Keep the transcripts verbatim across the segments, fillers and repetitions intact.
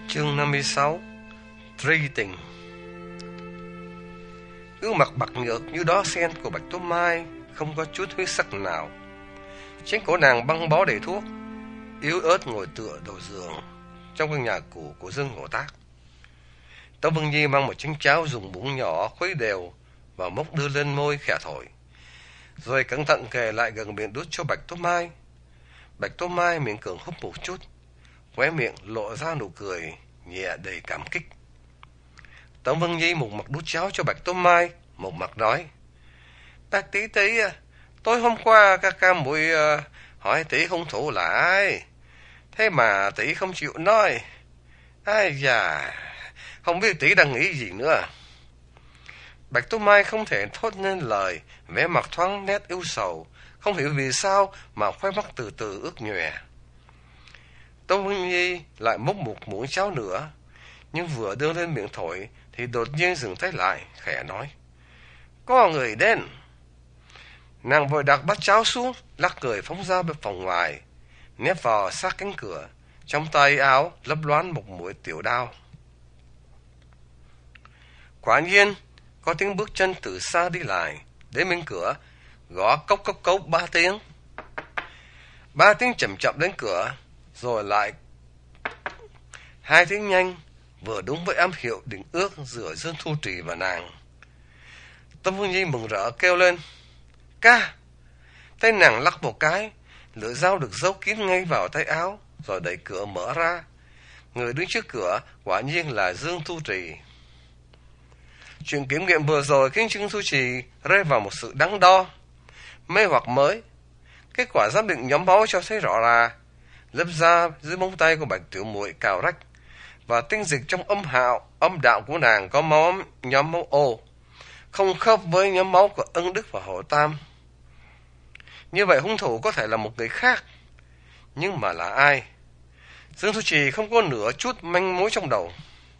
Chương năm mươi sáu. Tri tình. Gương mặt bạc nhợt như đóa sen của Bạch Tố Mai không có chút huyết sắc nào. Trên cổ nàng băng bó đầy thuốc, yếu ớt ngồi tựa đầu giường trong căn nhà cũ của Dương Ngộ Tác. Tống Vân Nhi mang một chén cháo dùng muỗng nhỏ khuấy đều và múc đưa lên môi khẽ thổi, rồi cẩn thận kề lại gần miệng đút cho Bạch Tố Mai. Bạch Tố Mai miệng cường húp một chút, khóe miệng lộ ra nụ cười nhẹ đầy cảm kích. Tống Vân Nhi một mặt đút cháo cho Bạch Tố Mai, một mặt nói: "Bác tỷ tỷ, tối hôm qua ca ca muội uh, hỏi tỷ hung thủ là ai, thế mà tỷ không chịu nói. Ai da, không biết tỷ đang nghĩ gì nữa." Bạch Tố Mai không thể thốt nên lời, vẻ mặt thoáng nét ưu sầu, không hiểu vì sao mà khóe mắt từ từ ướt nhòe. Tống Vân Nhi lại múc một muỗng cháo nữa, nhưng vừa đưa lên miệng thổi thì đột nhiên dừng tay lại, khẽ nói: "Có người đến." Nàng vội đặt bát cháo xuống, lắc người phóng ra bên phòng ngoài, nép vào sát cánh cửa, trong tay áo lấp loáng một mũi tiểu đao. Quả nhiên có tiếng bước chân từ xa đi lại, đến bên cửa, gõ cốc cốc cốc ba tiếng. Ba tiếng chậm chậm đến cửa, rồi lại hai tiếng nhanh, vừa đúng với ám hiệu định ước giữa Dương Thu Trì và nàng. Tống Vân Nhi mừng rỡ kêu lên: "Ca!" Tay nàng lắc một cái, lưỡi dao được giấu kín ngay vào tay áo, rồi đẩy cửa mở ra. Người đứng trước cửa quả nhiên là Dương Thu Trì. Chuyện kiểm nghiệm vừa rồi khiến Dương Thu Trì rơi vào một sự đắn đo, mê hoặc mới. Kết quả giám định nhóm máu cho thấy rõ là lớp da dưới móng tay của Bạch tiểu muội cào rách, và tinh dịch trong âm hạo âm đạo của nàng có máu nhóm máu O, không khớp với nhóm máu của Ân Đức và Hồ Tam. Như vậy hung thủ có thể là một người khác, nhưng mà là ai? Dương Thu Trì không có nửa chút manh mối trong đầu.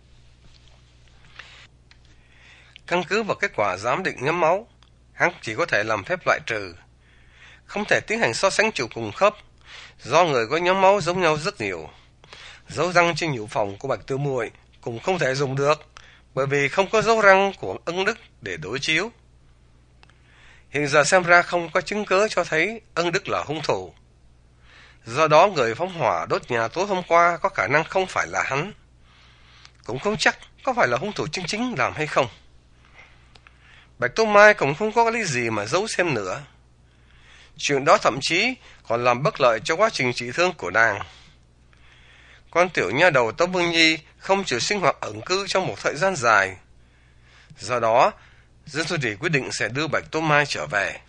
Căn cứ vào kết quả giám định nhóm máu, hắn chỉ có thể làm phép loại trừ, không thể tiến hành so sánh chiều cùng khớp, do người có nhóm máu giống nhau rất nhiều. Dấu răng trên nhũ phòng của Bạch tiểu muội cũng không thể dùng được, bởi vì không có dấu răng của Ân Đức để đối chiếu. Hiện giờ xem ra không có chứng cứ cho thấy Ân Đức là hung thủ. Do đó người phóng hỏa đốt nhà tối hôm qua có khả năng không phải là hắn. Cũng không chắc có phải là hung thủ chân chính làm hay không. Bạch Tố Mai cũng không có lý gì mà giấu xem nữa. Chuyện đó thậm chí còn làm bất lợi cho quá trình trị thương của nàng. Con tiểu nha đầu Tống Vân Nhi không chịu sinh hoạt ẩn cư trong một thời gian dài. Do đó, Dương Thu Trì quyết định sẽ đưa Bạch Tố Mai trở về.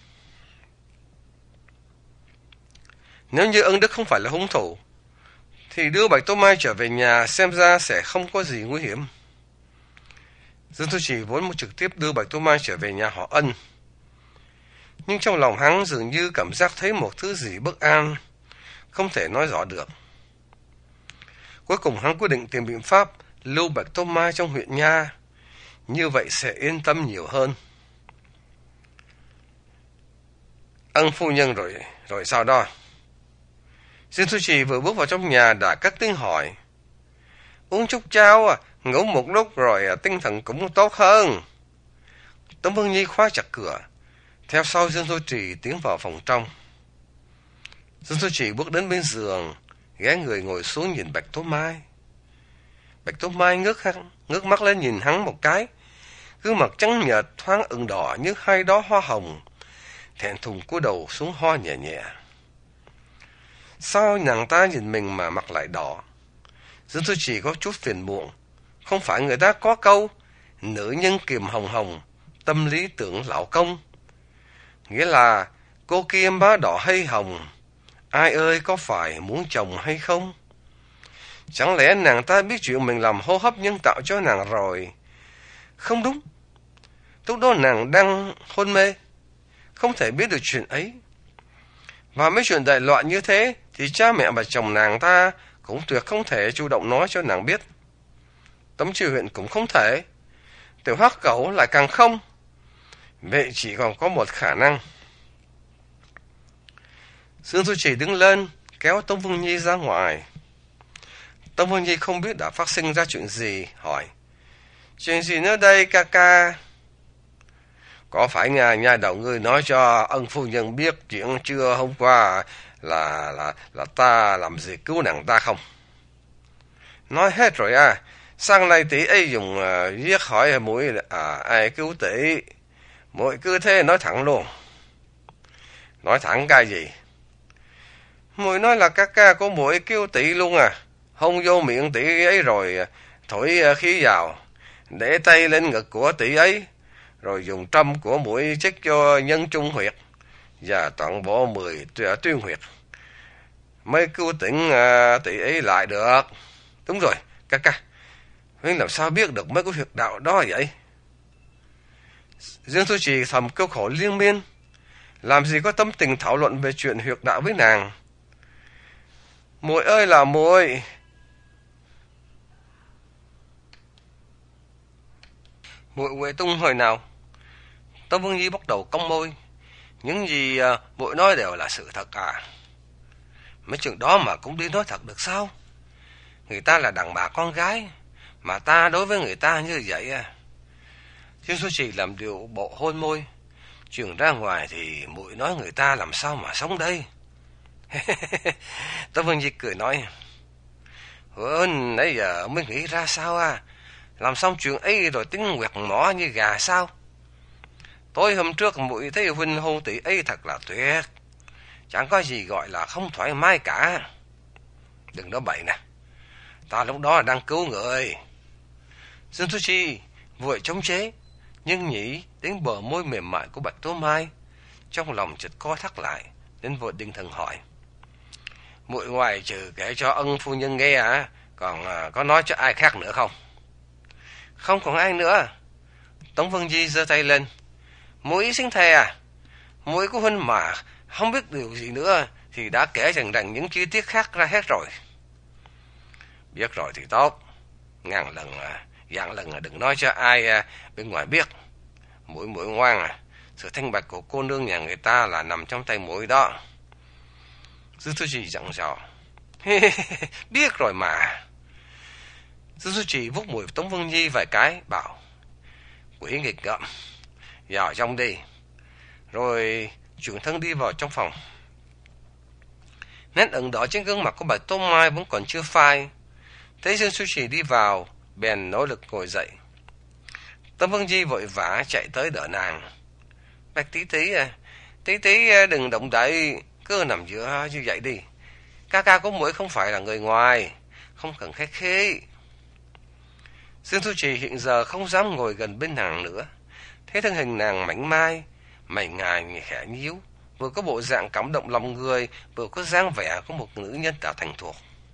Nếu như Ân Đức không phải là hung thủ, thì đưa Bạch Tố Mai trở về nhà xem ra sẽ không có gì nguy hiểm. Dương Thu Trì vốn muốn trực tiếp đưa Bạch Tố Mai trở về nhà họ Ân, nhưng trong lòng hắn dường như cảm giác thấy một thứ gì bất an, không thể nói rõ được. Cuối cùng hắn quyết định tìm biện pháp lưu Bạch Tố Mai trong huyện nha, như vậy sẽ yên tâm nhiều hơn. Ân phu nhân rồi, rồi sao đó? Dương Thu Trì vừa bước vào trong nhà đã cất tiếng hỏi. Uống chút cháo à, ngủ một lúc rồi tinh thần cũng tốt hơn. Tống Vân Nhi khóa chặt cửa, theo sau Dương Thu Trì tiến vào phòng trong. Dương Thu Trì bước đến bên giường, ghé người ngồi xuống nhìn Bạch Tố Mai. Bạch Tố Mai ngước hắn, ngước mắt lên nhìn hắn một cái, gương mặt trắng nhợt thoáng ửng đỏ như hai đóa hoa hồng, thẹn thùng cúi đầu xuống ho nhẹ nhẹ. Sao nàng ta nhìn mình mà mặt lại đỏ? Dương Thu Trì có chút phiền muộn. Không phải người ta có câu nữ nhân kiềm hồng hồng, tâm lý tưởng lão công, nghĩa là cô kia má đỏ hay hồng, ai ơi có phải muốn chồng hay không? Chẳng lẽ nàng ta biết chuyện mình làm hô hấp nhân tạo cho nàng rồi? Không đúng, lúc đó nàng đang hôn mê, không thể biết được chuyện ấy. Và mấy chuyện đại loạn như thế thì cha mẹ và chồng nàng ta cũng tuyệt không thể chủ động nói cho nàng biết. Tống Tri Huyện cũng không thể, Tiểu Hắc Cẩu lại càng không. Vậy chỉ còn có một khả năng. Dương Thu Trì đứng lên, kéo Tống Vân Nhi ra ngoài. Tống Vương Nhi không biết đã phát sinh ra chuyện gì, hỏi. Chuyện gì nữa đây ca ca? Có phải nhà nhà đầu ngươi nói cho ân phu nhân biết chuyện trưa hôm qua là là là ta làm gì cứu nàng ta không? Nói hết rồi à. Sáng nay tỷ ấy dùng uh, viết hỏi muội à, ai cứu tỷ. Muội cứ thế nói thẳng luôn. Nói thẳng cái gì? Muội nói là ca ca của muội cứu tỷ luôn à. Hôn vô miệng tỷ ấy rồi thổi khí vào, để tay lên ngực của tỷ ấy, rồi dùng trâm của muội chích cho nhân trung huyệt và toàn bộ mười tuyên huyệt mới cứu tỉnh uh, tỷ ấy lại được. Đúng rồi ca ca, huynh làm sao biết được mấy cái huyệt đạo đó vậy? Dương Thu Trì thầm kêu khổ liên miên, làm gì có tâm tình thảo luận về chuyện huyệt đạo với nàng. Muội ơi là muội, muội Huệ Tung hồi nào? Tống Vương Nhi bắt đầu cong môi. Những gì uh, muội nói đều là sự thật à? Mấy chuyện đó mà cũng đi nói thật được sao? Người ta là đàn bà con gái, mà ta đối với người ta như vậy à? Dương Thu Trì làm điều bộ hôn môi. Chuyện ra ngoài thì muội nói người ta làm sao mà sống đây? Tống Vương Nhi cười nói. Huynh nãy giờ mới nghĩ ra sao à? Làm xong chuyện ấy rồi tính quẹt mỏ như gà sao? Tối hôm trước muội thấy huynh hôn tỷ ấy thật là tuyệt, chẳng có gì gọi là không thoải mái cả. Đừng nói bậy nè, ta lúc đó đang cứu người. Dương Thu Chi vội chống chế, nhưng nhỉ đến bờ môi mềm mại của Bạch Tố Mai, trong lòng chợt co thắt lại, đến vội định thần hỏi. Muội ngoài trừ kể cho ân phu nhân nghe à, còn à, có nói cho ai khác nữa không? Không còn ai nữa. Tống Vân Di giơ tay lên. Muội xin thề à, muội của huynh mà không biết điều gì nữa thì đã kể rằng rằng những chi tiết khác ra hết rồi. Biết rồi thì tốt, ngàn lần à, vạn lần à, đừng nói cho ai à, bên ngoài biết. Muội muội ngoan à, sự thanh bạch của cô nương nhà người ta là nằm trong tay muội đó. Dương Thu Trì dặn dò. Biết rồi mà. Dương Thu Trì vuốt mũi Tống Vân Nhi vài cái, bảo. Quỷ nghịch ngợm, vào trong đi. Rồi chuyển thân đi vào trong phòng. Nét ửng đỏ trên gương mặt của Bạch Tố Mai vẫn còn chưa phai. Thấy Dương Thu Trì đi vào, bèn nỗ lực ngồi dậy. Tống Vân Nhi vội vã chạy tới đỡ nàng. Bạch tí tí à, tí tí đừng động đậy, cứ nằm giữa như vậy đi. Ca ca của muội không phải là người ngoài, không cần khách khí. Dương Thu Trì hiện giờ không dám ngồi gần bên nàng nữa. Thấy thân hình nàng mảnh mai, mày ngài khẽ nhíu, vừa có bộ dạng cảm động lòng người, vừa có dáng vẻ của một nữ nhân đã thành thuộc.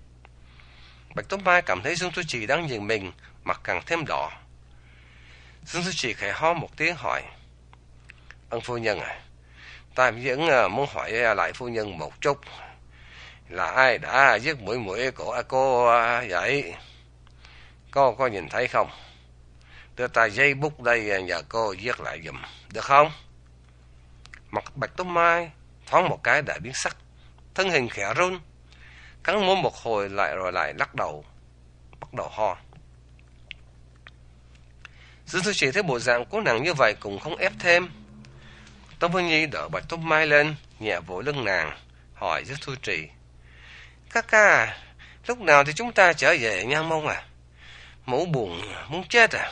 Bạch Tố Mai cảm thấy Dương Thu Trì đang nhìn mình, mặt càng thêm đỏ. Dương Thu Trì khẽ ho một tiếng hỏi. Ân phu nhân à, ta vẫn muốn hỏi lại phu nhân một chút. Là ai đã giết mũi mũi của cô vậy? Cô có nhìn thấy không? Đưa ta giấy bút đây nhờ cô viết lại giùm, được không? Mặt Bạch Tố Mai thoáng một cái đã biến sắc, thân hình khẽ run, cắn môi một hồi lại rồi lại lắc đầu, bắt đầu ho. Dương Thu Trì thấy bộ dạng của nàng như vậy cũng không ép thêm. Tống Vân Nhi đỡ Bạch Tố Mai lên, nhẹ vỗ lưng nàng, hỏi Dương Thu Trì. Các ca, lúc nào thì chúng ta trở về Nha Mông à? Mũ buồn muốn chết à?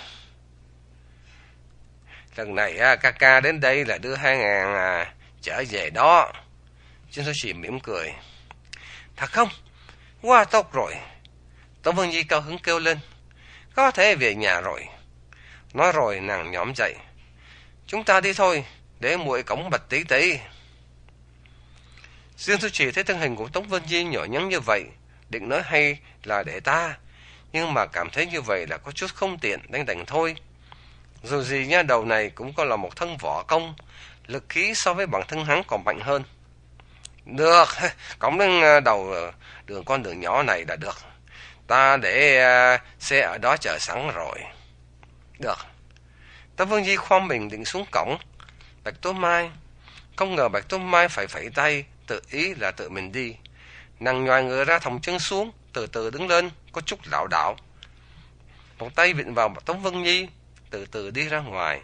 Lần này ca ca đến đây là đưa hai ngàn à, trở về đó. Dương Thu Trì mỉm cười. Thật không? Quá tốt rồi. Tống Vân Nhi cao hứng kêu lên. Có thể về nhà rồi. Nói rồi nàng nhõm dậy. Chúng ta đi thôi, để muội cổng Bạch tỷ tỷ. Dương Thu Trì thấy thân hình của Tống Vân Nhi nhỏ nhắn như vậy, định nói hay là để ta, nhưng mà cảm thấy như vậy là có chút không tiện nên đành thôi. Dù gì nha, đầu này cũng có là một thân võ công, lực khí so với bản thân hắn còn mạnh hơn. Được, cổng đến đầu đường con đường nhỏ này là được. Ta để uh, xe ở đó chờ sẵn rồi. Được. Tống Vân Nhi khoan mình định xuống cổng. Bạch Tố Mai, không ngờ Bạch Tố Mai phải phẩy tay, tự ý là tự mình đi. Nàng nhòi người ra thòng chân xuống, từ từ đứng lên, có chút lảo đảo. Một tay vịn vào Tống Vân Nhi, từ từ đi ra ngoài.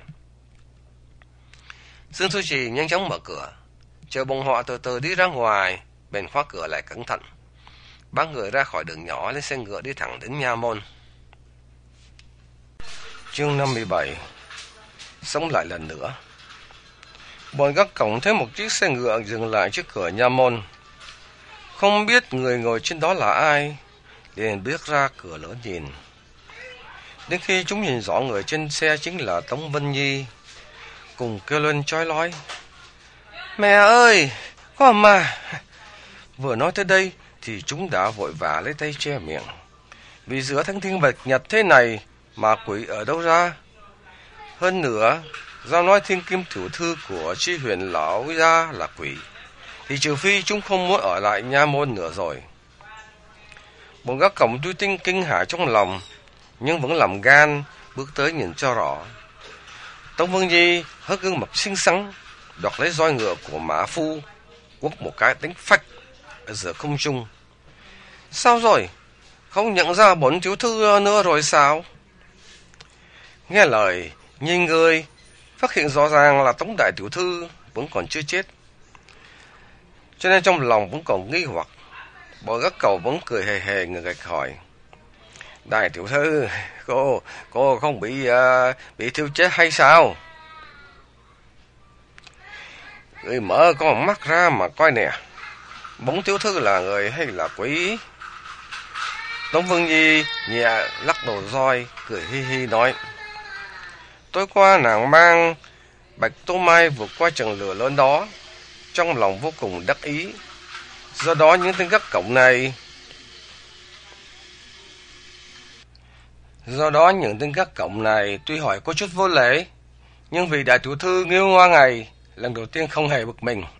Dương Thu Trì nhanh chóng mở cửa, chờ bọn họ từ từ đi ra ngoài, bèn khóa cửa lại cẩn thận. Ba người ra khỏi đường nhỏ lên xe ngựa đi thẳng đến nha môn. Chương năm mươi bảy. Sống lại lần nữa. Bọn gác cổng thấy một chiếc xe ngựa dừng lại trước cửa nha môn. Không biết người ngồi trên đó là ai, liền bước ra cửa lớn nhìn. Đến khi chúng nhìn rõ người trên xe chính là Tống Vân Nhi, cùng kêu lên chói lói: "Mẹ ơi, con mà!" Vừa nói tới đây thì chúng đã vội vã lấy tay che miệng. Vì giữa thanh thiên bạch nhật thế này mà quỷ ở đâu ra? Hơn nữa, do nói thiên kim tiểu thư của Chi Huyền lão gia là quỷ, thì trừ phi chúng không muốn ở lại nha môn nữa rồi. Bọn gác cổng tuy tinh kinh hãi trong lòng, nhưng vẫn làm gan bước tới nhìn cho rõ. Tống Vân Nhi hất gương mặt xinh xắn, đoạt lấy roi ngựa của mã phu, quất một cái đánh phách ở giữa không trung. "Sao rồi? Không nhận ra bốn tiểu thư nữa rồi sao?" Nghe lời, nhìn người, phát hiện rõ ràng là Tống đại tiểu thư vẫn còn chưa chết, cho nên trong lòng vẫn còn nghi hoặc. Bọn gác cầu vẫn cười hề hề ngờ gạch hỏi: "Đại tiểu thư, cô cô không bị uh, bị thiêu chết hay sao?" "Người mở con mắt ra mà coi nè, bốn tiểu thư là người hay là quỷ?" Tống Vân Nhi nhẹ lắc đầu roi, cười hi hi nói: "Tối qua nàng mang Bạch Tô Mai vượt qua trận lửa lớn đó, trong lòng vô cùng đắc ý. Do đó những tên gác cổng này Do đó những tên gác cổng này tuy hỏi có chút vô lễ, nhưng vì đại tiểu thư nghiêu ngoa ngày, lần đầu tiên không hề bực mình."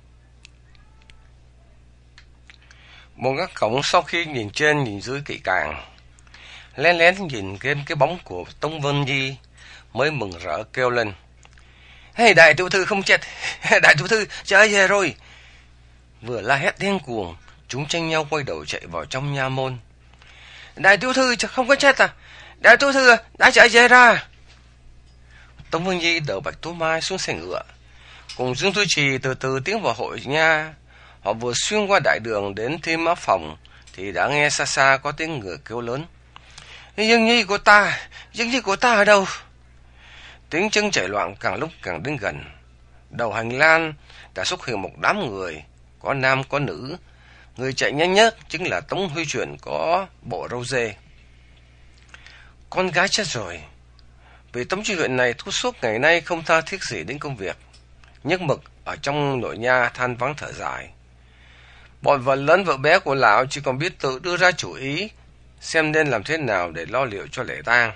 Một gác cổng sau khi nhìn trên nhìn dưới kỹ càng, lén lén nhìn lên cái bóng của Tống Vân Nhi, mới mừng rỡ kêu lên: "Hey, đại tiểu thư không chết! Đại tiểu thư trở về rồi!" Vừa la hét điên cuồng, chúng tranh nhau quay đầu chạy vào trong nha môn. "Đại tiểu thư không có chết à? Đại tiểu thư đã chạy về ra!" Tống Vân Nhi đỡ Bạch Tố Mai xuống xe ngựa, cùng Dương Thu Trì từ từ tiến vào hội nha. Họ vừa xuyên qua đại đường đến Thiên Mã Phòng thì đã nghe xa xa có tiếng người kêu lớn: "Dương Nhi của ta, Dương Nhi của ta ở đâu?" Tiếng chân chạy loạn càng lúc càng đến gần. Đầu hành lang đã xuất hiện một đám người, có nam có nữ. Người chạy nhanh nhất chính là Tống Huy Chuyển có bộ râu dê. Con gái chết rồi. Vì Tống Chi Huyện này thúc suốt ngày nay không tha thiết gì đến công việc, nhấc mực ở trong nội nha than vắng thở dài. Bọn vợ lớn vợ bé của lão chỉ còn biết tự đưa ra chủ ý, xem nên làm thế nào để lo liệu cho lễ tang.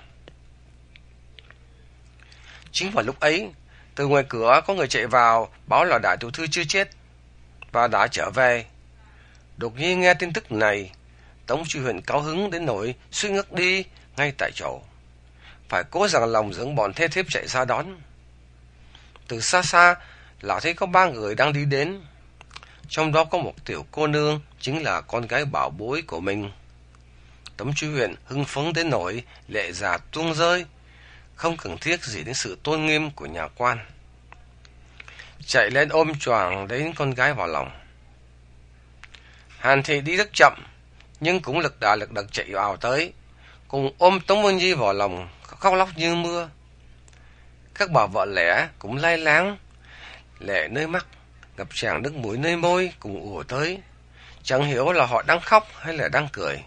Chính vào lúc ấy, từ ngoài cửa có người chạy vào báo là đại tiểu thư chưa chết và đã trở về. Đột nhiên nghe tin tức này, Tống Chi Huyện cao hứng đến nỗi suýt ngất đi ngay tại chỗ, phải cố dằn lòng dẫn bọn thê thiếp chạy ra đón. Từ xa xa, lão thấy có ba người đang đi đến, trong đó có một tiểu cô nương chính là con gái bảo bối của mình. Tống Chi Huyện hưng phấn đến nỗi lệ già tuôn rơi, không cần thiết gì đến sự tôn nghiêm của nhà quan. Chạy lên ôm choàng đến con gái vào lòng. Hàn Thị đi rất chậm, nhưng cũng lực đà lực đật chạy vào tới, cùng ôm Tống Vân Nhi vào lòng, khóc lóc như mưa. Các bà vợ lẽ cũng lai láng, lệ nơi mắt, ngập tràn nước mũi nơi môi cùng ùa tới, chẳng hiểu là họ đang khóc hay là đang cười.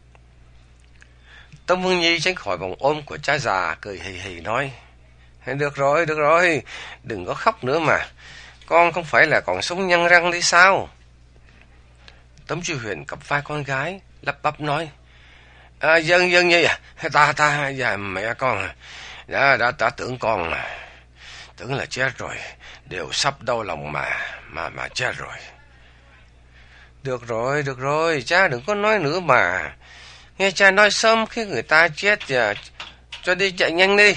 Tống Vân Nhi tránh khỏi vòng ôm của cha già, cười hì hì nói: "Được rồi, được rồi, đừng có khóc nữa mà, con không phải là còn sống nhăn răng đi sao?" Tống Chi Huyền cặp vai con gái, lắp bắp nói: À, dân dân Nhi à, ta ta và mẹ con đã đã đã tưởng con tưởng là chết rồi, đều sắp đau lòng mà mà mà chết rồi. Được rồi, được rồi, cha đừng có nói nữa mà. Nghe cha nói sớm khi người ta chết và cho đi chạy nhanh đi.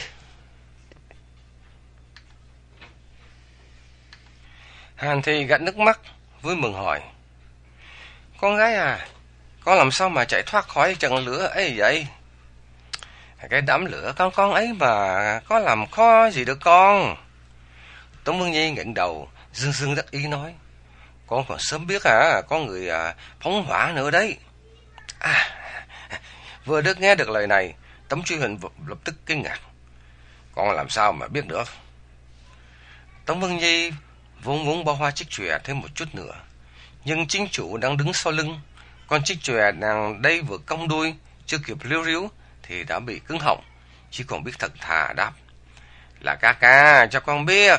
Hàn Thị gạt nước mắt, vui mừng hỏi: Con gái à, Con làm sao mà chạy thoát khỏi trận lửa ấy vậy? Cái đám lửa con con ấy mà có làm khó gì được con. Tống Vân Nhi ngẩng đầu, dương dương đắc ý nói: Con còn sớm biết à, có người à, phóng hỏa nữa đấy. À, vừa được nghe được lời này, Tống Truy Huỳnh lập tức kinh ngạc. Con làm sao mà biết được? Tống Vân Nhi vốn muốn bao hoa chiếc chòe thêm một chút nữa, nhưng chính chủ đang đứng sau lưng, con chiếc chòe nàng đây vừa cong đuôi, chưa kịp liu riu thì đã bị cứng họng, chỉ còn biết thật thà đáp: Là ca ca cho con biết.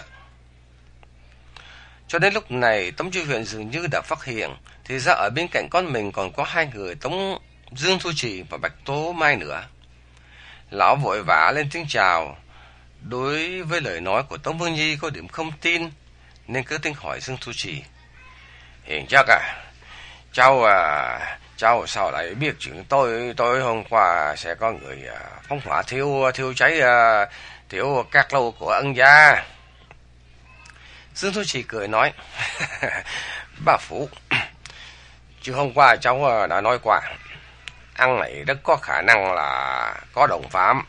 Cho đến lúc này, Tống Truy Huyền dường như đã phát hiện, thì ra ở bên cạnh con mình còn có hai người Tống Dương Thu Trì và Bạch Tố Mai nữa. Lão vội vã lên tiếng chào. Đối với lời nói của Tống Vương Nhi có điểm không tin, nên cứ tiếng hỏi Dương Thu Trì: Hiền chắc à, cháu à, cháu sao lại biết chuyện tôi tôi hôm qua sẽ có người à, phóng hỏa thiêu thiêu cháy à, thiêu các lâu của ân gia? Dương Thu Trì cười nói: Bà Phụ, chứ hôm qua cháu đã nói qua, ăn này rất có khả năng là có đồng phạm.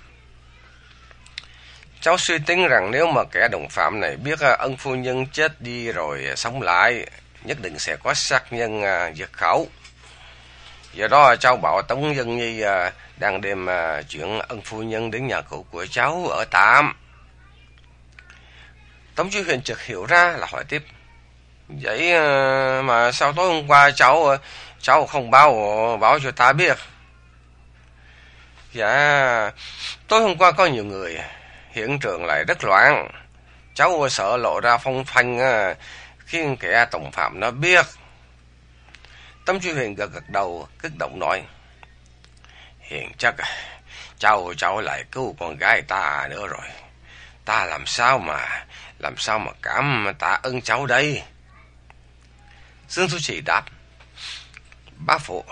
Cháu suy tính rằng nếu mà kẻ đồng phạm này biết ân phu nhân chết đi rồi sống lại, nhất định sẽ có sát nhân diệt khẩu. Do đó cháu bảo Tống Dân Nhi đang đem chuyện ân phu nhân đến nhà cũ của cháu ở tạm. Tống Duy Huyền chợt hiểu ra là hỏi tiếp: Vậy mà sao tối hôm qua cháu cháu không báo báo cho ta biết? Dạ, tối hôm qua có nhiều người, hiện trường lại rất loạn. Cháu sợ lộ ra phong phanh khiến kẻ tổng phạm nó biết. Tống Duy Huyền gật gật đầu, kích động nói: Hiện chắc cháu cháu lại cứu con gái ta nữa rồi. Ta làm sao mà làm sao mà cảm tạ ơn cháu đây? Dương Thu Trì đáp: Bá Phụ,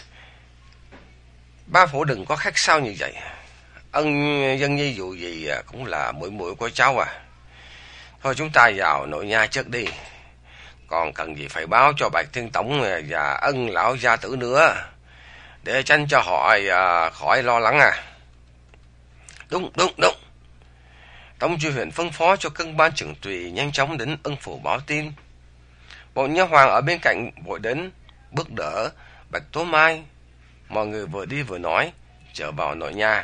Bá Phụ đừng có khách sao như vậy. Ân Dân Nhi dù gì cũng là muội muội của cháu à. Thôi chúng ta vào nội nha trước đi. Còn cần gì phải báo cho Bạch Thiên Tổng và Ân lão gia tử nữa, để tránh cho họ à, khỏi lo lắng à. Đúng, đúng, đúng. Tống Duy Huyền phân phó cho cân ban trưởng tùy nhanh chóng đến Ân phủ báo tin. Bọn nha hoàng ở bên cạnh vội đến bước đỡ Bạch Tố Mai. Mọi người vừa đi vừa nói, trở vào nội nha.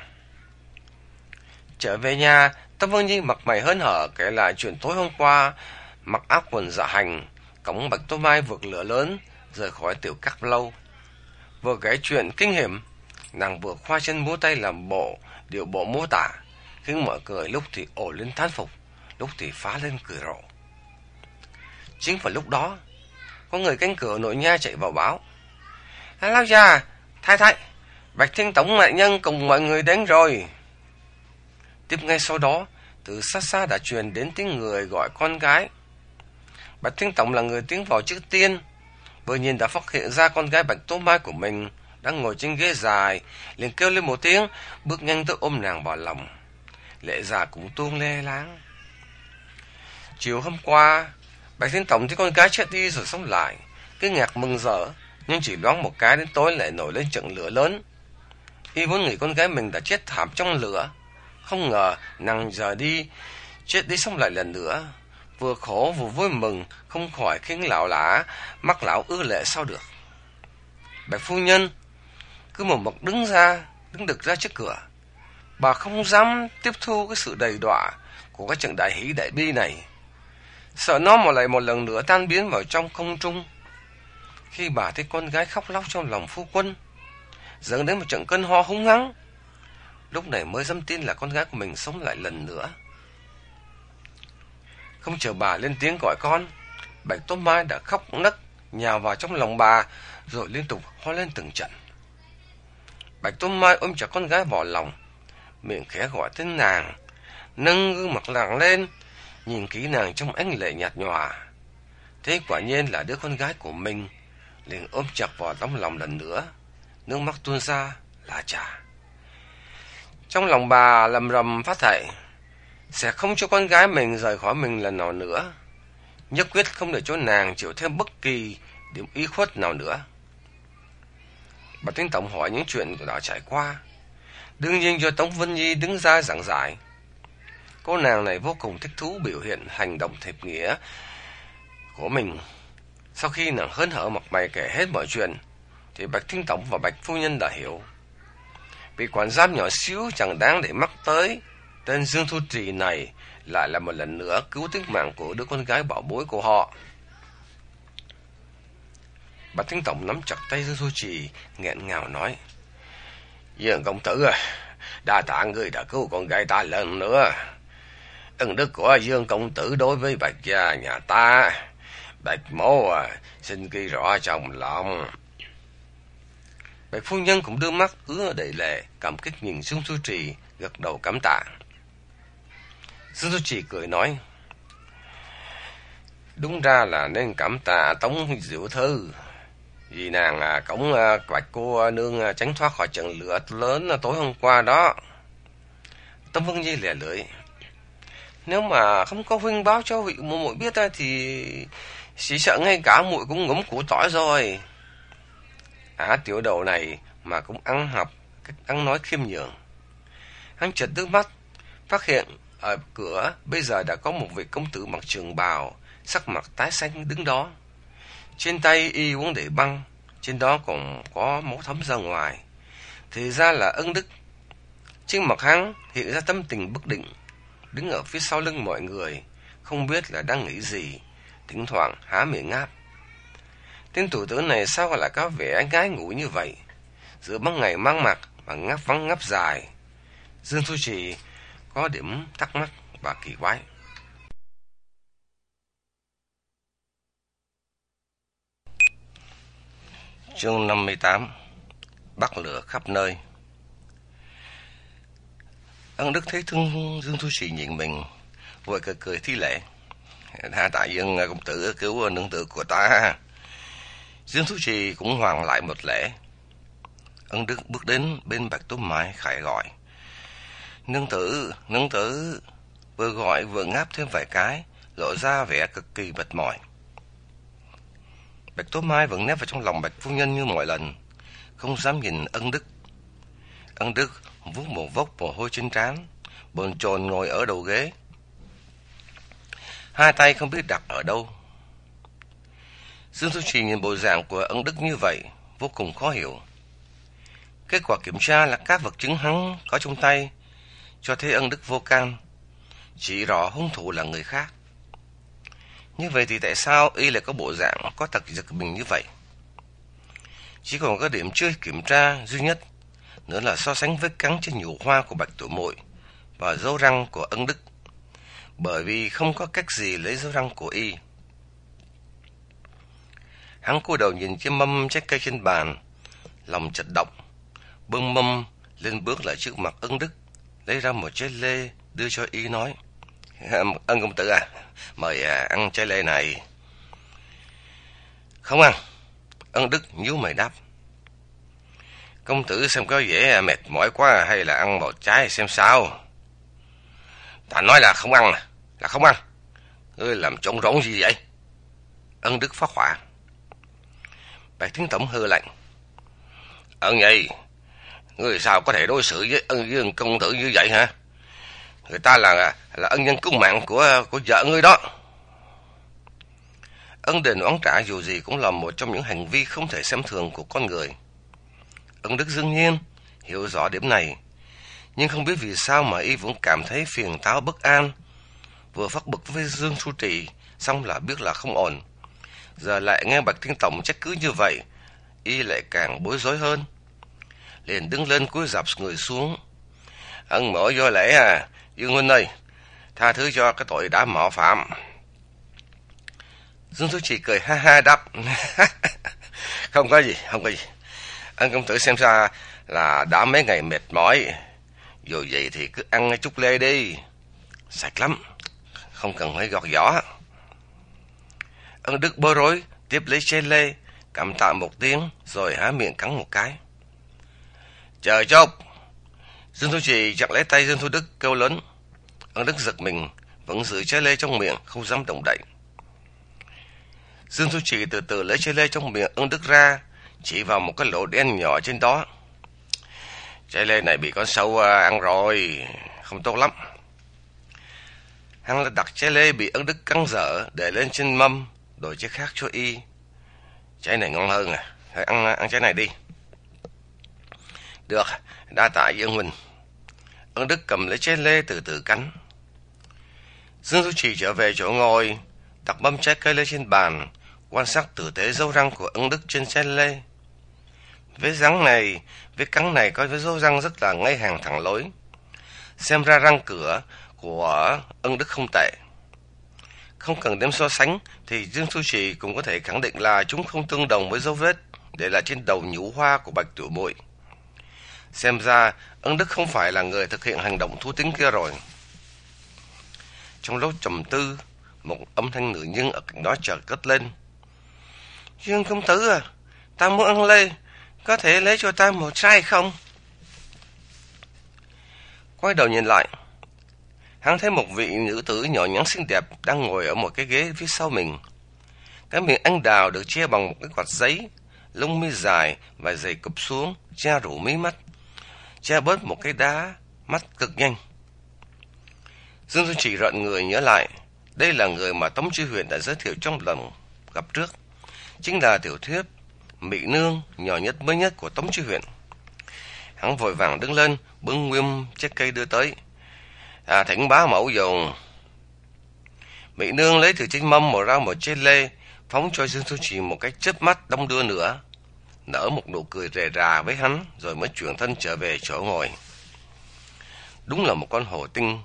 Trở về nhà, Tống Vân Nhi mặt mày hớn hở kể lại chuyện tối hôm qua, mặc áo quần dạ hành, cõng Bạch Tố Mai vượt lửa lớn rời khỏi tiểu các lâu. Vừa kể chuyện kinh hiểm, nàng vừa khoa chân múa tay làm bộ điệu bộ mô tả, khiến mọi người lúc thì ồ lên thán phục, lúc thì phá lên cười rộ. Chính vào lúc đó, có người canh cửa nội nha chạy vào báo: Lão già, thái thái, Bạch Thiên Tổng đại nhân cùng mọi người đến rồi. Tiếp ngay sau đó, từ xa xa đã truyền đến tiếng người gọi con gái. Bạch Thiên Tổng là người tiến vào trước tiên, vừa nhìn đã phát hiện ra con gái Bạch Tố Mai của mình đang ngồi trên ghế dài, liền kêu lên một tiếng, bước nhanh tới ôm nàng vào lòng. Lệ già cũng tuôn lê láng. Chiều hôm qua, Bạch Thiên Tổng thấy con gái chết đi rồi sống lại, kinh ngạc mừng rỡ, nhưng chỉ đoán một cái đến tối lại nổi lên trận lửa lớn. Y vốn nghĩ con gái mình đã chết thảm trong lửa, không ngờ nàng giờ đi, chết đi sống lại lần nữa. Vừa khổ vừa vui mừng, không khỏi khiến lão lã mắt lão ứa lệ sao được. Bạch phu nhân cứ một mực đứng ra, đứng đực ra trước cửa. Bà không dám tiếp thu cái sự đầy đọa của cái trận đại hỷ đại bi này, sợ nó một lại một lần nữa tan biến vào trong không trung. Khi bà thấy con gái khóc lóc trong lòng phu quân, dẫn đến một trận cơn ho hung hăng, lúc này mới dám tin là con gái của mình sống lại lần nữa. Không chờ bà lên tiếng gọi con, Bạch Tố Mai đã khóc nấc nhào vào trong lòng bà, rồi liên tục ho lên từng trận. Bạch Tố Mai ôm chặt con gái vào lòng, miệng khẽ gọi tên nàng, nâng gương mặt nàng lên, nhìn kỹ nàng trong ánh lệ nhạt nhòa. Thế quả nhiên là đứa con gái của mình, liền ôm chặt vào trong lòng lần nữa, nước mắt tuôn ra là chả. Trong lòng bà lầm rầm phát thệ, sẽ không cho con gái mình rời khỏi mình lần nào nữa, nhất quyết không để cho nàng chịu thêm bất kỳ điểm ý khuất nào nữa. Bà Tinh Tổng hỏi những chuyện đã trải qua. Đương nhiên do Tống Vân Nhi đứng ra giảng giải. Cô nàng này vô cùng thích thú biểu hiện hành động thiệp nghĩa của mình. Sau khi nàng hớn hở mặt mày kể hết mọi chuyện, thì Bạch Tinh Tổng và Bạch Phu Nhân đã hiểu. Vì quản giám nhỏ xíu chẳng đáng để mắc tới, tên Dương Thu Trì này lại là một lần nữa cứu tính mạng của đứa con gái bảo bối của họ. Bạch Tinh Tổng nắm chặt tay Dương Thu Trì, nghẹn ngào nói: Dương công tử à, đa tạ người đã cứu con gái ta lần nữa. Ân đức của Dương công tử đối với Bạch gia nhà ta, Bạch mẫu à, xin ghi rõ trong lòng. Bạch Phu Nhân cũng đưa mắt ứa đầy lệ, cảm kích nhìn Dương Thu Trì, gật đầu cảm tạ. Dương Thu Trì cười nói: Đúng ra là nên cảm tạ Tống Diệu Thư, vì nàng à, cổng à, Bạch cô nương à, tránh thoát khỏi trận lửa lớn à, tối hôm qua đó. Tống Vân Nhi lẻ lưỡi: Nếu mà không có huynh báo cho vị muội muội biết à, thì chỉ sợ ngay cả muội cũng ngấm củ tỏi rồi. Á tiểu đầu này mà cũng ăn học cách ăn nói khiêm nhường. Hắn chợt nước mắt, phát hiện ở cửa bây giờ đã có một vị công tử mặc trường bào, sắc mặt tái xanh đứng đó. Trên tay y uống để băng, trên đó còn có máu thấm ra ngoài. Thì ra là Ân Đức. Trên mặt hắn hiện ra tâm tình bất định, đứng ở phía sau lưng mọi người, không biết là đang nghĩ gì, thỉnh thoảng há miệng ngáp. Tên tiểu tử này sao lại có vẻ gái ngủ như vậy, giữa ban ngày mang mặt mà ngáp vắng ngáp dài. Dương Thu Trì có điểm thắc mắc và kỳ quái. Chương năm mươi tám. Bắt lửa khắp nơi. Ân Đức thấy thương Dương Thu Trì nhìn mình, vội cười cười thi lễ: Đa tạ Dương công tử cứu nương tử của ta. Dương Thu Trì cũng hoàn lại một lễ. Ân Đức bước đến bên Bạch Tố Mai khải gọi: Nương tử, nương tử. Vừa gọi vừa ngáp thêm vài cái, lộ ra vẻ cực kỳ mệt mỏi. Bạch Tố Mai vẫn nép vào trong lòng Bạch Phu Nhân như mọi lần, không dám nhìn Ân Đức. Ân Đức vuốt một vốc mồ hôi trên trán, bồn chồn ngồi ở đầu ghế, hai tay không biết đặt ở đâu. Dương Thu Trì nhìn bộ dạng của Ân Đức như vậy, vô cùng khó hiểu. Kết quả kiểm tra là các vật chứng hắn có trong tay cho thấy Ân Đức vô can, chỉ rõ hung thủ là người khác. Như vậy thì tại sao y lại có bộ dạng có tật giật mình như vậy? Chỉ còn có điểm chưa kiểm tra duy nhất nữa là so sánh vết cắn trên nhũ hoa của Bạch Tiểu Muội và dấu răng của Ân Đức, bởi vì không có cách gì lấy dấu răng của y. Hắn cúi đầu nhìn cái mâm trái cây trên bàn, lòng chợt động, bưng mâm lên bước lại trước mặt Ân Đức, lấy ra một trái lê đưa cho y nói: Ân công tử à, mời à, ăn trái lê này. Không ăn. Ân Đức nhíu mày đáp: Công tử xem có vẻ mệt mỏi quá, hay là ăn một trái xem sao? Ta nói là không ăn, là không ăn. Ngươi làm trống rỗng gì vậy? Ân Đức phát hỏa. Bạch Tiến Tổng hừ lạnh: Ân Nhi, ngươi sao có thể đối xử với Ân Dương công tử như vậy hả? Người ta là là ân nhân cứu mạng của của vợ ngươi đó. Ân đền oán trả dù gì cũng là một trong những hành vi không thể xem thường của con người. Ân Đức đương nhiên hiểu rõ điểm này, nhưng không biết vì sao mà y vẫn cảm thấy phiền táo bất an. Vừa phát bực với Dương Thu Trì, xong là biết là không ổn. Giờ lại nghe Bạch Thiên Tổng trách cứ như vậy, y lại càng bối rối hơn. Liền đứng lên cúi rạp người xuống: Ân mộ vô lễ à, Dương huynh ơi, tha thứ cho cái tội đã mạo phạm. Dương Thu Trì cười ha ha đáp: Không có gì, không có gì. Ân công tử xem ra là đã mấy ngày mệt mỏi, dù vậy thì cứ ăn chút lê đi, sạch lắm, không cần phải gọt vỏ. Ân Đức bối rối tiếp lấy trái lê, cảm tạ một tiếng rồi há miệng cắn một cái. Chờ chút. Dương Thu Trì chặt lấy tay Dương Thu Đức kêu lớn. Ân Đức giật mình, vẫn giữ trái lê trong miệng, không dám động đậy. Dương Thu Trì từ từ lấy trái lê trong miệng Ân Đức ra, chỉ vào một cái lỗ đen nhỏ trên đó. Trái lê này bị con sâu ăn rồi, không tốt lắm. Hắn đã đặt trái lê bị Ân Đức cắn dở để lên trên mâm, đổi trái khác cho y. Trái này ngon hơn à, hãy ăn ăn trái này đi. Được, đa tạ Dương huynh. Ân Đức cầm lấy trái lê từ từ cắn. Dương Du Trì trở về chỗ ngồi, đặt mâm trái cây lên trên bàn, quan sát tử tế dấu răng của Ân Đức trên trái lê. Vết răng này, vết cắn này có với dấu răng rất là ngay hàng thẳng lối. Xem ra răng cửa của Ân Đức không tệ. Không cần đem so sánh thì Dương Du Trì cũng có thể khẳng định là chúng không tương đồng với dấu vết để lại trên đầu nhũ hoa của Bạch Tiểu Muội. Xem ra Ân Đức không phải là người thực hiện hành động thú tính kia rồi. Trong lúc trầm tư, một âm thanh nữ nhân ở cạnh đó chợt cất lên. Dương công tử à, ta muốn ăn lê, có thể lấy cho ta một chai không? Quay đầu nhìn lại, hắn thấy một vị nữ tử nhỏ nhắn xinh đẹp đang ngồi ở một cái ghế phía sau mình. Cái miệng anh đào được che bằng một cái quạt giấy, lông mi dài và dày cụp xuống, che rủ mí mắt, che bớt một cái đá mắt cực nhanh. Dương Du Trì rợn người nhớ lại, đây là người mà Tống Chi Huyền đã giới thiệu trong lần gặp trước, chính là tiểu thuyết Mỹ Nương nhỏ nhất mới nhất của Tống Chi Huyền. Hắn vội vàng đứng lên, bưng nguyên trái cây đưa tới. À, thỉnh bá mẫu dùng. Mỹ Nương lấy từ trên mâm một ra một trái lê, phóng cho Dương Du Trì một cái chớp mắt đông đưa nữa, nở một nụ cười rề rà với hắn, rồi mới chuyển thân trở về chỗ ngồi. Đúng là một con hổ tinh.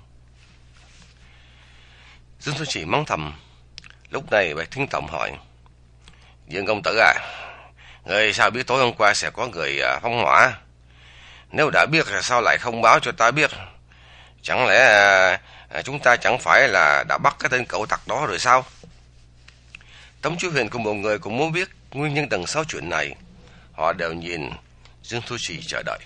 Dương Du Trì mắng thầm. Lúc này Bạch Thính Tổng hỏi: Dương công tử à, người sao biết tối hôm qua sẽ có người phóng hỏa? Nếu đã biết thì sao lại không báo cho ta biết? Chẳng lẽ à, chúng ta chẳng phải là đã bắt cái tên cẩu tặc đó rồi sao? Tống Chi Huyền cùng một người cũng muốn biết nguyên nhân đằng sau chuyện này. Họ đều nhìn Dương Du Trì chờ đợi.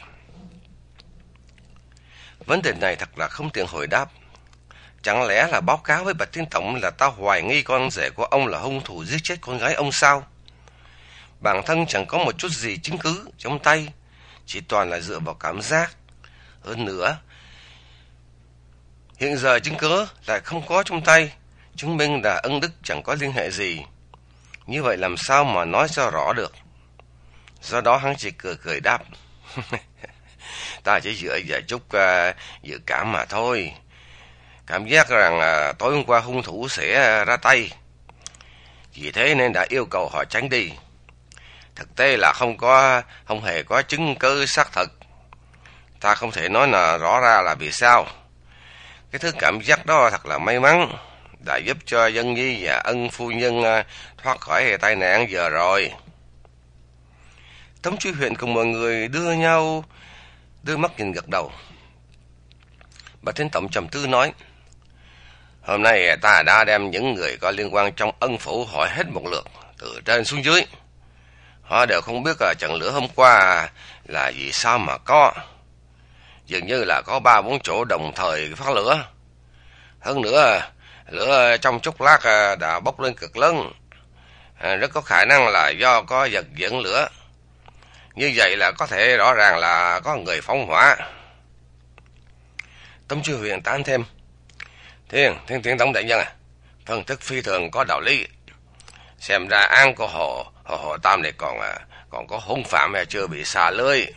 Vấn đề này thật là không tiện hồi đáp. Chẳng lẽ là báo cáo với Bạch Thiên Tổng là ta hoài nghi con rể của ông là hung thủ giết chết con gái ông sao? Bản thân chẳng có một chút gì chứng cứ trong tay, chỉ toàn là dựa vào cảm giác. Hơn nữa, hiện giờ chứng cứ lại không có trong tay, chứng minh là Ân Đức chẳng có liên hệ gì. Như vậy làm sao mà nói cho rõ được? Do đó hắn chỉ cười cười đáp. Ta chỉ dựa vào chút uh, dự cảm mà thôi. Cảm giác rằng uh, tối hôm qua hung thủ sẽ uh, ra tay, vì thế nên đã yêu cầu họ tránh đi. Thực tế là không có, không hề có chứng cứ xác thực. Ta không thể nói là rõ ra là vì sao. Cái thứ cảm giác đó thật là may mắn, đã giúp cho Dân Nhi và Ân phu nhân uh, thoát khỏi tai nạn giờ rồi. Tống Chi Huyền cùng mọi người đưa nhau đưa mắt nhìn gật đầu. Bạch Thiên Tổng trầm tư nói: Hôm nay ta đã đem những người có liên quan trong Ân phủ hỏi hết một lượt, từ trên xuống dưới. Họ đều không biết là trận lửa hôm qua là vì sao mà có. Dường như là có ba bốn chỗ đồng thời phát lửa. Hơn nữa, lửa trong chốc lát đã bốc lên cực lớn, rất có khả năng là do có vật dẫn lửa. Như vậy là có thể rõ ràng là có người phóng hỏa. Tống Chi Huyền tán thêm: Thiên, thiên thiên tổng đại nhân à, phân tích phi thường có đạo lý. Xem ra án của hồ, hồ, hồ Tam này còn còn có hung phạm hay chưa bị xả lưới.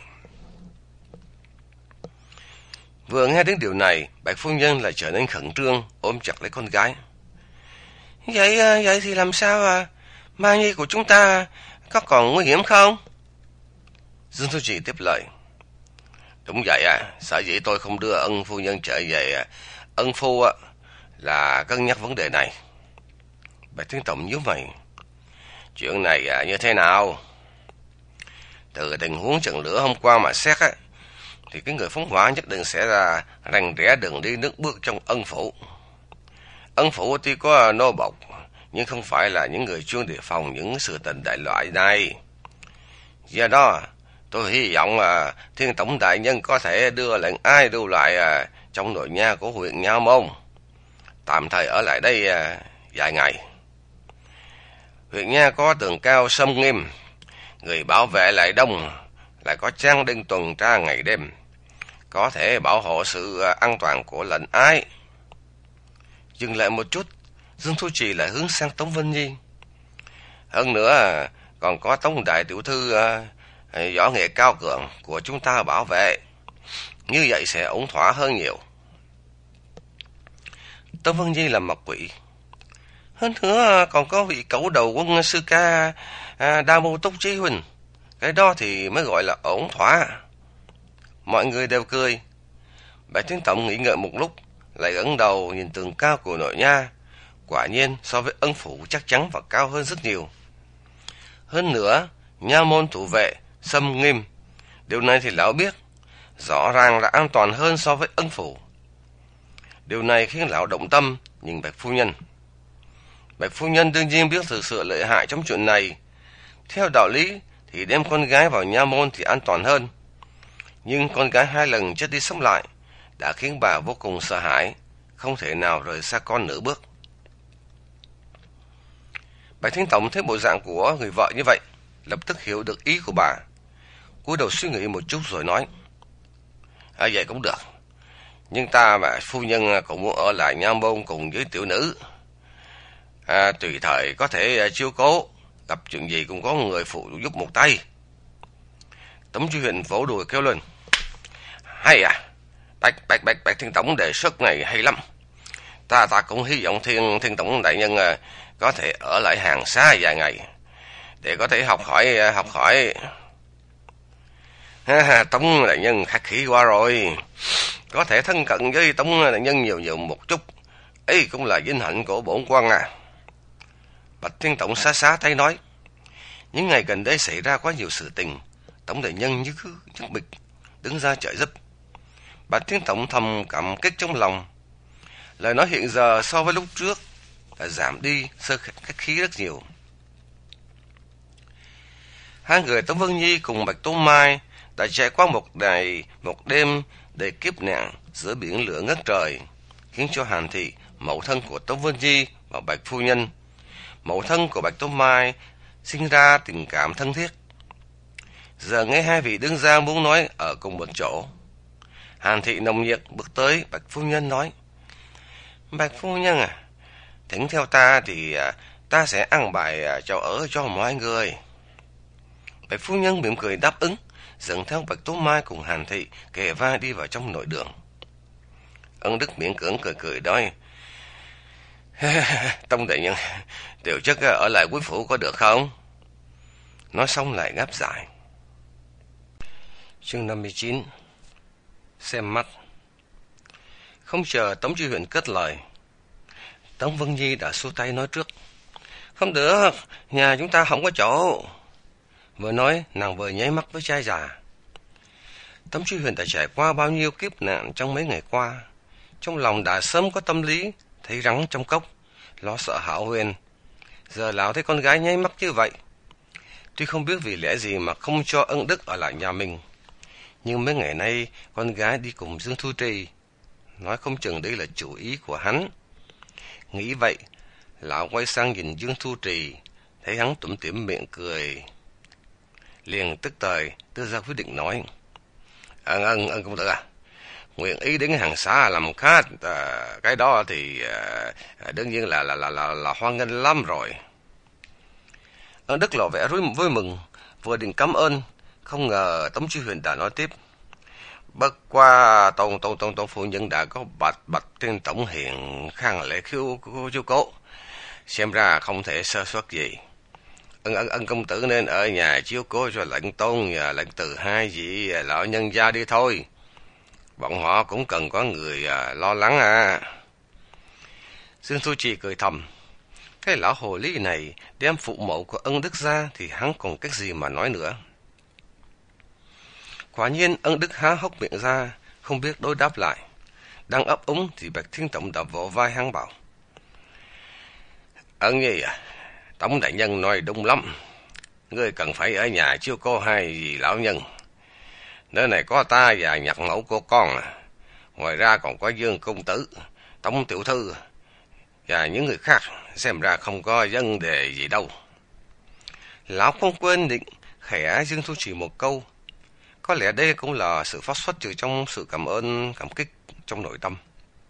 Vừa nghe đến điều này, Bạch phu nhân lại trở nên khẩn trương, ôm chặt lấy con gái. Vậy vậy thì làm sao à? Mai nhi của chúng ta có còn nguy hiểm không? Dương Du Trì tiếp lời: Đúng vậy à, sở dĩ tôi không đưa Ân phu nhân trở về Ân phu á, là cân nhắc vấn đề này. Bạch Thiên Tổng nhíu mày: Chuyện này à, như thế nào? Từ tình huống trận lửa hôm qua mà xét á, thì cái người phóng hỏa nhất định sẽ là rành rẽ đường đi nước bước trong Ân phủ. Ân phủ tuy có nô bộc, nhưng không phải là những người chuyên đề phòng những sự tình đại loại này. Do đó, tôi hy vọng à, Thiên Tổng đại nhân có thể đưa lệnh ai lưu lại à, trong nội nha của huyện Nha Môn, tạm thời ở lại đây à, vài ngày. Huyện Nha có tường cao sâm nghiêm, Người bảo vệ lại đông, lại có trang đinh tuần tra ngày đêm, có thể bảo hộ sự an toàn của lệnh ái. Dừng lại một chút, Dương Thu Trì lại hướng sang Tống Vân Nhi. Hơn nữa, còn có Tống đại tiểu thư uh, võ nghệ cao cường của chúng ta bảo vệ. Như vậy sẽ ổn thỏa hơn nhiều. Tống Vân Nhi là mộc quỷ. Hơn nữa còn có vị cẩu đầu quân sư ca à, Đa Mô Túc Chí Huynh. Cái đó thì mới gọi là ổn thỏa. Mọi người đều cười. Bạch Thiên Tổng nghĩ ngợi một lúc, lại ngẩng đầu nhìn tường cao của nội nha. Quả nhiên so với Ân phủ chắc chắn và cao hơn rất nhiều. Hơn nữa, nha môn thủ vệ xâm nghiêm. Điều này thì lão biết, rõ ràng là an toàn hơn so với Ân phủ. Điều này khiến lão động tâm nhìn Bạch phu nhân. Bạch phu nhân đương nhiên biết thực sự lợi hại trong chuyện này. Theo đạo lý thì đem con gái vào nha môn thì an toàn hơn. Nhưng con gái hai lần chết đi sống lại đã khiến bà vô cùng sợ hãi, không thể nào rời xa con nửa bước. Bạch Thiên Tổng thấy bộ dạng của người vợ như vậy, lập tức hiểu được ý của bà. Cúi đầu suy nghĩ một chút rồi nói: À vậy cũng được, nhưng ta và phu nhân cũng muốn ở lại nha môn cùng với tiểu nữ. À, tùy thời có thể chiếu cố, gặp chuyện gì cũng có người phụ giúp một tay. Tống Chi Huyền vỗ đùi kêu lên: Hay à, Bạch Bạch Bạch Bạch Thiên Tổng đề xuất này hay lắm. Ta ta cũng hy vọng Thiên Thiên Tổng đại nhân có thể ở lại hàng xá vài ngày để có thể học hỏi học hỏi. Ha, Tống đại nhân khách khí quá rồi, có thể thân cận với Tống đại nhân nhiều nhiều một chút, ấy cũng là vinh hạnh của bổn quan à. Bạch Thiên Tổng xá xá tay nói: Những ngày gần đây xảy ra quá nhiều sự tình, Tống đại nhân như cứ nhức bịch đứng ra trợ giúp. Bạch Thiên Tổng thầm cảm kích trong lòng. Lời nói hiện giờ so với lúc trước đã giảm đi sơ khách khí rất nhiều. Hai người Tống Vân Nhi cùng Bạch Tố Mai đã trải qua một ngày một đêm đầy kiếp nạn giữa biển lửa ngất trời, khiến cho Hàn Thị, mẫu thân của Tống Vân Nhi và Bạch phu nhân, mẫu thân của Bạch Tố Mai, sinh ra tình cảm thân thiết. Giờ nghe hai vị đứng ra muốn nói ở cùng một chỗ, Hàn Thị nồng nhiệt bước tới Bạch phu nhân nói: Bạch phu nhân à, thỉnh theo ta thì ta sẽ ăn bài chỗ ở cho mọi người. Bạch phu nhân mỉm cười đáp ứng, dẫn theo Bạch Tố Mai cùng Hàn Thị kề vai đi vào trong nội đường. Ân Đức miễn cưỡng cười cười nói: Tông đại nhân, tiểu chất ở lại quý phủ có được không? Nói xong lại ngáp dài. Chương năm mươi chín. Xem mắt. Không chờ Tống Chi Huyền cất lời, Tống Vân Nhi đã xua tay nói trước: Không được, nhà chúng ta không có chỗ. Vừa nói nàng vừa nháy mắt với trai già. Tống Chi Huyền đã trải qua bao nhiêu kiếp nạn trong mấy ngày qua, trong lòng đã sớm có tâm lý thấy rắn trong cốc, lo sợ Hạo Huyền. Giờ lão thấy con gái nháy mắt như vậy, tuy không biết vì lẽ gì mà không cho Ân Đức ở lại nhà mình, nhưng mấy ngày nay con gái đi cùng Dương Thu Trì, nói không chừng đấy là chủ ý của hắn. Nghĩ vậy, lão quay sang nhìn Dương Thu Trì, thấy hắn tủm tỉm miệng cười, liền tức thời đưa ra quyết định nói: Ân ân ân công tử à, nguyện ý đến hàng xá làm khách, à, cái đó thì à, đương nhiên là là là là, là hoan nghênh lắm rồi. Ân Đức lộ vẻ vui mừng, vừa định cảm ơn, không ngờ Tống Chi Huyền đã nói tiếp: Bất qua tôn tôn tôn tôn phu nhân đã có bạch Bạch Thiên Tổng hiện khang lễ khiêu chiếu cố, xem ra không thể sơ suất gì. Ân ân ân công tử nên ở nhà chiếu cố cho lệnh tôn và lệnh từ hai vị lão nhân gia đi thôi. Bọn họ cũng cần có người à, lo lắng à. Dương Thu Trì cười thầm, cái lão hồ ly này đem phụ mẫu của Ân Đức ra thì hắn còn cách gì mà nói nữa. Quả nhiên Ân Đức há hốc miệng ra, không biết đối đáp lại. Đang ấp úng thì Bạch Thiên Tổng đã vỗ vai hắn bảo: Ân Nhi à, Tống đại nhân nói đúng lắm, ngươi cần phải ở nhà chiếu cố hai vị lão nhân. Nơi này có ta và nhạc mẫu của con à. Ngoài ra còn có Dương công tử, Tống tiểu thư và những người khác, xem ra không có vấn đề gì đâu. Lão không quên định khẽ Dương Thu Trì một câu. Có lẽ đây cũng là sự phát xuất từ trong sự cảm ơn, cảm kích trong nội tâm.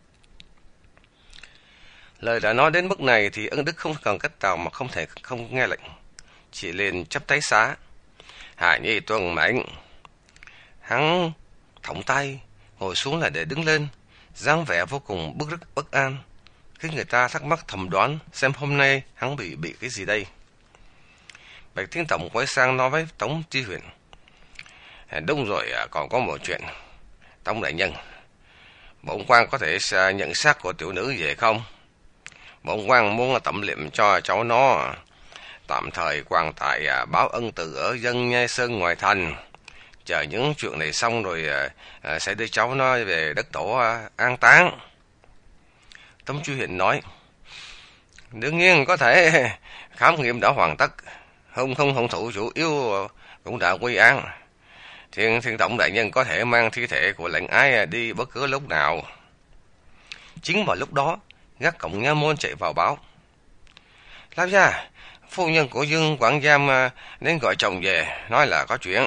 Lời đã nói đến mức này thì Ân Đức không cần cách nào mà không thể không nghe lệnh, chỉ liền chắp tay xá. Hạ nhi tuân mệnh. Hắn thõng tay, ngồi xuống là để đứng lên, dáng vẻ vô cùng bức rứt bất an, khiến người ta thắc mắc thầm đoán xem hôm nay hắn bị bị cái gì đây. Bạch Thiên Tổng quay sang nói với Tống Chi Huyền. Đúng rồi, còn có một chuyện. Tống đại nhân, bổn quan có thể nhận xác của tiểu nữ về không? Bổn quan muốn tẩm liệm cho cháu nó tạm thời quan tại báo ân từ ở dân Nhai Sơn ngoài thành. Chờ những chuyện này xong rồi sẽ đưa cháu nó về đất tổ an táng. Tống Chi Huyền nói. Đương nhiên có thể, khám nghiệm đã hoàn tất, hung không hung thủ chủ yếu cũng đã quy án. Thiên Thiên Tổng đại nhân có thể mang thi thể của lệnh ái đi bất cứ lúc nào. Chính vào lúc đó, gác cổng nha môn chạy vào báo. Lão gia, phu nhân của Dương quản giam đến gọi chồng về, nói là có chuyện.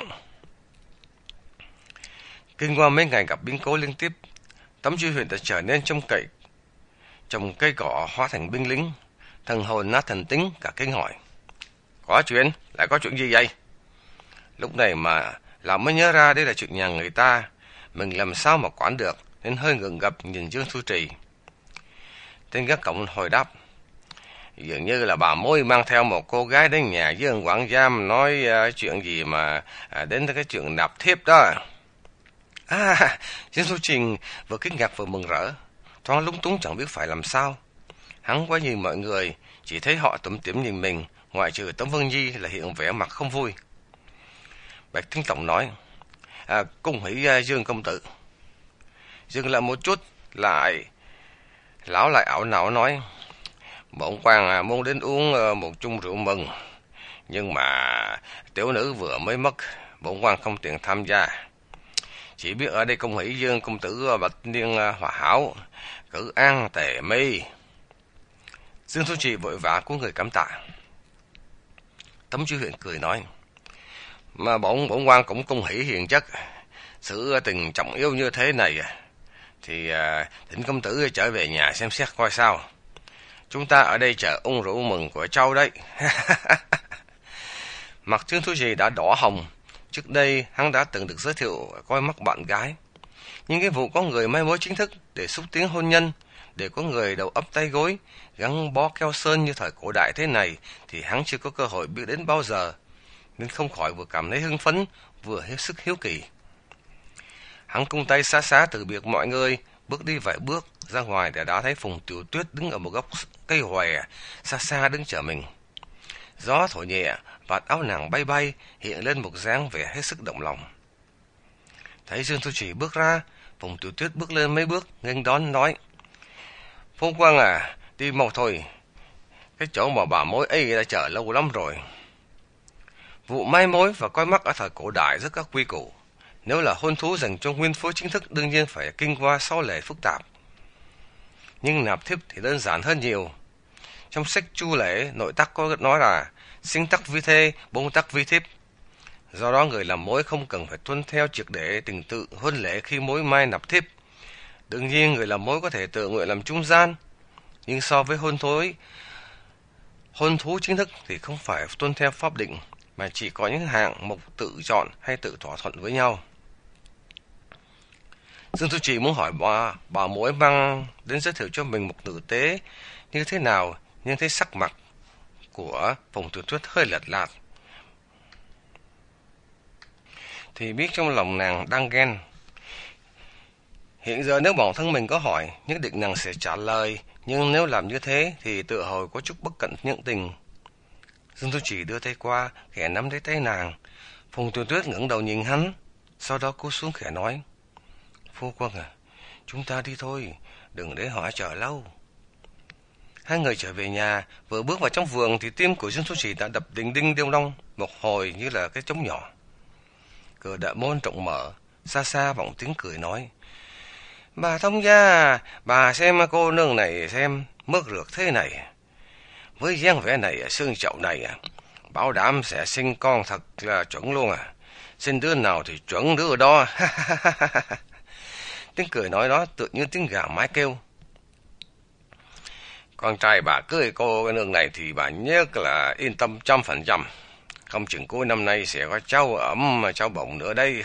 Kinh qua mấy ngày gặp biến cố liên tiếp, Tống Chi Huyền đã trở nên trông cậy, trồng cây cỏ hóa thành binh lính, thần hồn nát thần tính, cả kinh hỏi. Có chuyện, lại có chuyện gì vậy? Lúc này mà lão mới nhớ ra đây là chuyện nhà người ta, mình làm sao mà quản được, nên hơi ngượng ngập nhìn Dương Thu Trì. Tên gác cổng hồi đáp. Dường như là bà mối mang theo một cô gái đến nhà Dương quản giam, nói uh, chuyện gì mà uh, đến cái chuyện nạp thiếp đó. À, Dương Thu Trì vừa kinh ngạc vừa mừng rỡ, thoáng lúng túng chẳng biết phải làm sao. Hắn quá nhìn mọi người, chỉ thấy họ tủm tỉm nhìn mình, ngoại trừ Tống Vân Nhi là hiện vẻ mặt không vui. Bạch Thiên Tổng nói. À, cung hỷ uh, Dương công tử. Dừng lại một chút, lại lão lại ảo não nói. Bổn quan muốn đến uống một chung rượu mừng, nhưng mà tiểu nữ vừa mới mất, bổn quan không tiện tham gia. Chỉ biết ở đây cung hỷ Dương công tử bạch niên hòa hảo, cử an tề mi. Dương Thu Trì vội vã của người cảm tạ. Tống Chi Huyền cười nói. Mà bổn bổn quan cũng cung hỷ hiền chất, sự tình trọng yếu như thế này thì à, thỉnh công tử trở về nhà xem xét coi sao. Chúng ta ở đây chờ uống rượu mừng của cháu đấy. Mặt Dương Thu Trì đã đỏ hồng. Trước đây hắn đã từng được giới thiệu coi mắt bạn gái, nhưng cái vụ có người mai mối chính thức để xúc tiến hôn nhân, để có người đầu ấp tay gối gắn bó keo sơn như thời cổ đại thế này thì hắn chưa có cơ hội biết đến bao giờ, nên không khỏi vừa cảm thấy hưng phấn vừa hết sức hiếu kỳ. Hắn cung tay xá xá từ biệt mọi người, bước đi vài bước ra ngoài để đã thấy Phùng Tiểu Tuyết đứng ở một góc cây hòe xa xa đứng chờ mình. Gió thổi nhẹ, vạt áo nàng bay bay hiện lên một dáng vẻ hết sức động lòng. Thấy Dương Thu Trì bước ra, Phùng Tiểu Tuyết bước lên mấy bước nghênh đón nói. Phu Quang à, đi mau thôi, cái chỗ mà bà mối ấy đã chờ lâu lắm rồi. Vụ mai mối và coi mắt ở thời cổ đại rất các quy củ. Nếu là hôn thú dành cho nguyên phối chính thức đương nhiên phải kinh qua sáu lễ phức tạp. Nhưng nạp thiếp thì đơn giản hơn nhiều. Trong sách Chu Lễ, nội tắc có nói là sinh tắc vi thê, bông tắc vi thiếp. Do đó người làm mối không cần phải tuân theo triệt để trình tự hôn lễ khi mối mai nạp thiếp. Đương nhiên người làm mối có thể tự nguyện làm trung gian, nhưng so với hôn thối, hôn thú chính thức thì không phải tuân theo pháp định, mà chỉ có những hạng mục tự chọn hay tự thỏa thuận với nhau. Dương Thu Trì muốn hỏi bà, bà mối mang đến giới thiệu cho mình một nữ tế như thế nào, nhưng thấy sắc mặt của Phùng Tiểu Tuyết hơi lật lạt, thì biết trong lòng nàng đang ghen. Hiện giờ nếu bản thân mình có hỏi, nhất định nàng sẽ trả lời, nhưng nếu làm như thế thì tự hồi có chút bất cẩn nhẫn tình. Dương Thu Trì đưa tay qua, khẽ nắm lấy tay nàng. Phùng Tiểu Tuyết ngẩng đầu nhìn hắn, sau đó cúi xuống khẽ nói. Phu Quân à, chúng ta đi thôi, đừng để họ chờ lâu. Hai người trở về nhà, vừa bước vào trong vườn thì tim của Dương Thu Trì đã đập đinh đinh điêu đong một hồi như là cái trống nhỏ. Cửa đại môn rộng mở, xa xa vọng tiếng cười nói. Bà thông gia, bà xem cô nương này xem, mức rượt thế này. Với dáng vẻ này, xương chậu này, bảo đảm sẽ sinh con thật là chuẩn luôn à. Sinh đứa nào thì chuẩn đứa đó. Tiếng cười nói đó tự như tiếng gà mái kêu. Con trai bà cưới cô cái nương này thì bà nhớ là yên tâm trăm phần trăm. Không chừng cuối năm nay sẽ có cháu ấm cháu bổng nữa đây.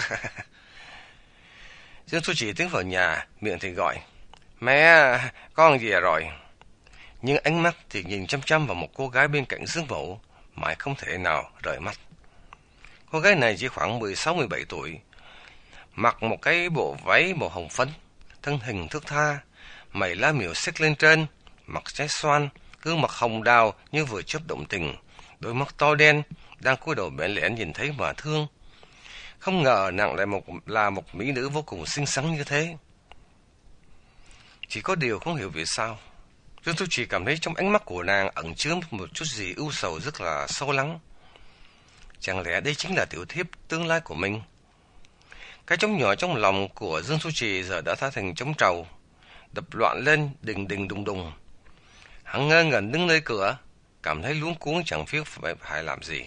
Dương Thu Chỉ tiến vào nhà, miệng thì gọi: Mẹ, con về rồi. Nhưng ánh mắt thì nhìn chăm chăm vào một cô gái bên cạnh Dương Mẫu, mãi không thể nào rời mắt. Cô gái này chỉ khoảng mười sáu mười bảy tuổi, mặc một cái bộ váy màu hồng phấn, thân hình thướt tha, mày lá miều xếch lên trên, mặt trái xoan, gương mặt hồng đào như vừa chớp động tình, đôi mắt to đen đang cúi đầu bẽn lẽn nhìn thấy mà thương. Không ngờ nàng lại một là một mỹ nữ vô cùng xinh xắn như thế. Chỉ có điều không hiểu vì sao, Dương Thu Chỉ cảm thấy trong ánh mắt của nàng ẩn chứa một chút gì ưu sầu rất là sâu lắng. Chẳng lẽ đây chính là tiểu thiếp tương lai của mình? Cái trống nhỏ trong lòng của Dương Thu Chỉ giờ đã thay thành trống trầu, đập loạn lên đình đình đùng đùng. Hắn ngơ ngẩn đứng nơi cửa, cảm thấy luống cuống chẳng biết phải, phải làm gì.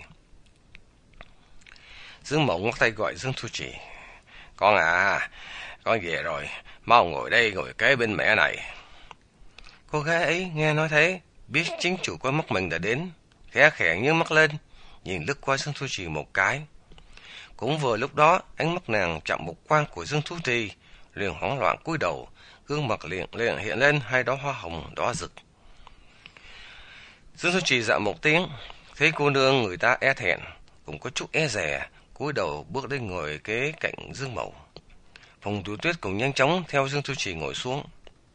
Dương Mộng ngắt tay gọi Dương Thu Chỉ: Con à, con về rồi, mau ngồi đây, ngồi kế bên mẹ này. Cô gái ấy nghe nói thế, biết chính chủ con mắt mình đã đến, khẽ khẽ nhướng mắt lên, nhìn lướt qua Dương Thu Trì một cái. Cũng vừa lúc đó, ánh mắt nàng chạm một quan của Dương Thu Trì, liền hoảng loạn cúi đầu, gương mặt liền liền hiện lên hai đóa hoa hồng đỏ rực. Dương Thu Trì dạ một tiếng, thấy cô nương người ta e thẹn, cũng có chút e dè, cúi đầu bước đến ngồi kế cạnh Dương Mậu. Phùng Tiểu Tuyết cũng nhanh chóng theo Dương Thu Trì ngồi xuống.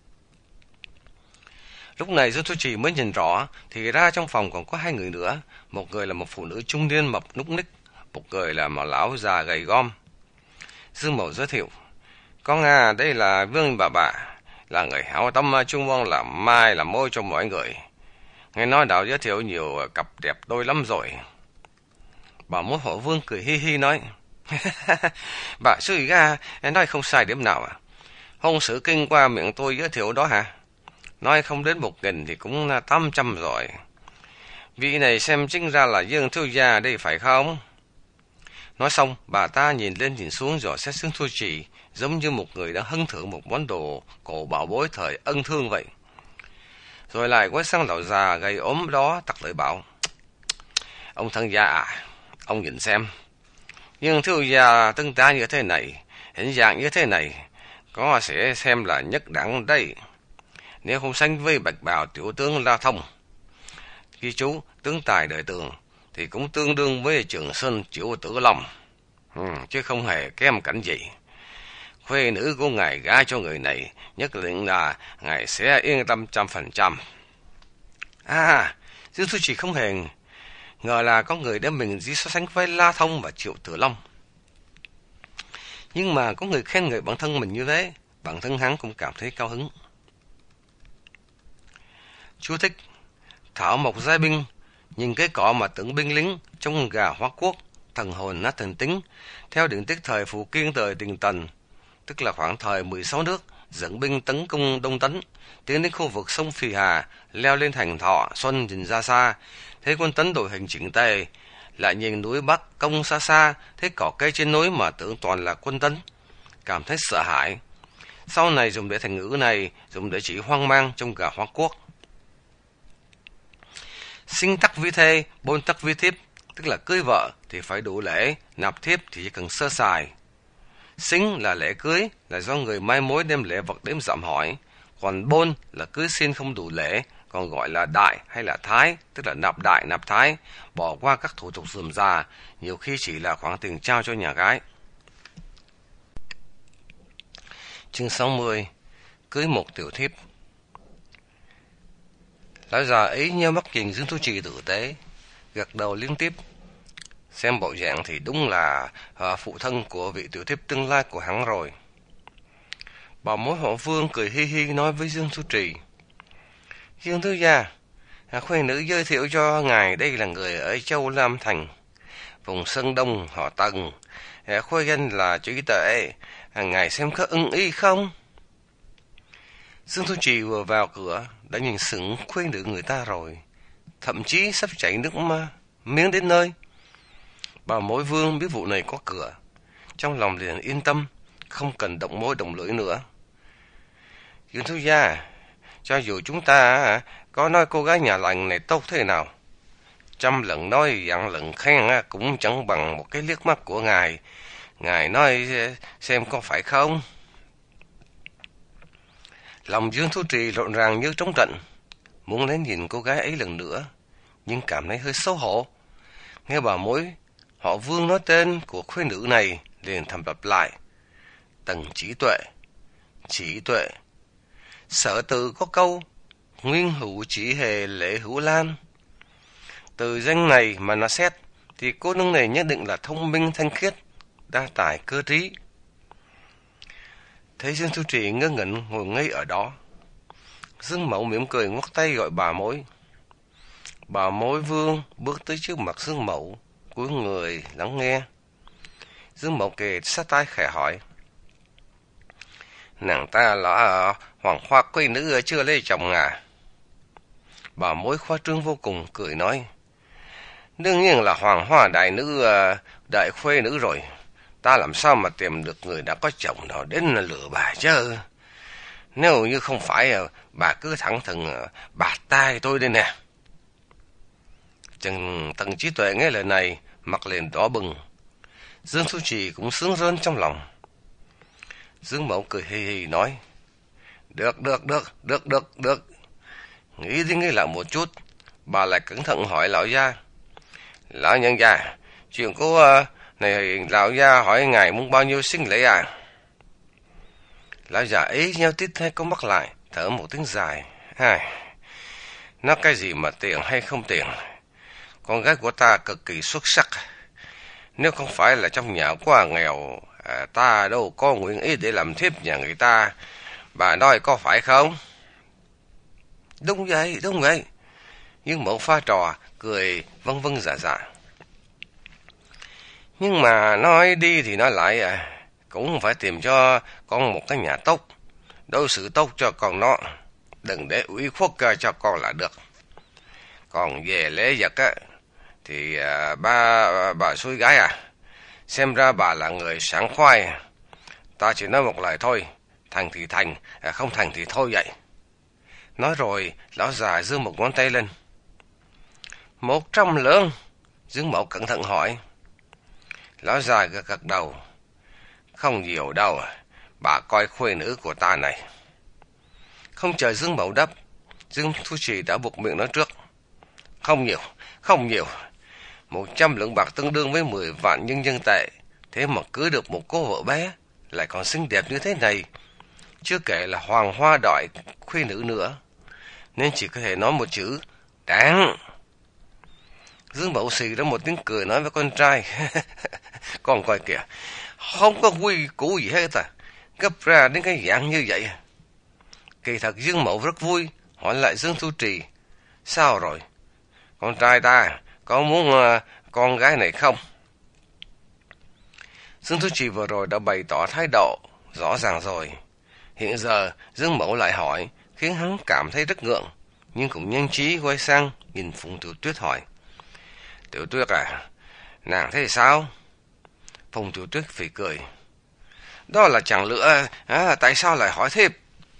Lúc này Dương Thu Trì mới nhìn rõ, thì ra trong phòng còn có hai người nữa. Một người là một phụ nữ trung niên mập núc ních, một người là một lão già gầy gom. Dương Mậu giới thiệu: Con à, đây là Vương bà bà, là người hảo tâm trung mong làm mai làm môi cho mọi người. Nghe nói đạo giới thiệu nhiều cặp đẹp đôi lắm rồi. Bà mối hộ Vương cười hi hi nói: Bà suy ra nói không sai điểm nào à? Hôn sự kinh qua miệng tôi giới thiệu đó hả? Nói không đến một nghìn thì cũng tám trăm rồi. Vị này xem chính ra là Dương thiếu gia đây phải không? Nói xong, bà ta nhìn lên nhìn xuống dò xét Dương Thu Trì, giống như một người đã hân thưởng một món đồ cổ bảo bối thời ân thương vậy. Rồi lại quay sang lão già gầy ốm đó tặc lưỡi bảo: Ông thân gia à, ông nhìn xem, Dương thiếu gia tưng ta như thế này, hình dạng như thế này, có sẽ xem là nhất đẳng đây. Nếu không sánh với bạch bào tiểu tướng La Thông, ghi chú tướng tài đời Tường, thì cũng tương đương với Trường Sơn Triệu Tử Long, ừ, chứ không hề kém cảnh gì. Khuê nữ của ngài gả cho người này, nhất định là ngài sẽ yên tâm trăm phần trăm. À, Dương Thu Chỉ không hề ngờ là có người đem mình đi so sánh với La Thông và Triệu Tử Long. Nhưng mà có người khen ngợi bản thân mình như thế, bản thân hắn cũng cảm thấy cao hứng. Chú thích: Thảo Mộc Giai Binh, nhìn cái cỏ mà tưởng binh lính trong gà Hóa Quốc, thần hồn nát thần tính. Theo điển tích thời Phù Kiên thời Tiền Tần, tức là khoảng thời mười sáu nước, dẫn binh tấn công Đông Tấn, tiến đến khu vực sông Phì Hà, leo lên thành Thọ Xuân nhìn ra xa, thấy quân Tấn đội hình chỉnh tề, lại nhìn núi Bắc công xa xa, thấy cỏ cây trên núi mà tưởng toàn là quân Tấn, cảm thấy sợ hãi. Sau này dùng để thành ngữ này, dùng để chỉ hoang mang trong gà Hóa Quốc. Sinh tắc vi thê, bôn tắc vi thiếp, tức là cưới vợ thì phải đủ lễ, nạp thiếp thì chỉ cần sơ sài. Sinh là lễ cưới, là do người mai mối đem lễ vật đến dặm hỏi. Còn bôn là cưới xin không đủ lễ, còn gọi là đại hay là thái, tức là nạp đại nạp thái, bỏ qua các thủ tục rườm rà, nhiều khi chỉ là khoản tiền trao cho nhà gái. Chương sáu mươi. Cưới một tiểu thiếp. Lão già ấy nheo mắt nhìn Dương Thu Trì tử tế, gật đầu liên tiếp. Xem bộ dạng thì đúng là à, phụ thân của vị tiểu thiếp tương lai của hắn rồi. Bà mối họ Vương cười hi hi nói với Dương Thu Trì: Dương thiếu gia, à, khuê nữ giới thiệu cho ngài đây là người ở Châu Lam Thành, vùng Sơn Đông họ Tần, à, khuê danh là Trí Tệ, à, ngài xem có ưng ý không? Dương Thu Trì vừa vào cửa đã nhìn sững khuê nữ người ta rồi, thậm chí sắp chảy nước ma. Miếng đến nơi, bà mối vương biết vụ này có cửa, trong lòng liền yên tâm, không cần động môi động lưỡi nữa. Dương thiếu gia, cho dù chúng ta có nói cô gái nhà lành này tốt thế nào, trăm lần nói dặn lần khen cũng chẳng bằng một cái liếc mắt của ngài. Ngài nói xem có phải không? Lòng Dương Thu Trì rộn ràng như trống trận, muốn đến nhìn cô gái ấy lần nữa, nhưng cảm thấy hơi xấu hổ. Nghe bà mối họ Vương nói tên của khuê nữ này, liền thầm lặp lại: Tần Trí Tuệ, Trí Tuệ. Sở từ có câu nguyên hữu chỉ hề lễ hữu lan. Từ danh này mà nó xét thì cô nương này nhất định là thông minh thanh khiết, đa tài cơ trí. Thấy Dương Thu Trì ngơ ngẩn ngồi ngây ở đó, Dương Mậu mỉm cười ngoắc tay gọi bà mối. Bà mối Vương bước tới trước mặt Dương Mậu, cúi người lắng nghe. Dương Mậu kề sát tai khẽ hỏi: Nàng ta là Hoàng Hoa quê nữ chưa lấy chồng à? Bà mối khoa trương vô cùng, cười nói: Đương nhiên là Hoàng Hoa đại nữ, đại khuê nữ rồi. Ta làm sao mà tìm được người đã có chồng nào đến lừa bà chứ? Nếu như không phải, bà cứ thẳng thừng bạt tai tôi đây nè. Chừng Tần Trí Tuệ nghe lời này, mặt liền đỏ bừng. Dương Thu Trì cũng sướng rơn trong lòng. Dương Mậu cười hì hì nói: Được, được, được, được, được, được. Nghĩ đi nghĩ lại một chút, bà lại cẩn thận hỏi lão gia: Lão nhân gia, chuyện của này lão gia hỏi ngài muốn bao nhiêu sinh lễ à? Lão già ấy nheo tít hay có mắc lại, thở một tiếng dài: Ai, nó cái gì mà tiền hay không tiền? Con gái của ta cực kỳ xuất sắc. Nếu không phải là trong nhà quá nghèo, à, ta đâu có nguyện ý để làm thiếp nhà người ta. Bà nói có phải không? Đúng vậy, đúng vậy. Nhưng Mậu pha trò, cười vâng vâng dạ dạ. Nhưng mà nói đi thì nói lại, à, cũng phải tìm cho con một cái nhà tốt, đối xử tốt cho con nó, đừng để ủy khuất cho con là được. Còn về lễ vật á, thì à, ba bà suối gái à, xem ra bà là người sảng khoái. Ta chỉ nói một lời thôi, thành thì thành, à, không thành thì thôi vậy. Nói rồi, lão già giơ một ngón tay lên. Một trăm lượng. Dương Mậu cẩn thận hỏi. Lão già gật gật đầu. Không nhiều đâu, bà coi khuê nữ của ta này. Không chờ Dương Mậu đáp, Dương Thu Trì đã buộc miệng nói trước. Không nhiều, không nhiều. Một trăm lượng bạc tương đương với mười vạn nhân dân tệ. Thế mà cưới được một cô vợ bé, lại còn xinh đẹp như thế này. Chưa kể là hoàng hoa đọi khuê nữ nữa. Nên chỉ có thể nói một chữ: đáng. Dương Mậu xì ra một tiếng cười nói với con trai: Con coi kìa, không có quy củ gì hết à, gấp ra đến cái dạng như vậy. Kỳ thật Dương Mậu rất vui, hỏi lại Dương Thu Trì: Sao rồi? Con trai ta có muốn uh, con gái này không? Dương Thu Trì vừa rồi đã bày tỏ thái độ rõ ràng rồi. Hiện giờ Dương Mậu lại hỏi, khiến hắn cảm thấy rất ngượng, nhưng cũng nhanh trí quay sang nhìn Phùng Tiểu Tuyết hỏi: Tiểu Tuyết à, nàng thấy sao? Phùng Tiểu Tuyết phì cười: Đó là chẳng lựa, à, tại sao lại hỏi thiếp?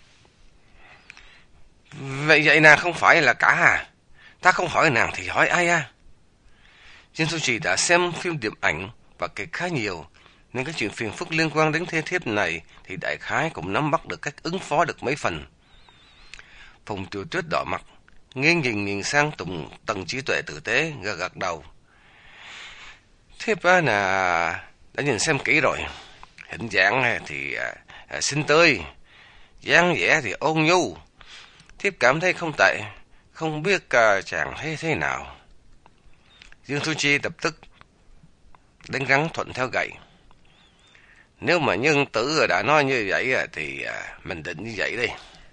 Vậy vậy nàng không phải là cả à? Ta không hỏi nàng thì hỏi ai à? Dương Thu Trì đã xem phim điện ảnh và kịch khá nhiều, nên cái chuyện phiền phức liên quan đến thế thiếp này thì đại khái cũng nắm bắt được cách ứng phó được mấy phần. Phùng Tiểu Tuyết đỏ mặt, nghiêng nhìn nhìn sang Tùng Tần Trí Tuệ tử tế, gật gật đầu. Thiếp á là đã nhìn xem kỹ rồi, hình dạng thì à, à, xinh tươi, dáng vẻ thì ôn nhu. Thiếp cảm thấy không tệ, không biết à, chàng thấy thế nào. Dương Thu Chi lập tức đánh rắn thuận theo gậy. Nếu mà nhân tử đã nói như vậy thì à, mình định như vậy đi.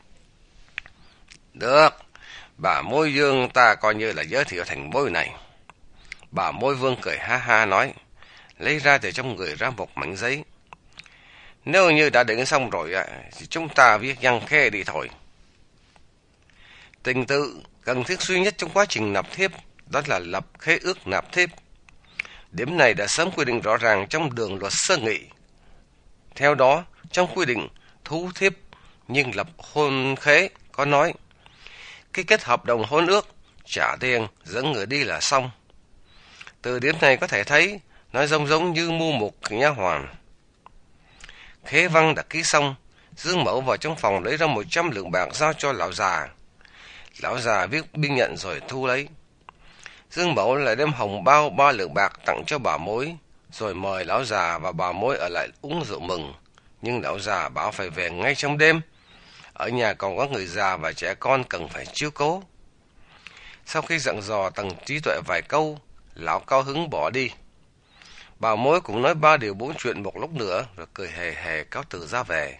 Được, bà Mối Dương ta coi như là giới thiệu thành mối này. Bà Mối Vương cười ha ha nói, lấy ra từ trong người ra một mảnh giấy. Nếu như đã định xong rồi thì chúng ta viết văn khe đi thôi. Tình tự cần thiết duy nhất trong quá trình nạp thiếp đó là lập khế ước nạp thiếp. Điểm này đã sớm quy định rõ ràng trong đường luật sơ nghị. Theo đó, trong quy định thú thiếp nhưng lập hôn khế có nói, khi kết hợp đồng hôn ước, trả tiền dẫn người đi là xong. Từ điểm này có thể thấy, nói giống giống như mua một nha hoàn. Khế văn đã ký xong, Dương Mẫu vào trong phòng lấy ra một trăm lượng bạc giao cho lão già. Lão già viết biên nhận rồi thu lấy. Dương Mẫu lại đem hồng bao ba lượng bạc tặng cho bà mối, rồi mời lão già và bà mối ở lại uống rượu mừng. Nhưng lão già bảo phải về ngay trong đêm. Ở nhà còn có người già và trẻ con cần phải chiếu cố. Sau khi dặn dò Tần Trí Tuệ vài câu, lão cao hứng bỏ đi. Bà mối cũng nói ba điều bốn chuyện một lúc nữa, rồi cười hề hề cáo từ ra về.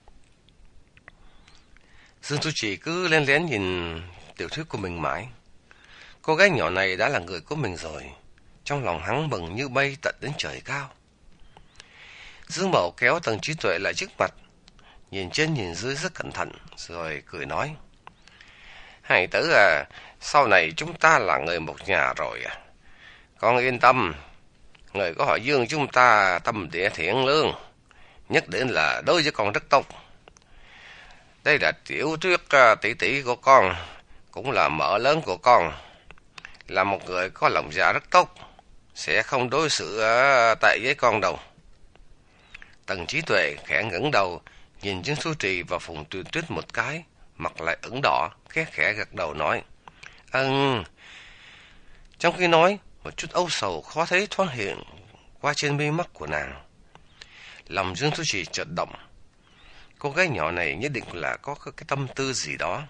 Dương Tu Trì cứ len lén nhìn tiểu thuyết của mình mãi. Cô gái nhỏ này đã là người của mình rồi. Trong lòng hắn mừng như bay tận đến trời cao. Dương Mẫu kéo Tần Trí Tuệ lại trước mặt, nhìn trên nhìn dưới rất cẩn thận, rồi cười nói: Hải tử à, sau này chúng ta là người một nhà rồi à. Con yên tâm, người có họ Dương chúng ta tâm địa thiện lương, nhất định là đối với con rất tốt. Đây là Tiểu Tuyết tỷ tỷ của con, cũng là mợ lớn của con, là một người có lòng dạ rất tốt, sẽ không đối xử tệ với con đâu. Tần Trí Tuệ khẽ ngẩng đầu, nhìn Dương Tu Trì và Phùng Tuyên Tuyết một cái, mặt lại ửng đỏ, khẽ khẽ gật đầu nói: Ừm. Trong khi nói, một chút âu sầu khó thấy thoáng hiện qua trên mi mắt của nàng. Lòng Dương Tu Trì chợt động. Cô gái nhỏ này nhất định là có cái tâm tư gì đó.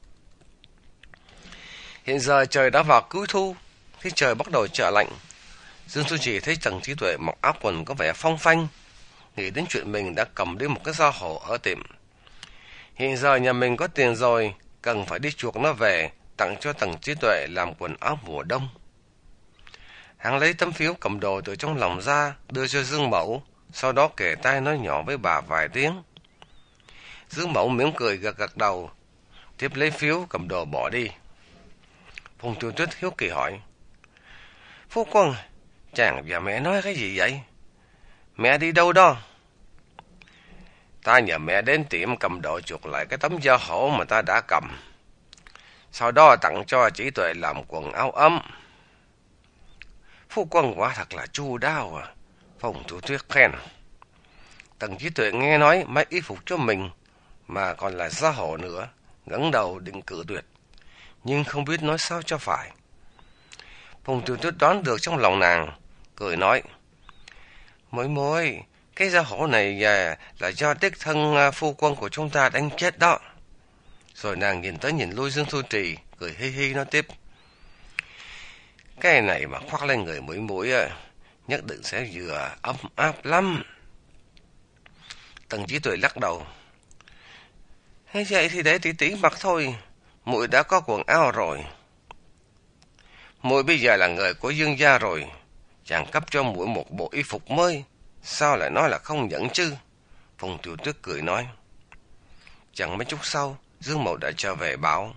Hiện giờ trời đã vào cuối thu, khi trời bắt đầu trở lạnh, Dương Tu Trì thấy Tần Trí Tuệ mặc áo quần có vẻ phong phanh, nghĩ đến chuyện mình đã cầm đi một cái da hổ ở tiệm. Hiện giờ nhà mình có tiền rồi, cần phải đi chuộc nó về, tặng cho Tần Trí Tuệ làm quần áo mùa đông. Hắn lấy tấm phiếu cầm đồ từ trong lòng ra, đưa cho Dương Mẫu, sau đó kề tai nói nhỏ với bà vài tiếng. Dương Mẫu mỉm cười gật gật đầu, tiếp lấy phiếu cầm đồ bỏ đi. Phùng Tuyên Tuyết hiếu kỳ hỏi: Phú Quân, chàng và mẹ nói cái gì vậy? Mẹ đi đâu đó? Ta nhờ mẹ đến tiệm cầm đồ chuộc lại cái tấm da hổ mà ta đã cầm, sau đó tặng cho Trí Tuệ làm quần áo ấm. Phu Quân quả thật là chu đáo à, Phùng Tuyên Tuyết khen. Tần Trí Tuệ nghe nói may y phục cho mình mà còn là da hổ nữa, ngẩng đầu định cự tuyệt, nhưng không biết nói sao cho phải. Phùng Tuyên Tuyết đoán được trong lòng nàng, cười nói: Mối mối, cái da hổ này là do đích thân phu quân của chúng ta đánh chết đó. Rồi nàng nhìn tới nhìn lui Dương Tu Trì, cười hi hi nói tiếp: Cái này mà khoác lên người mũi mũi nhất định sẽ vừa ấm áp lắm. Tần Trí Tuệ lắc đầu: Thế vậy thì để tỷ tỷ mặc thôi, muội đã có quần áo rồi. Muội bây giờ là người của Dương gia rồi, chàng cấp cho muội một bộ y phục mới, sao lại nói là không nhận chứ? Phùng Tuyên Tuyết cười nói. Chẳng mấy chút sau, Dương Mẫu đã trở về báo: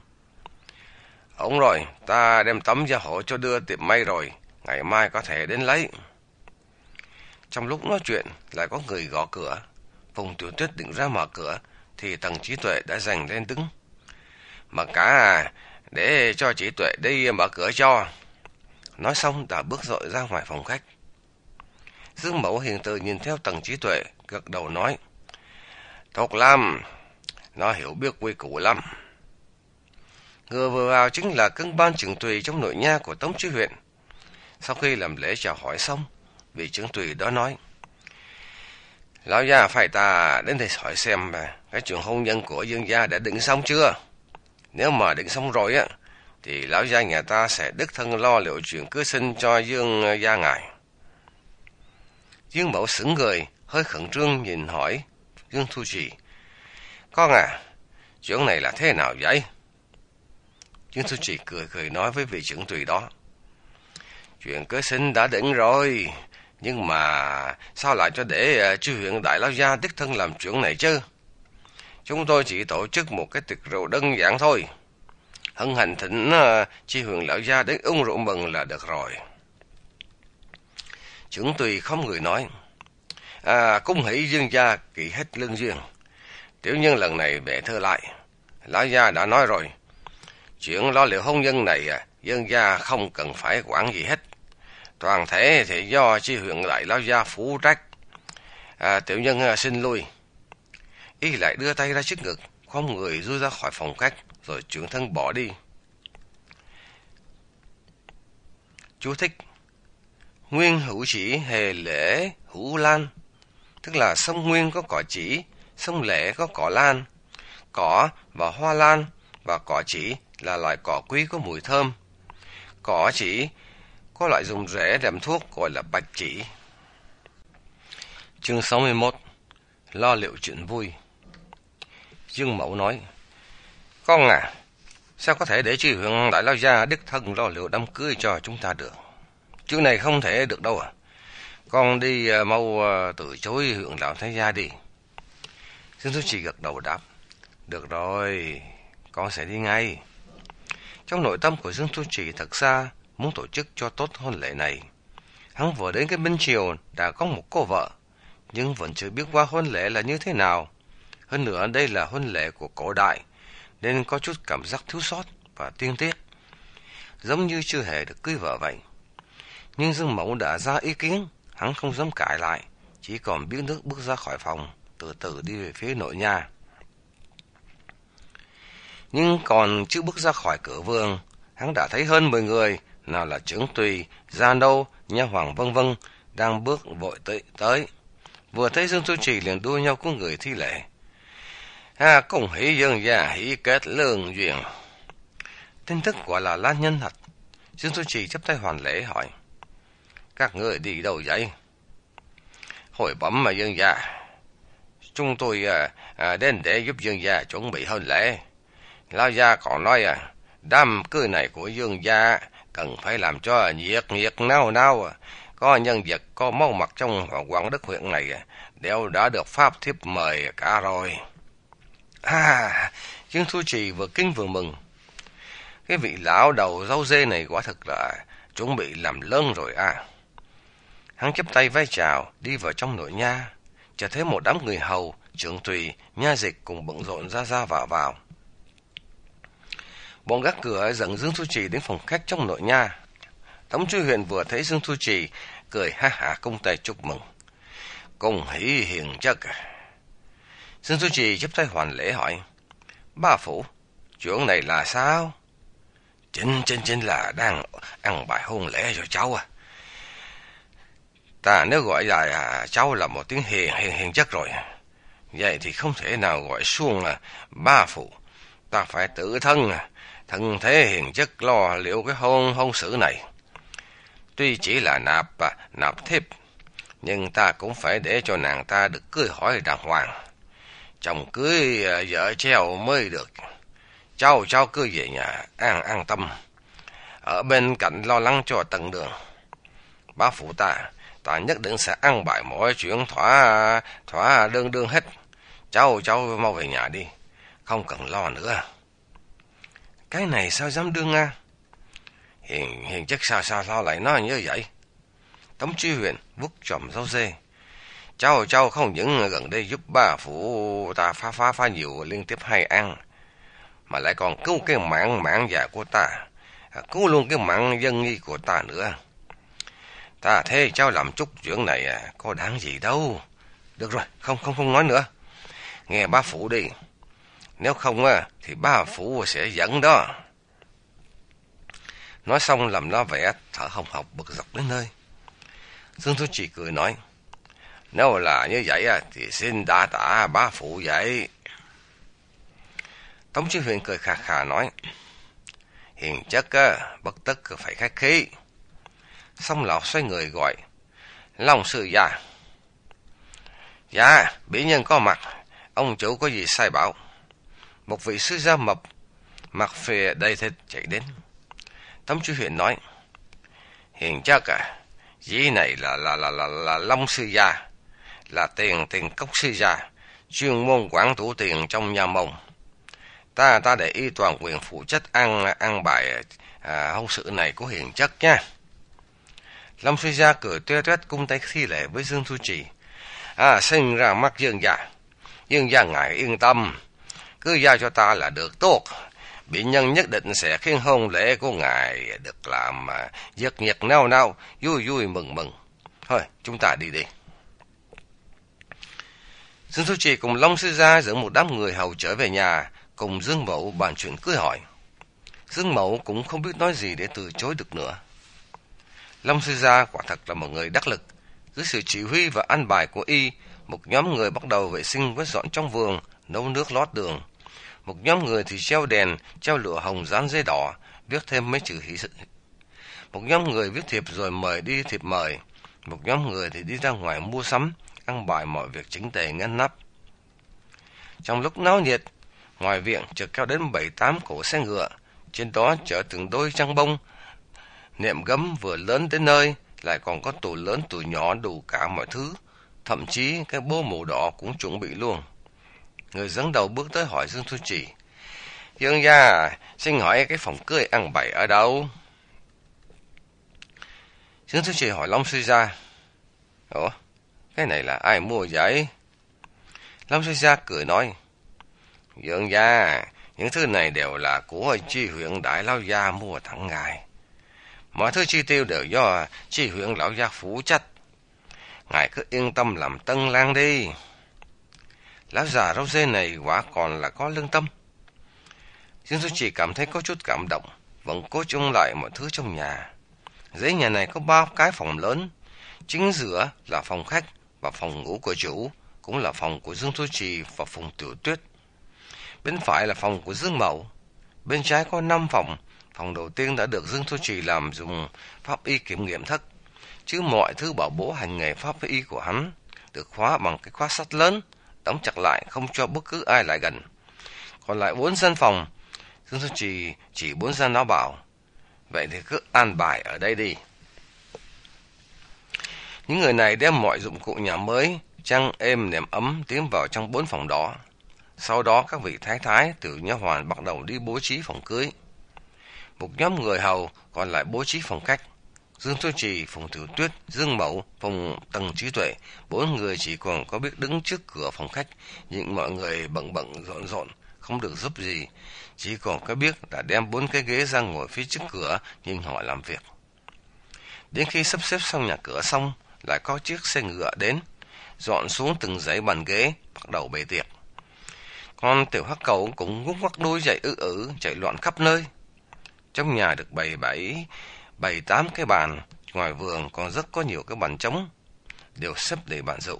Ổn rồi, ta đem tấm da hổ cho đưa tiệm may rồi, ngày mai có thể đến lấy. Trong lúc nói chuyện, lại có người gõ cửa. Phùng Tuyên Tuyết định ra mở cửa, thì Tần Trí Tuệ đã giành lên đứng. Mà cả để cho Trí Tuệ đi mở cửa cho. Nói xong đã bước dội ra ngoài phòng khách. Dương Mẫu hiền từ nhìn theo Tần Trí Tuệ, gật đầu nói: Tốt lắm, nó hiểu biết quy củ lắm. Người vừa vào chính là cưng ban trưởng tùy trong nội nha của Tống Chi huyện. Sau khi làm lễ chào hỏi xong, vị trưởng tùy đó nói: Lão gia phải ta đến đây hỏi xem cái chuyện hôn nhân của Dương gia đã định xong chưa? Nếu mà định xong rồi á, thì lão gia nhà ta sẽ đích thân lo liệu chuyện cưới xin cho Dương gia ngài. Dương Mẫu sững người, hơi khẩn trương nhìn hỏi Dương Tu Trì: Con à, chuyện này là thế nào vậy? Dương Tu Trì cười cười nói với vị trưởng tùy đó: Chuyện cưới xin đã định rồi, nhưng mà sao lại cho để Chi huyện đại lão gia đích thân làm chuyện này chứ? Chúng tôi chỉ tổ chức một cái tiệc rượu đơn giản thôi. hân hạnh thỉnh uh, chi huyện lão gia đến uống rượu mừng là được rồi. Trưởng tùy không người nói, à, cung hỷ dương gia kỵ hết lương duyên. Tiểu nhân lần này bệ thơ lại, lão gia đã nói rồi, chuyện lo liệu hôn nhân này dương gia không cần phải quản gì hết, toàn thể thì do chi huyện đại lão gia phụ trách. À, tiểu nhân xin lui. Y lại đưa tay ra trước ngực, không người rui ra khỏi phòng khách, rồi chuyển thân bỏ đi. Chú thích: Nguyên hữu chỉ, hề lễ hữu lan, tức là sông Nguyên có cỏ chỉ, sông Lễ có cỏ lan. Cỏ và hoa lan và cỏ chỉ là loại cỏ quý có mùi thơm. Cỏ chỉ có loại dùng rễ làm thuốc gọi là bạch chỉ. Chương sáu mươi mốt. Lo liệu chuyện vui. Dương Mẫu nói, con à, sao có thể để chi huyện đại lão gia đích thân lo liệu đám cưới cho chúng ta được? Chuyện này không thể được đâu à. Con đi uh, mau uh, từ chối huyện lão thái gia đi. Dương Thu Trì gật đầu đáp, được rồi, con sẽ đi ngay. Trong nội tâm của Dương Thu Trì thật ra muốn tổ chức cho tốt hôn lễ này. Hắn vừa đến cái Minh Triều đã có một cô vợ, nhưng vẫn chưa biết qua hôn lễ là như thế nào. Hơn nữa đây là hôn lễ của cổ đại, nên có chút cảm giác thiếu sót và tiên tiếc, giống như chưa hề được cưới vợ vậy. Nhưng Dương Mẫu đã ra ý kiến, hắn không dám cãi lại, chỉ còn biết nước bước ra khỏi phòng, từ từ đi về phía nội nhà. Nhưng còn chưa bước ra khỏi cửa vườn, hắn đã thấy hơn mười người, nào là trưởng tùy, gia nô, nha hoàng vân vân, đang bước vội tới. tới. Vừa thấy Dương Thu Trì liền đua nhau của người thi lễ. À, cùng hỷ dương gia hỷ kết lương duyên. Tin tức gọi là lan nhân thật. Dương Thu Trì chắp tay hoàn lễ hỏi, các người đi đâu vậy? Hồi bẩm mà dương gia, chúng tôi à, à, đến để giúp dương gia chuẩn bị hôn lễ. Lão gia còn nói à, đám cưới này của dương gia cần phải làm cho nhiệt nhiệt nao nao. Có nhân vật có máu mặt trong Quảng Đức huyện này đều đã được pháp thiếp mời cả rồi. À, Dương Thu Trì vừa kinh vừa mừng. Cái vị lão đầu râu dê này quả thực là chuẩn bị làm lớn rồi à. Hắn chắp tay vái chào, đi vào trong nội nha, chợt thấy một đám người hầu, trưởng tùy, nha dịch cùng bận rộn ra ra vào vào. Bọn gác cửa dẫn Dương Thu Trì đến phòng khách trong nội nha. Tống Chu Huyền vừa thấy Dương Thu Trì, cười ha hả cung tay chúc mừng. Cùng hỷ hiền chất. Dương Thu Trì chắp tay hoàn lễ hỏi, ba phủ, chuyện này là sao? Chính chính chính là đang ăn bài hôn lễ cho cháu à. Ta nếu gọi là à, cháu là một tiếng hiền hiền hiền chất rồi, vậy thì không thể nào gọi xuông là ba phụ. Ta phải tự thân thân thế hiền chất lo liệu cái hôn hôn sự này. Tuy chỉ là nạp à, nạp thiếp, nhưng ta cũng phải để cho nàng ta được cưới hỏi đàng hoàng. Chồng cưới à, vợ treo mới được. Cháu cháu cứ về nhà an an tâm, ở bên cạnh lo lắng cho tận đường. Bá phụ ta, ta nhất định sẽ ăn bài mọi chuyện thỏa thỏa đương đương hết. Cháu cháu mau về nhà đi, không cần lo nữa. Cái này sao dám đương à? Hiền hiền chất sao sao sao lại nói như vậy? Tống Chi Huyền vuốt chòm râu dê. Cháu cháu không những gần đây giúp ba phụ ta phá phá phá nhiều liên tiếp hay ăn, mà lại còn cứu cái mạng mạng già của ta, cứu luôn cái mạng dân nghi của ta nữa. Ta thấy cháu làm chút chuyện này à, có đáng gì đâu. Được rồi, không không không nói nữa. Nghe bá phụ đi. Nếu không á, thì bá phụ sẽ giận đó. Nói xong làm nó vẻ thở hồng hộc bực dọc đến nơi. Dương Thu Trì cười nói, nếu là như vậy à, thì xin đa tạ bá phụ vậy. Tống Chi Huyền cười khà khà nói, hiền chất á, bất tất phải khách khí. Xong lão xoay người gọi, Long sư gia. Dạ, bỉ nhân có mặt, ông chủ có gì sai bảo? Một vị sư gia mập, mặc phề đầy thịt chạy đến. Tống Chi Huyền nói, hiền chất à, dĩ này là là là là, là Long sư gia, là tiền tiền cốc sư gia, chuyên môn quản tủ tiền trong nhà mông. ta ta để y toàn quyền phụ trách ăn ăn bài à, hôn sự này của hiền chất nha. Long Suy Gia cười tuét tuét cung tay thi lễ với Dương Thu Trì. À, sinh ra mắt Dương gia, Dương gia ngài yên tâm, cứ giao cho ta là được tốt. Bị nhân nhất định sẽ khiến hôn lễ của ngài được làm à, giật nhiệt nao nao, vui vui mừng mừng. Thôi, chúng ta đi đi. Dương Thu Trì cùng Long Sư Gia dẫn một đám người hầu trở về nhà, cùng Dương Mẫu bàn chuyện cưới hỏi. Dương Mẫu cũng không biết nói gì để từ chối được nữa. Long Sư Gia quả thật là một người đắc lực. Dưới sự chỉ huy và an bài của y, một nhóm người bắt đầu vệ sinh quét dọn trong vườn, nấu nước lót đường. Một nhóm người thì treo đèn, treo lụa hồng dán giấy đỏ, viết thêm mấy chữ hỷ sự. Một nhóm người viết thiệp rồi mời đi thiệp mời. Một nhóm người thì đi ra ngoài mua sắm, ăn bài mọi việc chính tề ngăn nắp. Trong lúc náo nhiệt, ngoài viện chợt kéo đến bảy tám cỗ xe ngựa, trên đó chở từng đôi trang bông, nệm gấm vừa lớn đến nơi, lại còn có tủ lớn tủ nhỏ đủ cả mọi thứ, thậm chí cái bô màu đỏ cũng chuẩn bị luôn. Người dẫn đầu bước tới hỏi Dương Thu Trì. Dương gia, xin hỏi cái phòng cưới ăn bày ở đâu? Dương Thu Trì hỏi Long Sư Gia. Ủa, cái này là ai mua vậy? Long Sư Gia cười nói. Dương gia, những thứ này đều là của chi huyện Đại Lão Gia mua tặng ngài. Mọi thứ chi tiêu đều do chi huyện Lão Gia phụ trách. Ngài cứ yên tâm làm tân lang đi. Lão già râu dê này quả còn là có lương tâm. Dương Thu Trì cảm thấy có chút cảm động, vẫn cố chung lại mọi thứ trong nhà. Dãy nhà này có ba cái phòng lớn, chính giữa là phòng khách và phòng ngủ của chủ, cũng là phòng của Dương Thu Trì và phòng Tiểu Tuyết. Bên phải là phòng của Dương Mẫu. Bên trái có năm phòng. Phòng đầu tiên đã được Dương Thu Trì làm dùng pháp y kiểm nghiệm thất, chứ mọi thứ bảo bố hành nghề pháp y của hắn được khóa bằng cái khóa sắt lớn, đóng chặt lại không cho bất cứ ai lại gần. Còn lại bốn gian phòng, Dương Thu Trì chỉ bốn gian nó bảo, vậy thì cứ an bài ở đây đi. Những người này đem mọi dụng cụ nhà mới, chăn êm nệm ấm tiến vào trong bốn phòng đó. Sau đó các vị thái thái từ nha hoàn bắt đầu đi bố trí phòng cưới. Một nhóm người hầu còn lại bố trí phòng khách. Dương Thu Trì, phòng Tiểu Tuyết, Dương Mẫu, phòng Tần Trí Tuệ, bốn người chỉ còn có biết đứng trước cửa phòng khách, nhưng mọi người bận bận rộn rộn, không được giúp gì, chỉ còn có biết đã đem bốn cái ghế ra ngồi phía trước cửa nhưng họ làm việc. Đến khi sắp xếp xong nhà cửa xong, lại có chiếc xe ngựa đến, dọn xuống từng dãy bàn ghế, bắt đầu bày tiệc. Con Tiểu Hắc Cầu cũng ngúc ngoắc đuôi chạy ư ử, chạy loạn khắp nơi. Trong nhà được bày bảy, bảy tám cái bàn, ngoài vườn còn rất có nhiều cái bàn trống, đều xếp để bàn rượu.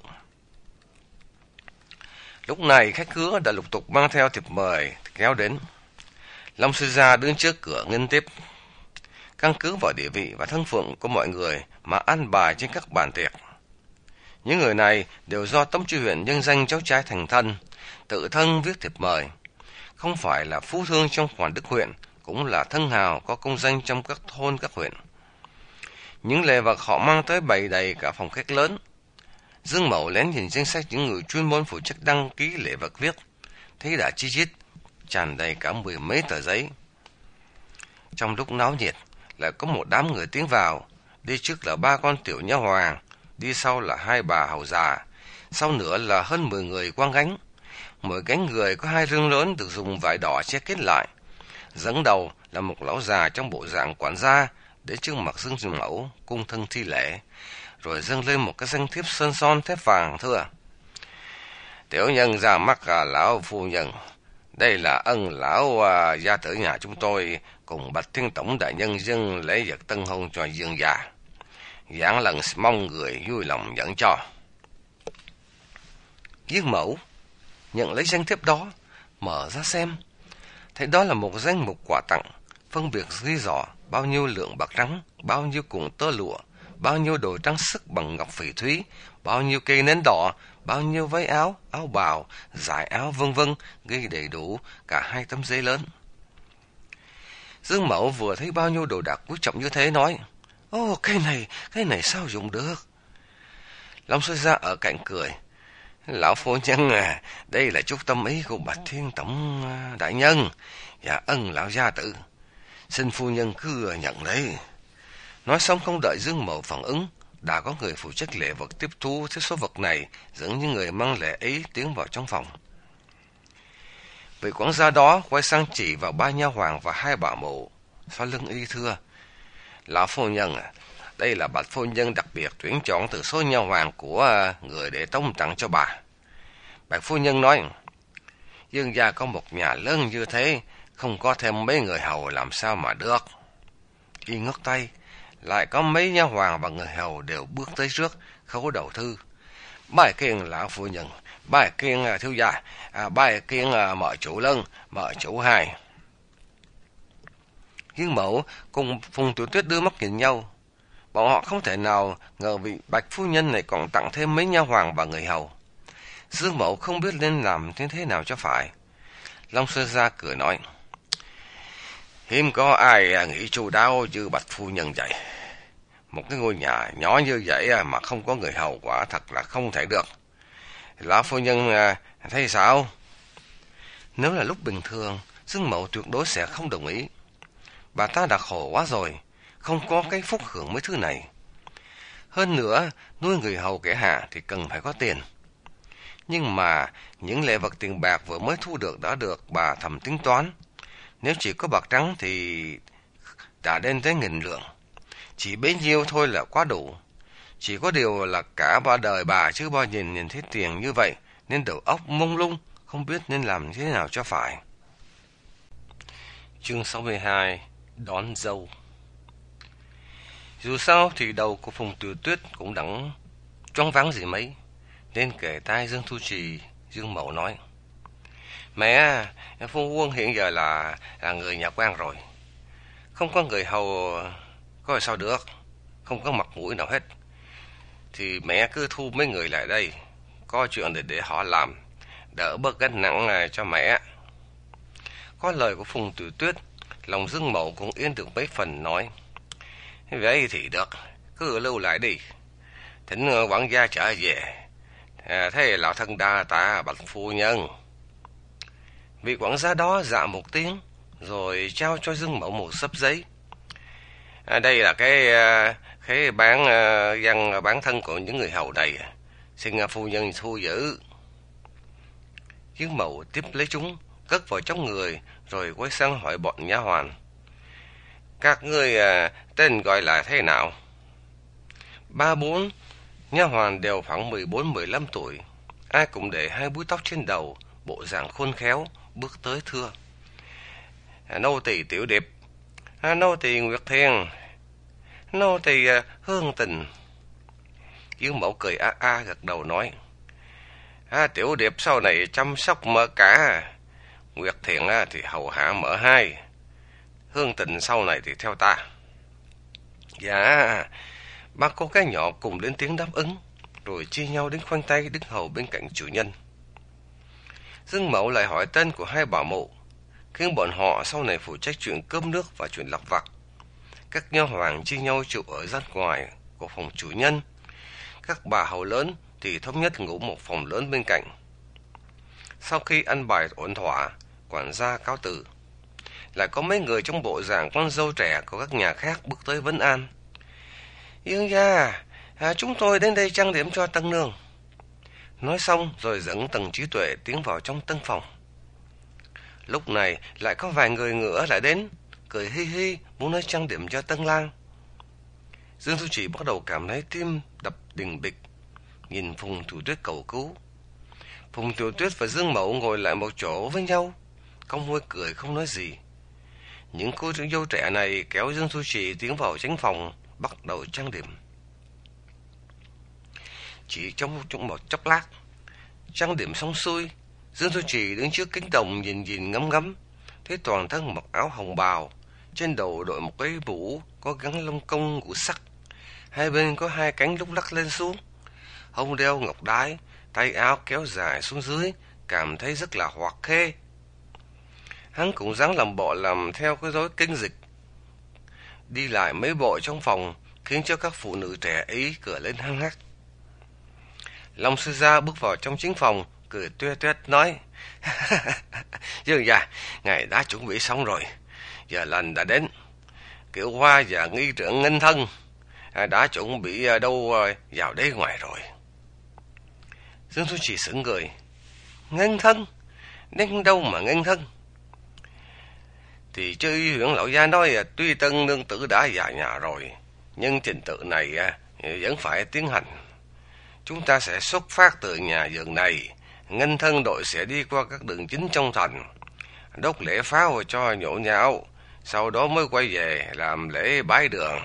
Lúc này khách khứa đã lục tục mang theo thiệp mời kéo đến. Long Sư Gia đứng trước cửa nghênh tiếp, căn cứ vào địa vị và thân phận của mọi người mà ăn bài trên các bàn tiệc. Những người này đều do Tống Tri Huyện nhân danh cháu trai thành thân, tự thân viết thiệp mời, không phải là phú thương trong Hoàn Đức huyện, cũng là thân hào có công danh trong các thôn các huyện. Những lễ vật họ mang tới bày đầy cả phòng khách lớn. Dương Mẫu lén nhìn danh sách những người chuyên môn phụ trách đăng ký lễ vật viết, thấy đã chi chít, tràn đầy cả mười mấy tờ giấy. Trong lúc náo nhiệt, lại có một đám người tiến vào, đi trước là ba con tiểu nha hoàn, đi sau là hai bà hầu già, sau nữa là hơn mười người quăng gánh. Mỗi gánh người có hai rương lớn được dùng vải đỏ che kết lại. Dẫn đầu là một lão già trong bộ dạng quản gia, đến trước mặt Dương Mẫu cung thân thi lễ, rồi dâng lên một cái danh thiếp sơn son thép vàng thưa: Tiểu nhân ra mắt à, lão phu nhân, đây là ân lão à, gia tử nhà chúng tôi cùng bạch thiên tổng đại nhân dân lễ vật tân hôn cho Dương gia, giảng lần mong người vui lòng dẫn cho. Dương Mẫu nhận lấy danh thiếp đó, mở ra xem, thấy đó là một danh mục quà tặng, phân biệt ghi rõ bao nhiêu lượng bạc trắng, bao nhiêu cuộn tơ lụa, bao nhiêu đồ trang sức bằng ngọc phỉ thúy, bao nhiêu cây nến đỏ, bao nhiêu váy áo, áo bào, dải áo vân vân, ghi đầy đủ cả hai tấm giấy lớn. Dương Mẫu vừa thấy bao nhiêu đồ đạc quý trọng như thế nói: Ô, cái này, cái này sao dùng được? Long Sư Gia ở cạnh cười: Lão phu nhân à, đây là chút tâm ý của Bạch Thiên Tổng đại nhân. Dạ ân lão gia tử. Xin phu nhân cứ nhận đấy. Nói xong không đợi Dương Mậu phản ứng, đã có người phụ trách lễ vật tiếp thu thế số vật này, dẫn những người mang lễ ấy tiến vào trong phòng. Vị quản gia đó quay sang chỉ vào ba nha hoàng và hai bà mụ, sau lưng y thưa: Lão phu nhân à, đây là Bạch phu nhân đặc biệt tuyển chọn từ số nha hoàng của người để tống tặng cho bà. Bạch phu nhân nói: Dương gia có một nhà lớn như thế, không có thêm mấy người hầu làm sao mà được. Y ngước tay, lại có mấy nha hoàng và người hầu đều bước tới trước, khấu đầu thư: Bài kiên lão phu nhân, bài kiên thiếu gia, à, bài kiên mợ chủ lớn, mợ chủ hai. Dương Mậu cùng Phùng Tiểu Tuyết đưa mắt nhìn nhau. Bọn họ không thể nào ngờ vị Bạch phu nhân này còn tặng thêm mấy nha hoàng và người hầu. Dương Mậu không biết nên làm thế thế nào cho phải. Long Sơ Gia cười nói: Hiếm có ai nghĩ chu đáo như Bạch phu nhân vậy. Một cái ngôi nhà nhỏ như vậy mà không có người hầu quả thật là không thể được. Lão phu nhân thấy sao? Nếu là lúc bình thường, Dương Mậu tuyệt đối sẽ không đồng ý. Bà ta đã khổ quá rồi, không có cái phúc hưởng mấy thứ này. Hơn nữa, nuôi người hầu kẻ hạ thì cần phải có tiền. Nhưng mà những lễ vật tiền bạc vừa mới thu được đã được bà thầm tính toán. Nếu chỉ có bạc trắng thì đã đến tới nghìn lượng. Chỉ bấy nhiêu thôi là quá đủ. Chỉ có điều là cả ba đời bà chưa bao giờ nhìn thấy tiền như vậy, nên đầu óc mông lung, không biết nên làm thế nào cho phải. Chương sáu mươi hai: Đón dâu. Dù sao thì đầu của Phùng Tiểu Tuyết cũng đắng choáng váng gì mấy, nên kể tai Dương Thu Trì. Dương Mậu nói: Mẹ, phu quân hiện giờ là là người nhà quan rồi, không có người hầu có sao được, không có mặt mũi nào hết. Thì mẹ cứ thu mấy người lại đây, có chuyện để để họ làm, đỡ bớt gánh nặng cho mẹ. Có lời của Phùng Tiểu Tuyết, lòng Dương Mậu cũng yên được mấy phần, nói: Vậy thì được, cứ lưu lại đi, thỉnh quản gia trở về. À, thế lão thân đa tạ Bạch phu nhân. Vị quản gia đó dạ một tiếng, rồi trao cho Dương Mậu một xấp giấy. À, đây là cái cái bán văn bản thân của những người hầu này, xin phu nhân thu giữ. Dương Mậu tiếp lấy chúng, cất vào trong người, rồi quay sang hỏi bọn nha hoàn: Các ngươi à, tên gọi là thế nào? Ba bốn nha hoàn đều khoảng mười bốn mười lăm tuổi, ai cũng để hai búi tóc trên đầu, bộ dạng khôn khéo, bước tới thưa: à, nô tỳ Tiểu Điệp, à, nô tỳ Nguyệt Thiền, nô tỳ à, Hương Tình. Dương Mậu cười a a gật đầu nói: à, Tiểu Điệp sau này chăm sóc mợ cả, Nguyệt Thiền à, thì hầu hạ mợ hai, Hương Tình sau này thì theo ta. Dạ. Ba cô gái nhỏ cùng lên tiếng đáp ứng, rồi chia nhau đến khoanh tay đứng hầu bên cạnh chủ nhân. Dương Mậu lại hỏi tên của hai bà mụ, khiến bọn họ sau này phụ trách chuyện cơm nước và chuyện lặt vặt. Các nha hoàng chia nhau chịu ở gian ngoài của phòng chủ nhân. Các bà hầu lớn thì thống nhất ngủ một phòng lớn bên cạnh. Sau khi ăn bài ổn thỏa, quản gia cáo từ. Lại có mấy người trong bộ dạng con dâu trẻ của các nhà khác bước tới vấn an: Dương gia, à, chúng tôi đến đây trang điểm cho tân nương. Nói xong rồi dẫn Tần Trí Tuệ tiến vào trong tân phòng. Lúc này lại có vài người nữa lại đến, cười hi hi muốn nói trang điểm cho tân lang. Dương Thu Chỉ bắt đầu cảm thấy tim đập đình bịch, nhìn Phùng Tiểu Tuyết cầu cứu. Phùng Tiểu Tuyết và Dương Mậu ngồi lại một chỗ với nhau, cong môi cười không nói gì. Những cô dâu trẻ này kéo Dương Thu Chỉ tiến vào chính phòng, bắt đầu trang điểm. Chỉ trong một chốc lát, trang điểm xong xuôi, Dương Thu Chỉ đứng trước kính đồng nhìn nhìn ngắm ngắm, thấy toàn thân mặc áo hồng bào, trên đầu đội một cái mũ có gắn lông công ngũ sắc, hai bên có hai cánh lúc lắc lên xuống, hông đeo ngọc đái, tay áo kéo dài xuống dưới, cảm thấy rất là hoạt khê. Hắn cũng dáng làm bộ làm theo cái rối kinh dịch, đi lại mấy bộ trong phòng, khiến cho các phụ nữ trẻ ấy cười lên hăng hắc. Long sư gia bước vào trong chính phòng, cười tuét tuét nói: Dương gia, ngài đã chuẩn bị xong rồi, giờ lành đã đến. Kiệu Hoa và nghi trưởng Nghinh Thân đã chuẩn bị đâu vào đấy ngoài rồi. Dương Thu Trì sững người: Nghinh Thân? Đến đâu mà Nghinh Thân? Thì chứ Y huyện lão gia nói tuy Tân nương tử đã vào nhà rồi, nhưng trình tự này vẫn phải tiến hành. Chúng ta sẽ xuất phát từ nhà vườn này, Nghinh Thân đội sẽ đi qua các đường chính trong thành, đốt lễ pháo cho nhổ nháo, sau đó mới quay về làm lễ bái đường.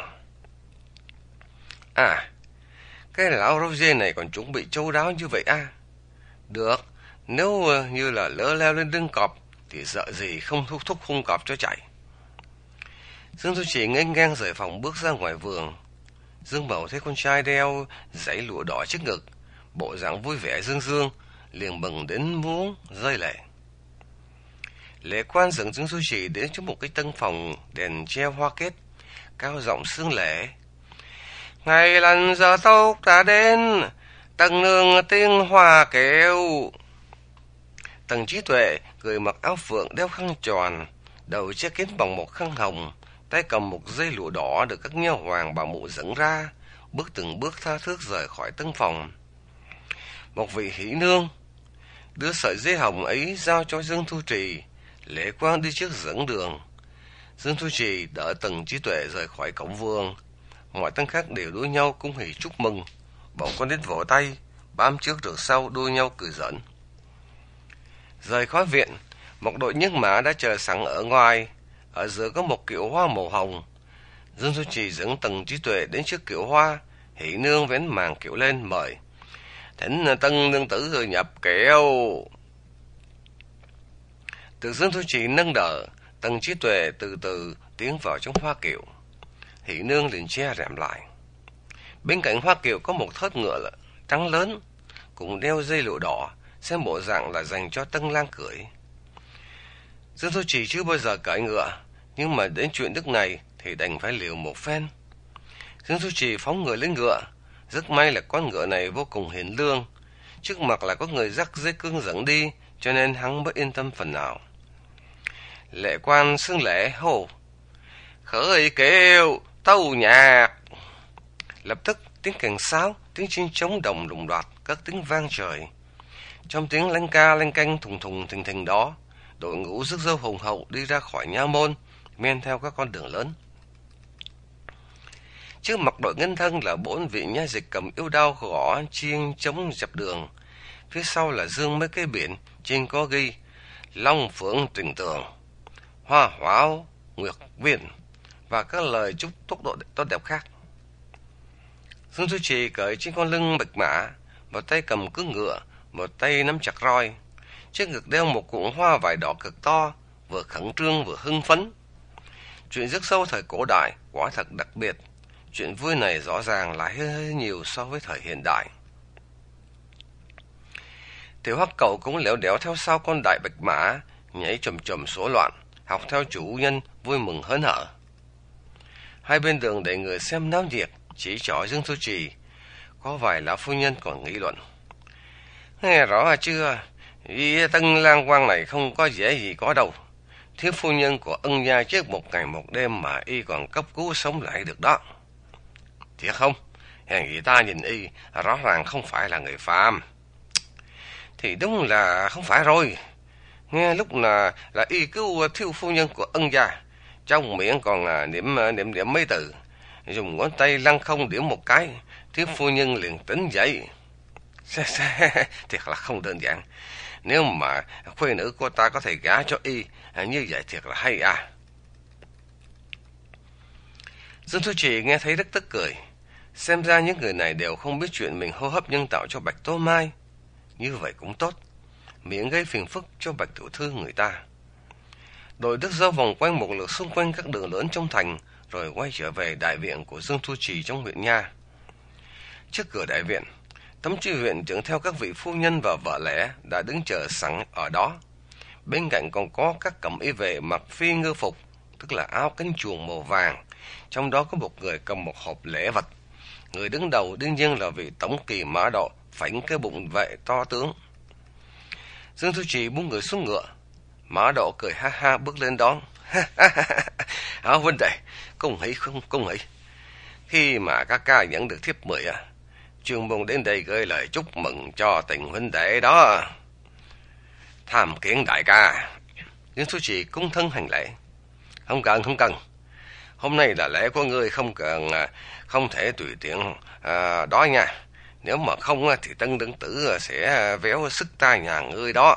À, cái lão Roger này còn chuẩn bị chu đáo như vậy à? Được, nếu như là lỡ leo lên lưng cọp thì sợ gì không thúc thúc hung cọp cho chạy. Dương Thu Trì nghênh ngang rời phòng bước ra ngoài vườn. Dương Mậu thấy con trai đeo dãy lụa đỏ trước ngực, bộ dạng vui vẻ dương dương, liền mừng đến muốn rơi lệ. Lễ quan dẫn Dương Thu Trì đến trước một cái tân phòng đèn treo hoa kết, cao giọng xưng lễ: Ngày lành giờ tốt đã đến, Tân nương tiên hoa kêu. Tần Trí Tuệ người mặc áo phượng đeo khăn tròn, đầu che kín bằng một khăn hồng, tay cầm một dây lụa đỏ được các nha hoàng bà mụ dẫn ra, bước từng bước tha thước rời khỏi tân phòng. Một vị hỷ nương đưa sợi dây hồng ấy giao cho Dương Thu Trì, lễ quang đi trước dẫn đường. Dương Thu Trì đỡ Tần Trí Tuệ rời khỏi cổng vườn, mọi tân khách đều đua nhau cung hỉ chúc mừng, bọn con nít vỗ tay, bám trước rượt sau đua nhau cười giỡn. Rời khỏi viện, một đội nhân mã đã chờ sẵn ở ngoài, ở giữa có một kiệu hoa màu hồng. Dương Thu Trì dẫn Tần Trí Tuệ đến trước kiệu hoa, hỷ nương vén màn kiệu lên mời: Thỉnh tân nương tử nhập kiệu. Từ Dương Thu Trì nâng đỡ, Tần Trí Tuệ từ từ tiến vào trong hoa kiệu. Hỷ nương liền che rèm lại. Bên cạnh hoa kiệu có một thớt ngựa trắng lớn, cũng đeo dây lụa đỏ, xem bộ dạng là dành cho tân lang cưỡi. Dương Thu Trì chưa bao giờ cưỡi ngựa, nhưng mà đến chuyện đức này thì đành phải liều một phen. Dương Thu Trì phóng ngựa lên ngựa, rất may là con ngựa này vô cùng hiền lương, trước mặt là có người dắt dây cương dẫn đi, cho nên hắn mới yên tâm phần nào. Lệ quan xưng lễ hô: Khởi kiệu tâu nhạc. Lập tức tiếng kèn sáo, tiếng chiên trống đồng lùng đoạt các tiếng vang trời. Trong tiếng lanh ca lanh canh thùng thùng thình thình đó, đội ngũ rước dâu hùng hậu đi ra khỏi nha môn, men theo các con đường lớn. Trước mặt đội Nghinh Thân là bốn vị nha dịch cầm yêu đao gõ chiêng trống dập đường. Phía sau là dương mấy cây biển, trên có ghi Long Phượng Tình Tường, Hoa Hoảo Nguyệt Viên và các lời chúc tốc độ tốt đẹp khác. Dương Thu Trì cởi trên con lưng bạch mã, một tay cầm cước ngựa, một tay nắm chặt roi, trước ngực đeo một cuộn hoa vải đỏ cực to, vừa khẩn trương vừa hưng phấn. Chuyện rước dâu thời cổ đại quả thật đặc biệt, chuyện vui này rõ ràng lại hơi, hơi nhiều so với thời hiện đại. Tiểu Hắc Cẩu cũng lẻo đẻo theo sau con đại bạch mã, nhảy chồm chồm số loạn, học theo chủ nhân vui mừng hớn hở. Hai bên đường để người xem náo nhiệt, chỉ trỏ Dương Thu Trì, có vài lão phu nhân còn nghị luận: Nghe rõ chưa, vì tân lang quan này không có dễ gì có đâu. Thiếu phu nhân của ân gia chết một ngày một đêm mà y còn cấp cứu sống lại được đó. Thiệt không? Hèn gì ta nhìn y rõ ràng không phải là người phàm. Thì đúng là không phải rồi. Nghe lúc là là y cứu thiếu phu nhân của ân gia, trong miệng còn là niệm niệm niệm mấy từ, dùng ngón tay lăng không điểm một cái, thiếu phu nhân liền tỉnh dậy. Thiệt là không đơn giản. Nếu mà khuê nữ của ta có thể gả cho y như vậy thiệt là hay à. Dương Thu Trì nghe thấy rất tức cười. Xem ra những người này đều không biết chuyện mình hô hấp nhân tạo cho Bạch Tố Mai. Như vậy cũng tốt, miễn gây phiền phức cho Bạch tiểu thư người ta. Đội đức dâu vòng quanh một lượt xung quanh các đường lớn trong thành, rồi quay trở về đại viện của Dương Thu Trì trong huyện nha. Trước cửa đại viện, Tấm tri huyện trưởng theo các vị phu nhân và vợ lẽ đã đứng chờ sẵn ở đó. Bên cạnh còn có các cẩm y vệ mặc phi ngư phục, tức là áo cánh chuồng màu vàng. Trong đó có một người cầm một hộp lễ vật. Người đứng đầu đương nhiên là vị tổng kỳ mã độ phảnh cái bụng vệ to tướng. Dương Thu Trì buông người xuống ngựa. Mã Độ cười ha ha bước lên đón. Hảo huynh đệ, cung hỷ không cung hỷ. Khi mà các ca nhận được thiếp mời à, chuyên môn đến đây gửi lời chúc mừng cho tình huynh đệ đó. Tham kiến đại ca. Dương Thu Trì cung thân hành lễ. Không cần, không cần. Hôm nay là lễ của ngươi, không cần, không thể tùy tiện à, đó nha. Nếu mà không thì Tân Đương Tử sẽ véo sức ta nhà ngươi đó.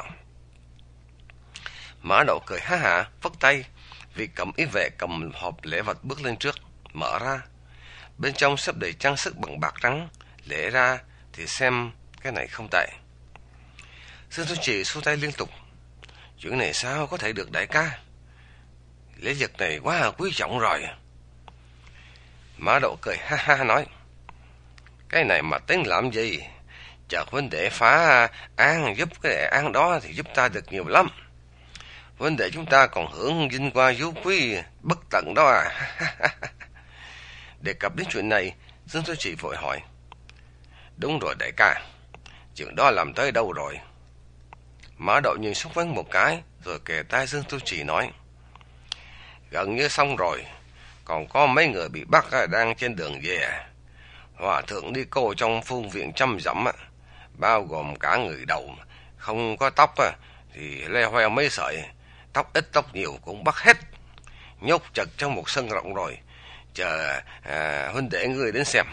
Mã Độ cười ha hả, phất tay. Vị cầm ý vệ cầm hộp lễ vật bước lên trước, mở ra. Bên trong xếp đầy trang sức bằng bạc trắng. Lễ ra thì xem cái này không tệ. Dương Thu Trì xua tay liên tục. Chuyện này sao có thể được đại ca? Lễ vật này quá quý trọng rồi. Mã Độ cười ha ha nói. Cái này mà tính làm gì? Chờ huynh đệ phá án giúp cái đệ án đó thì giúp ta được nhiều lắm. Huynh đệ chúng ta còn hưởng vinh quang phú quý bất tận đó à. Đề cập đến chuyện này, Dương Thu Trì vội hỏi. Đúng rồi đại ca, chuyện đó làm tới đâu rồi? Mã Độ nhìn xung quanh một cái, rồi kề tai Dương Thu Trì nói. Gần như xong rồi, còn có mấy người bị bắt đang trên đường về. Hòa thượng đi cô trong phương viện trăm dặm, bao gồm cả người đầu, không có tóc thì le hoe mấy sợi, tóc ít tóc nhiều cũng bắt hết. Nhốt chật trong một sân rộng rồi, chờ à, huynh đệ người đến xem.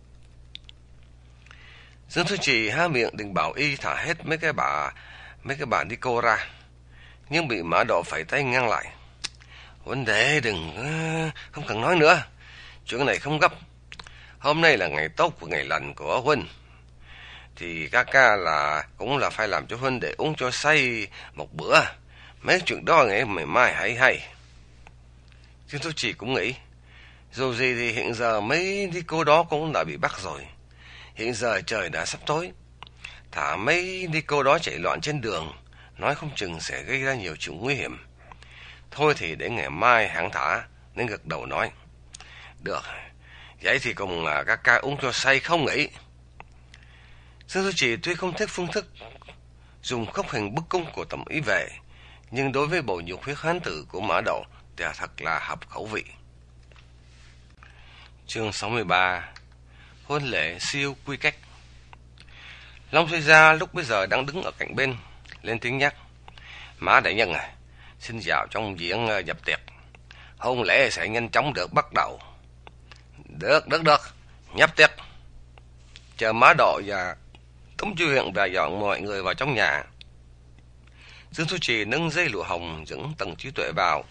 Dương Thu Trì há miệng định bảo y thả hết mấy cái bà mấy cái bà đi cô ra, nhưng bị Mã Độ phẩy tay ngăn lại. Huynh đệ đừng, không cần nói nữa, chuyện này không gấp. Hôm nay là ngày tốt và ngày lành của huynh, thì ca ca là cũng là phải làm cho huynh đệ uống cho say một bữa. Mấy chuyện đó ngày ngày mai hãy hay. Dương Thu Trì cũng nghĩ, dù gì thì hiện giờ mấy đi cô đó cũng đã bị bắt rồi. Hiện giờ trời đã sắp tối, thả mấy đi cô đó chạy loạn trên đường, nói không chừng sẽ gây ra nhiều chuyện nguy hiểm. Thôi thì để ngày mai hãng thả. Nên gật đầu nói. Được, vậy thì cùng là các ca uống cho say không nghỉ. Dương Thu Trì tuy không thích phương thức dùng khốc hình bức cung của tầm ý vệ, nhưng đối với bộ nhục huyết hán tử của Mã Độ thì thật là hợp khẩu vị. Chương sáu mươi ba. Hôn lễ siêu quy cách. Long Xuôi Gia lúc bây giờ đang đứng ở cạnh bên, lên tiếng nhắc. Mã đại nhân à, xin vào trong viện nhập tiệc. Hôn lễ sẽ nhanh chóng được bắt đầu. Được, được, được, nhập tiệc. Chờ Mã Độ và Tống Chu Huyện và dọn mọi người vào trong nhà. Dương Thu Trì nâng dây lụa hồng dẫn Tần Trí Tuệ vào.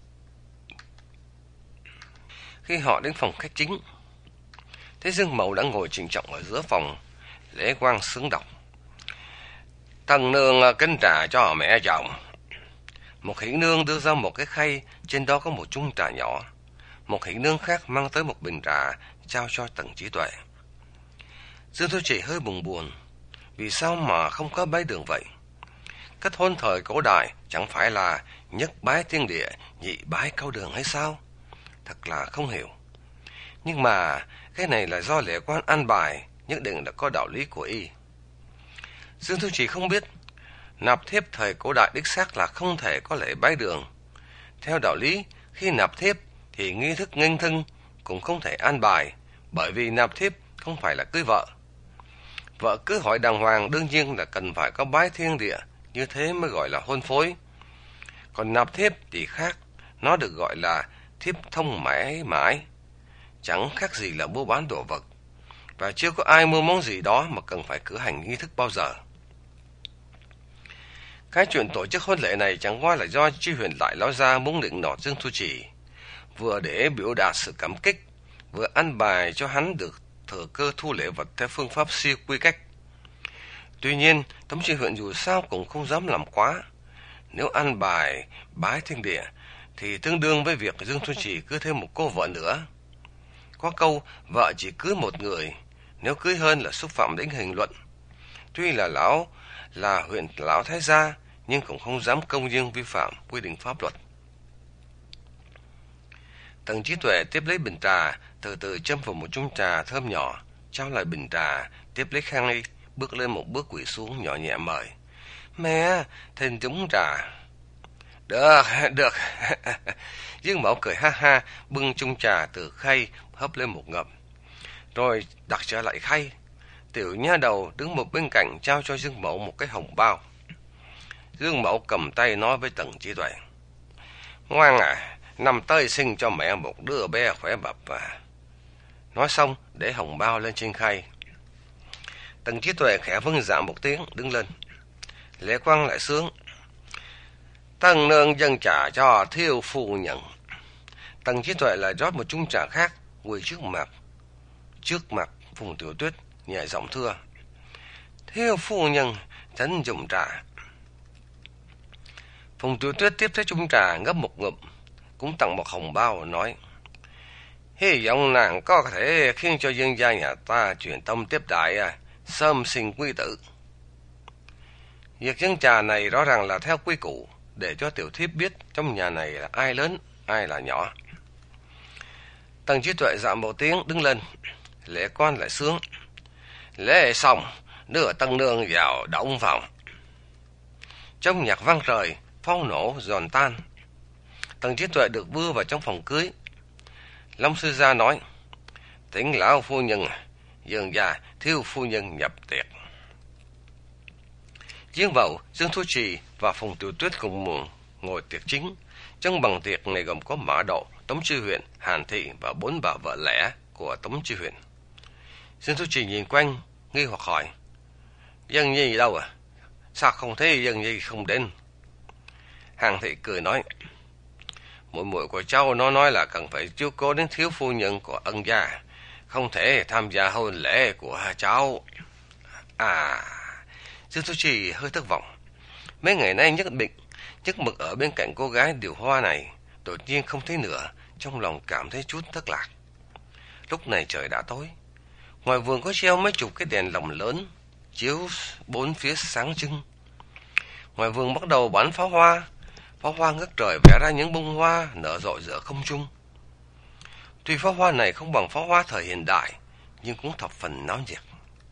Khi họ đến phòng khách chính, thấy Dương Mậu đã ngồi trịnh trọng ở giữa phòng, lễ quang sướng đọc. Tần nương kính trà cho mẹ chồng. Một hỷ nương đưa ra một cái khay, trên đó có một chung trà nhỏ. Một hỷ nương khác mang tới một bình trà, trao cho Tần Trí Tuệ. Dương Thu Trì hơi buồn buồn, vì sao mà không có bái đường vậy? Kết hôn thời cổ đại chẳng phải là nhất bái thiên địa, nhị bái cao đường hay sao? Thật là không hiểu. Nhưng mà cái này là do lễ quan an bài, nhất định là có đạo lý của y. Dương Thu Trì không biết, nạp thiếp thời cổ đại đích xác là không thể có lễ bái đường. Theo đạo lý, khi nạp thiếp thì nghi thức nghênh thân cũng không thể an bài, bởi vì nạp thiếp không phải là cưới vợ. Vợ cưới hỏi đàng hoàng đương nhiên là cần phải có bái thiên địa, như thế mới gọi là hôn phối. Còn nạp thiếp thì khác, nó được gọi là thiếp thông mãi mãi, chẳng khác gì là mua bán đồ vật, và chưa có ai mua món gì đó mà cần phải cử hành nghi thức bao giờ. Cái chuyện tổ chức hôn lễ này chẳng qua là do Chi Huyền Đại lão gia muốn định nọt Dương Thu Trì, vừa để biểu đạt sự cảm kích, vừa ăn bài cho hắn được thừa cơ thu lễ vật theo phương pháp siêu quy cách. Tuy nhiên, Tống Chi Huyện dù sao cũng không dám làm quá. Nếu ăn bài bái thiên địa thì tương đương với việc Dương Thu Trì cưới thêm một cô vợ nữa. Có câu vợ chỉ cưới một người, nếu cưới hơn là xúc phạm đến hình luận. Tuy là lão là huyện lão thái gia, nhưng cũng không dám công nhiên vi phạm quy định pháp luật. Tần Trí Tuệ tiếp lấy bình trà, từ từ châm vào một chung trà thơm nhỏ, trao lại bình trà, tiếp lấy khăn y, bước lên một bước quỳ xuống nhỏ nhẹ mời. Mẹ, thỉnh chúng trà. Được, được. Dương Mẫu cười ha ha, bưng chung trà từ khay hấp lên một ngụm, rồi đặt trở lại khay. Tiểu nha đầu đứng một bên cạnh trao cho Dương Mẫu một cái hồng bao. Dương Mẫu cầm tay nói với Tần Trí Tuệ. Ngoan à, năm tới sinh cho mẹ một đứa bé khỏe mập à. Nói xong để hồng bao lên trên khay. Tần Trí Tuệ khẽ vâng dạ một tiếng đứng lên. Lễ Quang lại sướng. Tần nương dâng trà cho thiếu phu nhân. Tần Trí Tuệ lại rót một chung trà khác quỳ trước mặt trước mặt Phùng Tiểu Tuyết, nhẹ giọng thưa. Thiếu phu nhân tránh dùng trà. Phùng Tiểu Tuyết tiếp thấy chung trà ngấp một ngụm, cũng tặng một hồng bao nói. Hy vọng nàng có thể khiến cho dân gia nhà ta truyền tâm tiếp đại, à, sớm sinh quý tử. Việc dâng trà này rõ ràng là theo quy củ, để cho tiểu thiếp biết trong nhà này là ai lớn, ai là nhỏ. Tần Trí Tuệ dạ một tiếng đứng lên. Lễ Quan lại sướng. Lễ xong, đưa Tân nương vào động phòng. Trong nhạc vang trời, pháo nổ giòn tan. Tần Trí Tuệ được đưa vào trong phòng cưới. Long Sư Gia nói. Tỉnh lão phu nhân, dường già thiếu phu nhân nhập tiệc. Dương Vậu, Dương Thu Trì và Phùng Tiểu Tuyết cùng ngồi tiệc chính. Trong bàn tiệc này gồm có Mã Độ, Tống Chi Huyền, Hàn Thị và bốn bà vợ lẽ của Tống Chi Huyền. Dương Thu Trì nhìn quanh, nghi hoặc hỏi. Dân Nhi đâu à? Sao không thấy Dân Nhi không đến? Hàn Thị cười nói. Muội muội của cháu nó nói là cần phải chiếu cố đến thiếu phu nhân của ân gia, không thể tham gia hôn lễ của cháu. À... Dương Thu Trì hơi thất vọng. Mấy ngày nay nhất định nhất mực ở bên cạnh cô gái điều hoa này, đột nhiên không thấy nữa, trong lòng cảm thấy chút thất lạc. Lúc này trời đã tối. Ngoài vườn có treo mấy chục cái đèn lồng lớn, chiếu bốn phía sáng trưng. Ngoài vườn bắt đầu bắn pháo hoa. Pháo hoa ngất trời vẽ ra những bông hoa nở rộ giữa không trung. Tuy pháo hoa này không bằng pháo hoa thời hiện đại, nhưng cũng thập phần náo nhiệt.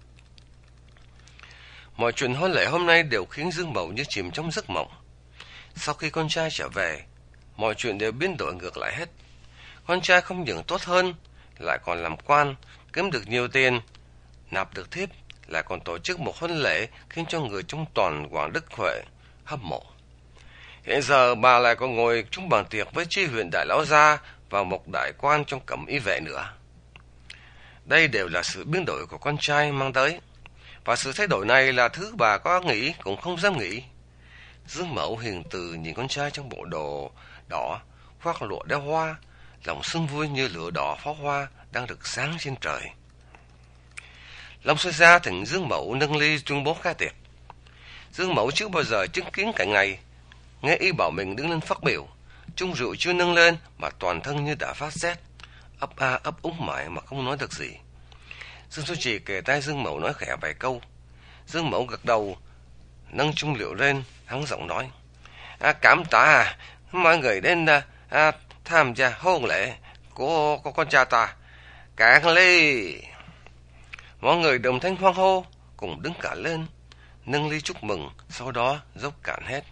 Mọi chuyện hôn lễ hôm nay đều khiến Dương Mậu như chìm trong giấc mộng. Sau khi con trai trở về, mọi chuyện đều biến đổi ngược lại hết. Con trai không những tốt hơn, lại còn làm quan, kiếm được nhiều tiền, nạp được thiếp, lại còn tổ chức một hôn lễ khiến cho người trong toàn Quảng Đức Huệ hâm mộ. Hiện giờ bà lại còn ngồi chung bàn tiệc với Chi Huyền đại lão gia và một đại quan trong Cẩm Y vệ nữa. Đây đều là sự biến đổi của con trai mang tới. Và sự thay đổi này là thứ bà có nghĩ cũng không dám nghĩ. Dương Mẫu hiền từ nhìn con trai trong bộ đồ đỏ, khoác lụa đeo hoa, lòng sưng vui như lửa đỏ pháo hoa đang rực sáng trên trời. Long Sư Gia thỉnh Dương Mẫu nâng ly tuyên bố khai tiệc. Dương Mẫu chưa bao giờ chứng kiến cảnh này, nghe y bảo mình đứng lên phát biểu, chung rượu chưa nâng lên mà toàn thân như đã phát rét, ấp a ấp úng mãi mà không nói được gì. Dương Thu Trì kề tai Dương Mẫu nói khẽ vài câu. Dương Mẫu gật đầu, nâng chung rượu lên, hắn giọng nói. À, cảm tạ mọi người đến à, tham gia hôn lễ của, của con trai ta. Cạn ly. Mọi người đồng thanh hoan hô, cùng đứng cả lên, nâng ly chúc mừng, sau đó dốc cạn hết.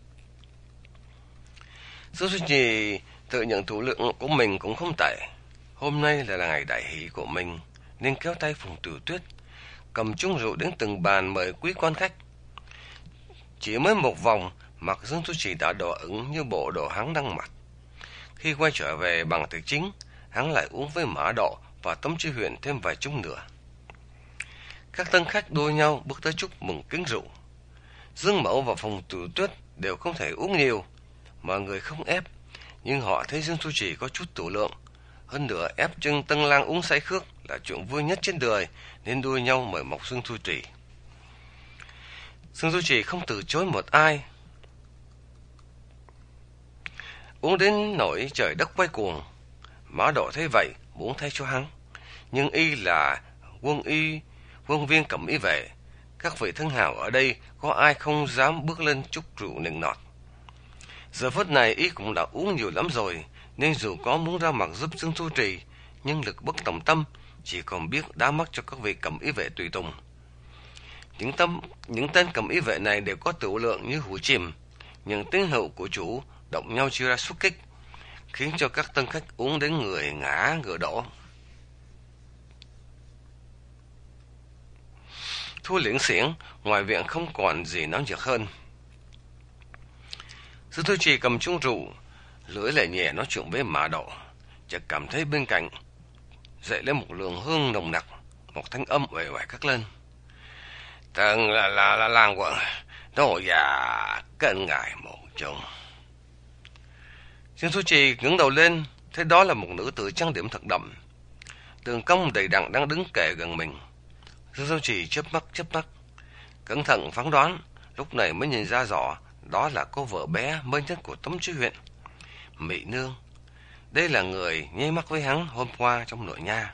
Dương Thu Trì tự nhận thủ lượng của mình cũng không tệ. Hôm nay là ngày đại hỷ của mình, nên kéo tay Phùng Tiểu Tuyết, cầm chung rượu đến từng bàn mời quý quan khách. Chỉ mới một vòng, mặt Dương Thu Trì đã đỏ ửng như bộ đồ hắn đang mặc. Khi quay trở về bằng tiệc chính, hắn lại uống với Mã Độ và Tống Chi Huyền thêm vài chung nữa. Các tân khách đua nhau bước tới chúc mừng kính rượu. Dương Mẫu và Phùng Tiểu Tuyết đều không thể uống nhiều, mọi người không ép, nhưng họ thấy Dương Thu Trì có chút tử lượng. Hơn nữa ép chân tân lang uống say khước là chuyện vui nhất trên đời, nên đua nhau mời mọc Dương Thu Trì. Dương Thu Trì không từ chối một ai. Uống đến nỗi trời đất quay cuồng. Mã Độ thấy vậy muốn thay cho hắn, nhưng y là quân y quân viên Cẩm Y vệ, các vị thân hào ở đây có ai không dám bước lên chúc rượu nịnh nọt. Giờ phút này y cũng đã uống nhiều lắm rồi, nên dù có muốn ra mặt giúp Dương Thu Trì, nhưng lực bất tòng tâm, chỉ còn biết đá mắt cho các vị Cẩm Y vệ tùy tùng. Những, tâm, những tên cầm y vệ này đều có tiểu lượng như hũ chìm. Những tín hữu của chủ động nhau chia ra xuất kích, khiến cho các tân khách uống đến người ngã ngựa đổ. Thua liễn xiển, ngoài viện không còn gì nóng nhiệt hơn. Sư Thôi Trì cầm chung rượu, lưỡi lẻ nhẹ nói chuyện với Mã Độ, chợt cảm thấy bên cạnh dậy lên một lượng hương nồng nặc, một thanh âm uể oải cất lên. Tân là là là lang quận, nô già kênh ngài một chồng. Dương Thôi Trì ngẩng đầu lên, thấy đó là một nữ tử trang điểm thật đậm, đường cong đầy đặn đang đứng kề gần mình. Dương Thôi Trì chớp mắt chớp mắt, cẩn thận phán đoán, lúc này mới nhìn ra rõ đó là cô vợ bé mới nhất của Tống Chí Huyện, Mị Nương. Đây là người nháy mắt với hắn hôm qua trong nội nha.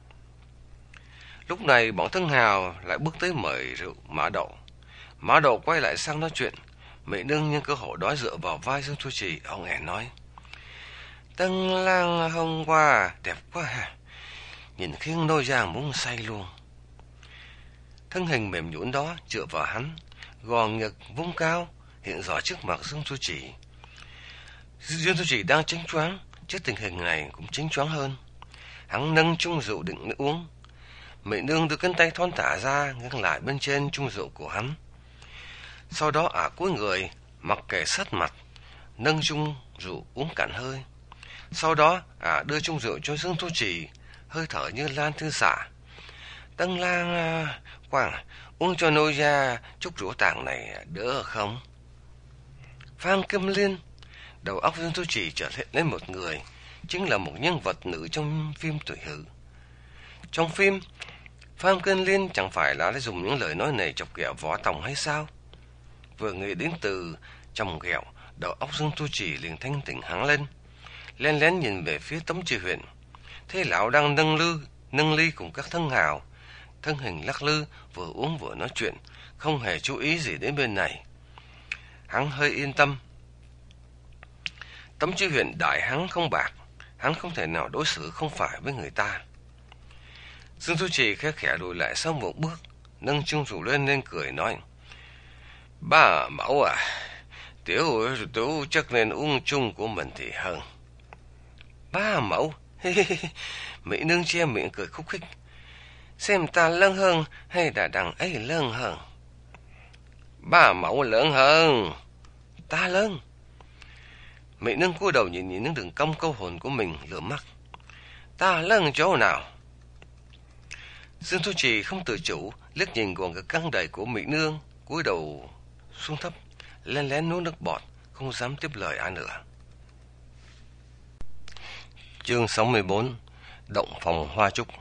Lúc này bọn Thân Hào lại bước tới mời rượu Mã Độ. Mã Độ quay lại sang nói chuyện. Mị Nương nhân cơ hội đó dựa vào vai Dương Thôi Trì, ông ẻ nói: Tân lang hôm qua đẹp quá ha, nhìn khiến nôi giang muốn say luôn. Thân hình mềm nhũn đó dựa vào hắn, gò ngực vung cao, hiện rõ trước mặt Dương Thôi Trì. Dương Thôi Trì đang chánh choáng, trước tình hình này cũng chánh choáng hơn. Hắn nâng chung rượu định uống. Mị Nương đưa cánh tay thon thả ra ngăn lại bên trên chung rượu của hắn. Sau đó ả cúi người, mặc kệ sát mặt, nâng chung rượu uống cạn hơi. Sau đó ả đưa chung rượu cho Dương Thôi Trì, hơi thở như lan thư xạ. Tân lang à, quảng, uống cho nôi ra chút rượu tàng này đỡ không? Phan Kim Liên, đầu óc Dương Thôi Trì trở hiện lên một người, chính là một nhân vật nữ trong phim Tuổi Hự. Trong phim, Phan Kim Liên chẳng phải là lấy dùng những lời nói này chọc ghẹo Võ Tòng hay sao? Vừa nghĩ đến từ chồng ghẹo, đầu óc Dương Thôi Trì liền thanh tỉnh hẳn lên, lén lén nhìn về phía Tống Chí Huyện, thấy lão đang nâng lư, nâng ly cùng các thân hào, thân hình lắc lư, vừa uống vừa nói chuyện, không hề chú ý gì đến bên này. Hắn hơi yên tâm. Tống Chí Huyện đại hắn không bạc, hắn không thể nào đối xử không phải với người ta. Dương Thôi Trì khẽ khẽ lùi lại sau một bước, nâng chung rượu lên nên cười nói: Ba mẫu à, tiểu tiểu chắc nên uống chung của mình thì hơn. Ba mẫu? Mỹ Nương che miệng cười khúc khích. Xem ta lớn hơn hay là đằng ấy lớn hơn? Ba mẫu lớn hơn. Ta lớn. Mỹ Nương cúi đầu nhìn nhìn những đường cong câu hồn của mình, lửa mắt. Ta lớn chỗ nào? Dương Thôi Trì không tự chủ liếc nhìn gòn ngực căng đầy của Mỹ Nương, cúi đầu xuống thấp, lén lén nuốt nước bọt, không dám tiếp lời ai nữa. Chương sáu mươi bốn. Động phòng hoa trúc.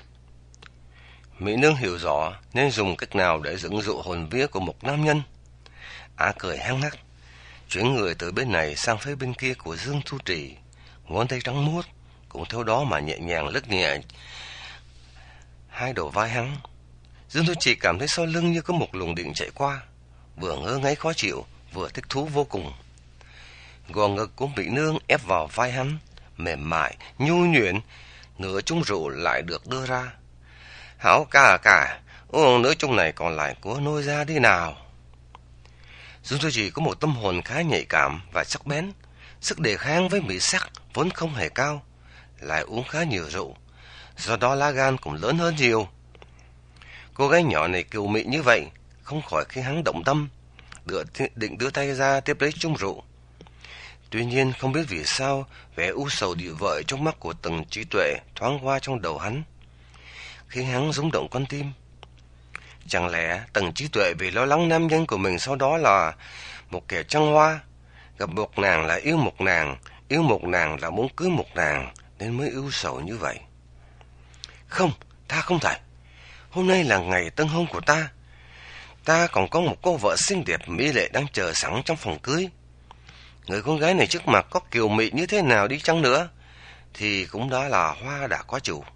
Mỹ Nương hiểu rõ nên dùng cách nào để dẫn dụ hồn vía của một nam nhân. Á cười hăng hắc, chuyển người từ bên này sang phía bên kia của Dương Thôi Trì, ngón tay trắng muốt cũng theo đó mà nhẹ nhàng lướt nhẹ hai đầu vai hắn. Dương Thôi Trì cảm thấy sau lưng như có một luồng điện chạy qua, vừa ngơ ngáy khó chịu, vừa thích thú vô cùng. Gò ngực của Mỹ Nương ép vào vai hắn, mềm mại, nhu nhuyễn, nửa chung rượu lại được đưa ra. Hảo ca cả, uống nửa chung này còn lại của nôi ra đi nào. Dương Thôi Trì có một tâm hồn khá nhạy cảm và sắc bén, sức đề kháng với mỹ sắc vốn không hề cao, lại uống khá nhiều rượu, do đó lá gan cũng lớn hơn nhiều. Cô gái nhỏ này kiều mị như vậy, không khỏi khiến hắn động tâm, đưa, định đưa tay ra tiếp lấy chung rượu. Tuy nhiên không biết vì sao vẻ u sầu địa vợi trong mắt của Tần Trí Tuệ thoáng qua trong đầu hắn, khiến hắn rung động con tim. Chẳng lẽ Tần Trí Tuệ vì lo lắng nam nhân của mình sau đó là một kẻ trăng hoa, gặp một nàng là yêu một nàng, yêu một nàng là muốn cưới một nàng, nên mới ưu sầu như vậy? Không, ta không thể. Hôm nay là ngày tân hôn của ta. Ta còn có một cô vợ xinh đẹp mỹ lệ đang chờ sẵn trong phòng cưới. Người con gái này trước mặt có kiều mị như thế nào đi chăng nữa thì cũng đã là hoa đã có chủ.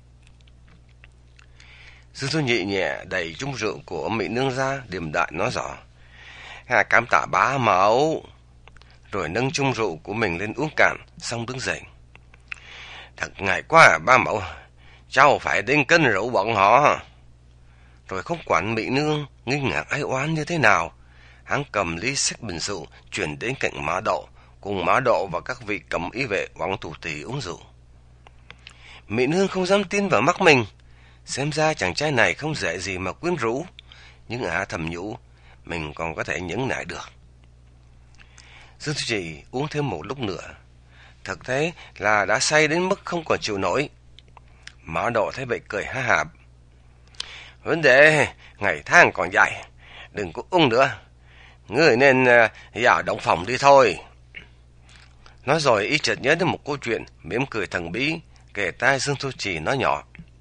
Dương Thôi nhẹ nhẹ đẩy chung rượu của Mỹ Nương ra, điềm đạm nói rõ: "Hà cảm tạ bá mẫu." Rồi nâng chung rượu của mình lên uống cạn, xong đứng dậy. "Thật ngại quá ba mẫu, cháu phải đến cân rượu bọn họ." Rồi không quản Mỹ Nương nghi ngạc ai oán như thế nào, hắn cầm ly sách bình rượu chuyển đến cạnh Mã Độ, cùng Mã Độ và các vị cẩm y vệ hoàng thủ tỳ uống rượu. Mỹ Nương không dám tin vào mắt mình, xem ra chàng trai này không dễ gì mà quyến rũ, nhưng ả thầm nhủ mình còn có thể nhẫn nại được. Dương Thu Trì uống thêm một lúc nữa, thực tế là đã say đến mức không còn chịu nổi. Mã Độ thấy vậy cười ha hả: "Vấn đề ngày tháng còn dài, đừng có uống nữa, ngươi nên uh, vào động phòng đi thôi." Nói rồi ý chợt nhớ đến một câu chuyện, mỉm cười thần bí kể tai Dương Thu Trì nói nhỏ: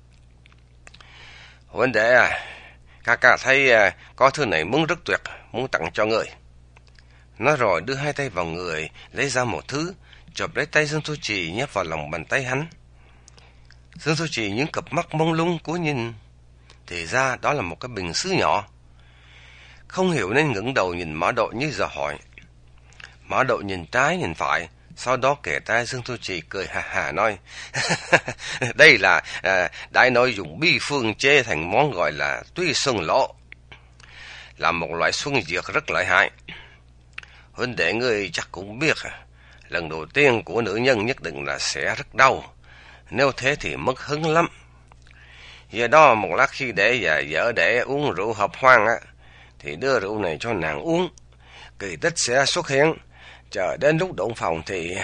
"Vấn đề à, ca ca thấy uh, có thứ này muốn rất tuyệt, muốn tặng cho người." Nói rồi đưa hai tay vào người, lấy ra một thứ, chộp lấy tay Dương Thu Trì nhét vào lòng bàn tay hắn. Dương Thu Trì những cặp mắt mông lung cố nhìn, thì ra đó là một cái bình sứ nhỏ. Không hiểu nên ngẩng đầu nhìn Mã Độ như dò hỏi. Mã Độ nhìn trái nhìn phải, sau đó kể tai Dương Thu Trì cười hà hà nói: "Đây là à, đại nội dùng bi phương chế thành món gọi là Tuy Xuân Lộ, là một loại xuân dược rất lợi hại. Huynh đệ ngươi chắc cũng biết, lần đầu tiên của nữ nhân nhất định là sẽ rất đau, nếu thế thì mất hứng lắm. Giờ đó một lát khi để và vợ để uống rượu hợp hoan á, thì đưa rượu này cho nàng uống, kỳ tích sẽ xuất hiện. Chờ đến lúc động phòng thì..."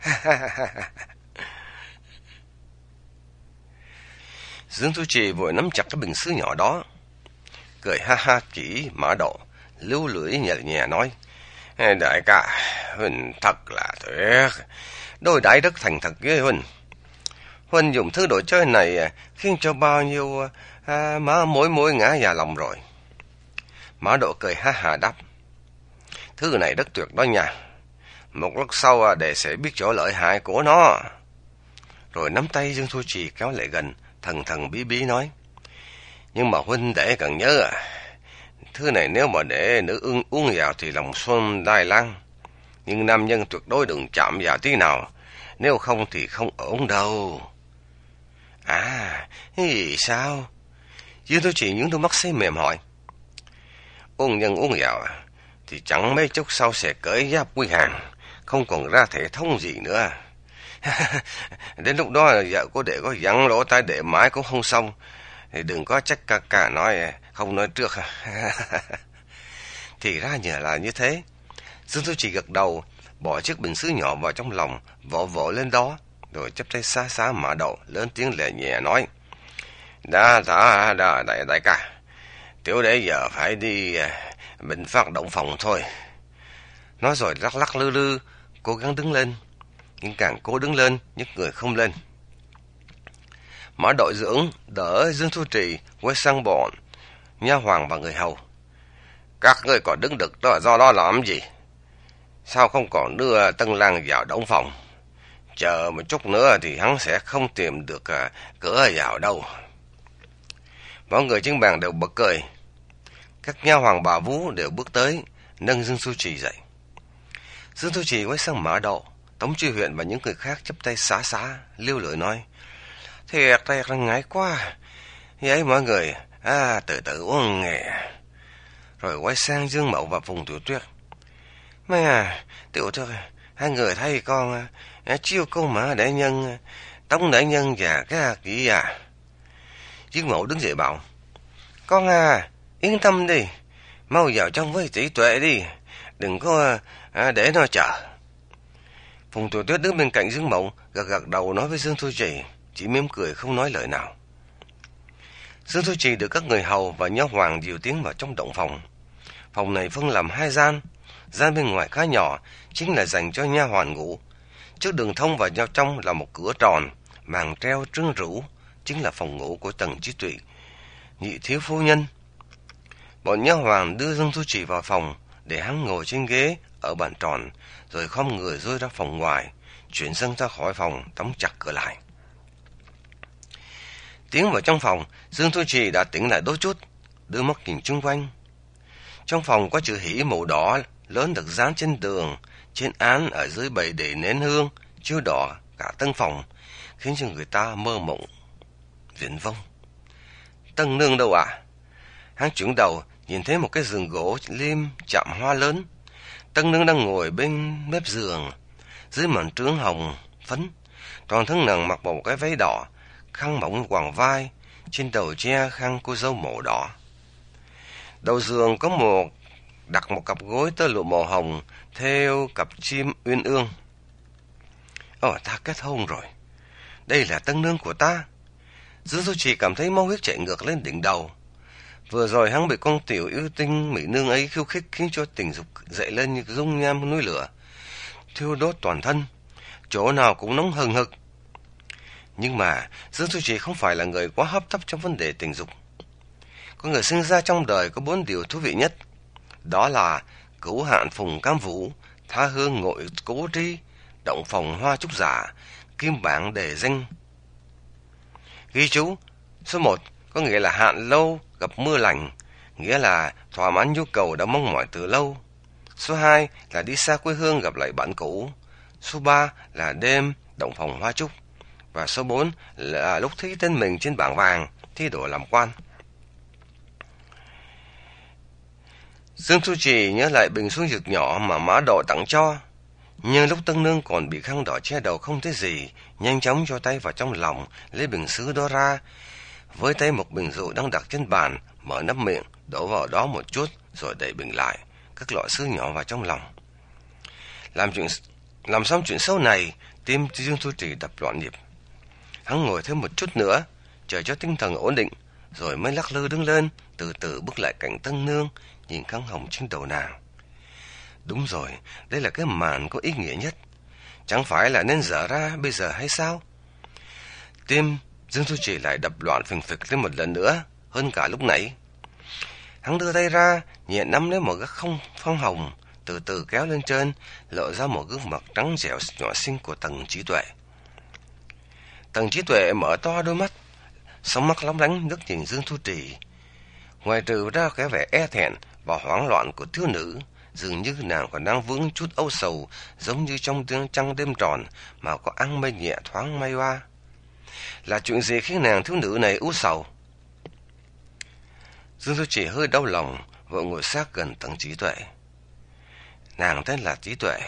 Dương Thu Trì vội nắm chặt cái bình sứ nhỏ đó, cười ha ha chỉ Mã Độ, lưu lưỡi nhẹ nhẹ nói: "Đại ca, huynh thật là tuyệt, đôi đãi rất thành thật với huynh. Huynh dùng thứ đồ chơi này khiến cho bao nhiêu à, má mối mối ngã vào lòng rồi." Mã Độ cười ha hà đáp: "Thứ này rất tuyệt đó nha, một lúc sau để sẽ biết chỗ lợi hại của nó." Rồi nắm tay Dương Thu Trì kéo lại gần, thần thần bí bí nói: "Nhưng mà huynh để cần nhớ à, thứ này nếu mà để nữ ưng uống vào thì lòng xuân đai lan, nhưng nam nhân tuyệt đối đừng chạm vào tí nào, nếu không thì không ổn đâu." "À, gì sao?" Dương Thu Trì những đôi mắt say mềm hỏi. "Uống nhân uống vào thì chẳng mấy chốc sau sẽ cởi giáp quy hàng, không còn ra thể thống gì nữa. Đến lúc đó vợ của đệ có dặn lỗ tai đệ mãi cũng không xong, thì đừng có trách ca ca nói không nói trước." Thì ra nhờ là như thế. Dương Thu Trì gật đầu, bỏ chiếc bình sứ nhỏ vào trong lòng, vỗ vỗ lên đó, rồi chắp tay xa xa Mã Độ, lớn tiếng lệ nhẹ nói: "Đã đã đã đại đại ca, tiểu đệ giờ phải đi bệnh phát động phòng thôi." Nói rồi lắc lắc lư lư, cố gắng đứng lên, nhưng càng cố đứng lên, nhấc người không lên. Mã Đội dưỡng đỡ Dương Thu Trì quay sang bọn nha hoàng và người hầu: "Các ngươi còn đứng được đó do đó làm gì? Sao không còn đưa Tân Lang vào đóng phòng? Chờ một chút nữa thì hắn sẽ không tìm được uh, cửa vào đâu." Mọi người trên bàn đều bật cười. Các nha hoàng bà vú đều bước tới, nâng Dương Thu Trì dậy. Dương Thu Trì quay sang Mã Độ, Tống Tri Huyện và những người khác chắp tay xá xá, lưu lưỡi nói: "Thiệt thiệt là ngại quá. Vậy mọi người, à, từ từ uống nghe." Rồi quay sang Dương Mậu và Phùng Tiểu Tuyết: "Mấy à, Tiểu Tuyết, hai người thấy con à, chiêu câu Mã đại nhân, Tống đại nhân và cái gì à?" Dương Mậu đứng dậy bảo: "Con à, yên tâm đi, mau vào trong với tỷ Tuệ đi, đừng có à, để nó chờ." Phùng Tiểu Tuyết đứng bên cạnh Dương Mậu, gật gật đầu nói với Dương Thu Trì, chỉ mỉm cười không nói lời nào. Dương Thu Trì được các người hầu và nha hoàng dìu tiến vào trong động phòng. Phòng này phân làm hai gian, gian bên ngoài khá nhỏ, chính là dành cho nha hoàn ngủ. Trước đường thông vào nhau trong là một cửa tròn, màn treo trứng rũ, chính là phòng ngủ của Tần Chí Tụy, nhị thiếu phu nhân. Bọn nha hoàng đưa Dương Thu Trì vào phòng, để hắn ngồi trên ghế ở bàn tròn, rồi khom người rơi ra phòng ngoài, chuyển dâng ra khỏi phòng, đóng chặt cửa lại. Tiến vào trong phòng, Dương Thu Trì đã tỉnh lại đôi chút, đưa mắt nhìn chung quanh. Trong phòng có chữ hỷ màu đỏ lớn được dán trên tường, trên án ở dưới bày để nến hương, chiếu đỏ cả tân phòng, khiến cho người ta mơ mộng viển vông. "Tân nương đâu à?" Hắn chuyển đầu, nhìn thấy một cái giường gỗ lim chạm hoa lớn. Tân Nương đang ngồi bên mép giường, dưới màn trướng hồng phấn. Toàn thân nàng mặc một cái váy đỏ, khăn mỏng quàng vai, trên đầu che khăn cô dâu màu đỏ. Đầu giường có một đặt một cặp gối tơ lụa màu hồng, theo cặp chim uyên ương. Ồ, ta kết hôn rồi. Đây là Tân Nương của ta. Dương Du Trì cảm thấy máu huyết chạy ngược lên đỉnh đầu. Vừa rồi hắn bị con tiểu yêu tinh mỹ nương ấy khiêu khích, khiến cho tình dục dậy lên như dung nham núi lửa, thiêu đốt toàn thân, chỗ nào cũng nóng hừng hực. Nhưng mà Dương Du Trì không phải là người quá hấp tấp trong vấn đề tình dục. Con người sinh ra trong đời có bốn điều thú vị nhất, đó là cửu hạn phùng cam vũ, tha hương ngội cố tri, động phòng hoa trúc giả, kim bảng đề danh. Ghi chú: số một có nghĩa là hạn lâu gặp mưa lành, nghĩa là thỏa mãn nhu cầu đã mong mỏi từ lâu. Số hai là đi xa quê hương gặp lại bạn cũ. Số ba là đêm động phòng hoa trúc. Và số bốn là lúc thấy tên mình trên bảng vàng, thi đỗ làm quan. Dương Du Trì nhớ lại bình xuân dược nhỏ mà má Độ tặng cho. Nhưng lúc Tân Nương còn bị khăn đỏ che đầu không thấy gì, nhanh chóng cho tay vào trong lòng, lấy bình sứ đó ra. Với tay một bình rượu đang đặt trên bàn, mở nắp miệng, đổ vào đó một chút, rồi đẩy bình lại, cất lọ sứ nhỏ vào trong lòng. Làm chuyện, làm xong chuyện xấu này, tim Dương Du Trì đập loạn nhịp. Hắn ngồi thêm một chút nữa, chờ cho tinh thần ổn định, rồi mới lắc lư đứng lên, từ từ bước lại cạnh Tân Nương, nhìn khăn hồng trên đầu nàng. Đúng rồi, đây là cái màn có ý nghĩa nhất. Chẳng phải là nên dở ra bây giờ hay sao? Tim Dương Du Trì lại đập loạn phình phịch lên một lần nữa, hơn cả lúc nãy. Hắn đưa tay ra, nhẹ nắm lấy một góc không phong hồng, từ từ kéo lên trên, lộ ra một gương mặt trắng dẻo nhỏ xinh của Tần Trí Tuệ. Tần Trí Tuệ mở to đôi mắt, sóng mắt lóng lánh nước nhìn Dương Du Trì. Ngoài trừ ra cái vẻ e thẹn và hoảng loạn của thiếu nữ, dường như nàng còn đang vướng chút âu sầu, giống như trong tiếng trăng đêm tròn mà có áng mây nhẹ thoáng may hoa. Là chuyện gì khiến nàng thiếu nữ này u sầu? Dương Du Trì hơi đau lòng, vội ngồi sát gần Tần Trí Tuệ. Nàng tên là Trí Tuệ.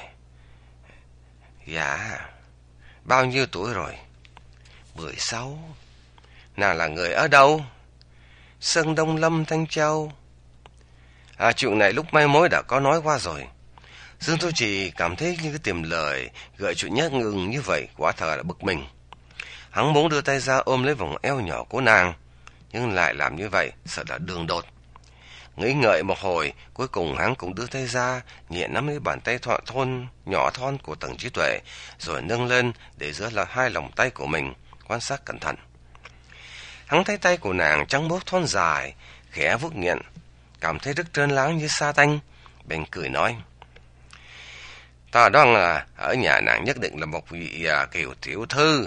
Dạ. Bao nhiêu tuổi rồi? Mười sáu. Nàng là người ở đâu? Sơn Đông Lâm Thanh Châu. À, chuyện này lúc mai mối đã có nói qua rồi. Dương Du Trì cảm thấy như cái tìm lời gợi chuyện nhát ngừng như vậy, quả thật là bực mình. Hắn muốn đưa tay ra ôm lấy vòng eo nhỏ của nàng, nhưng lại làm như vậy sợ là đường đột. Nghĩ ngợi một hồi, cuối cùng hắn cũng đưa tay ra, nhẹ nắm lấy bàn tay thon, thon nhỏ thon của Tần Trí Tuệ, rồi nâng lên để giữa là hai lòng tay của mình, quan sát cẩn thận. Hắn thấy tay của nàng trắng muốt thon dài, khẽ vuốt nhẹ, cảm thấy rất trơn láng như sa tanh, bèn cười nói: Ta đoán là ở nhà nàng nhất định là một vị à, kiều tiểu thư.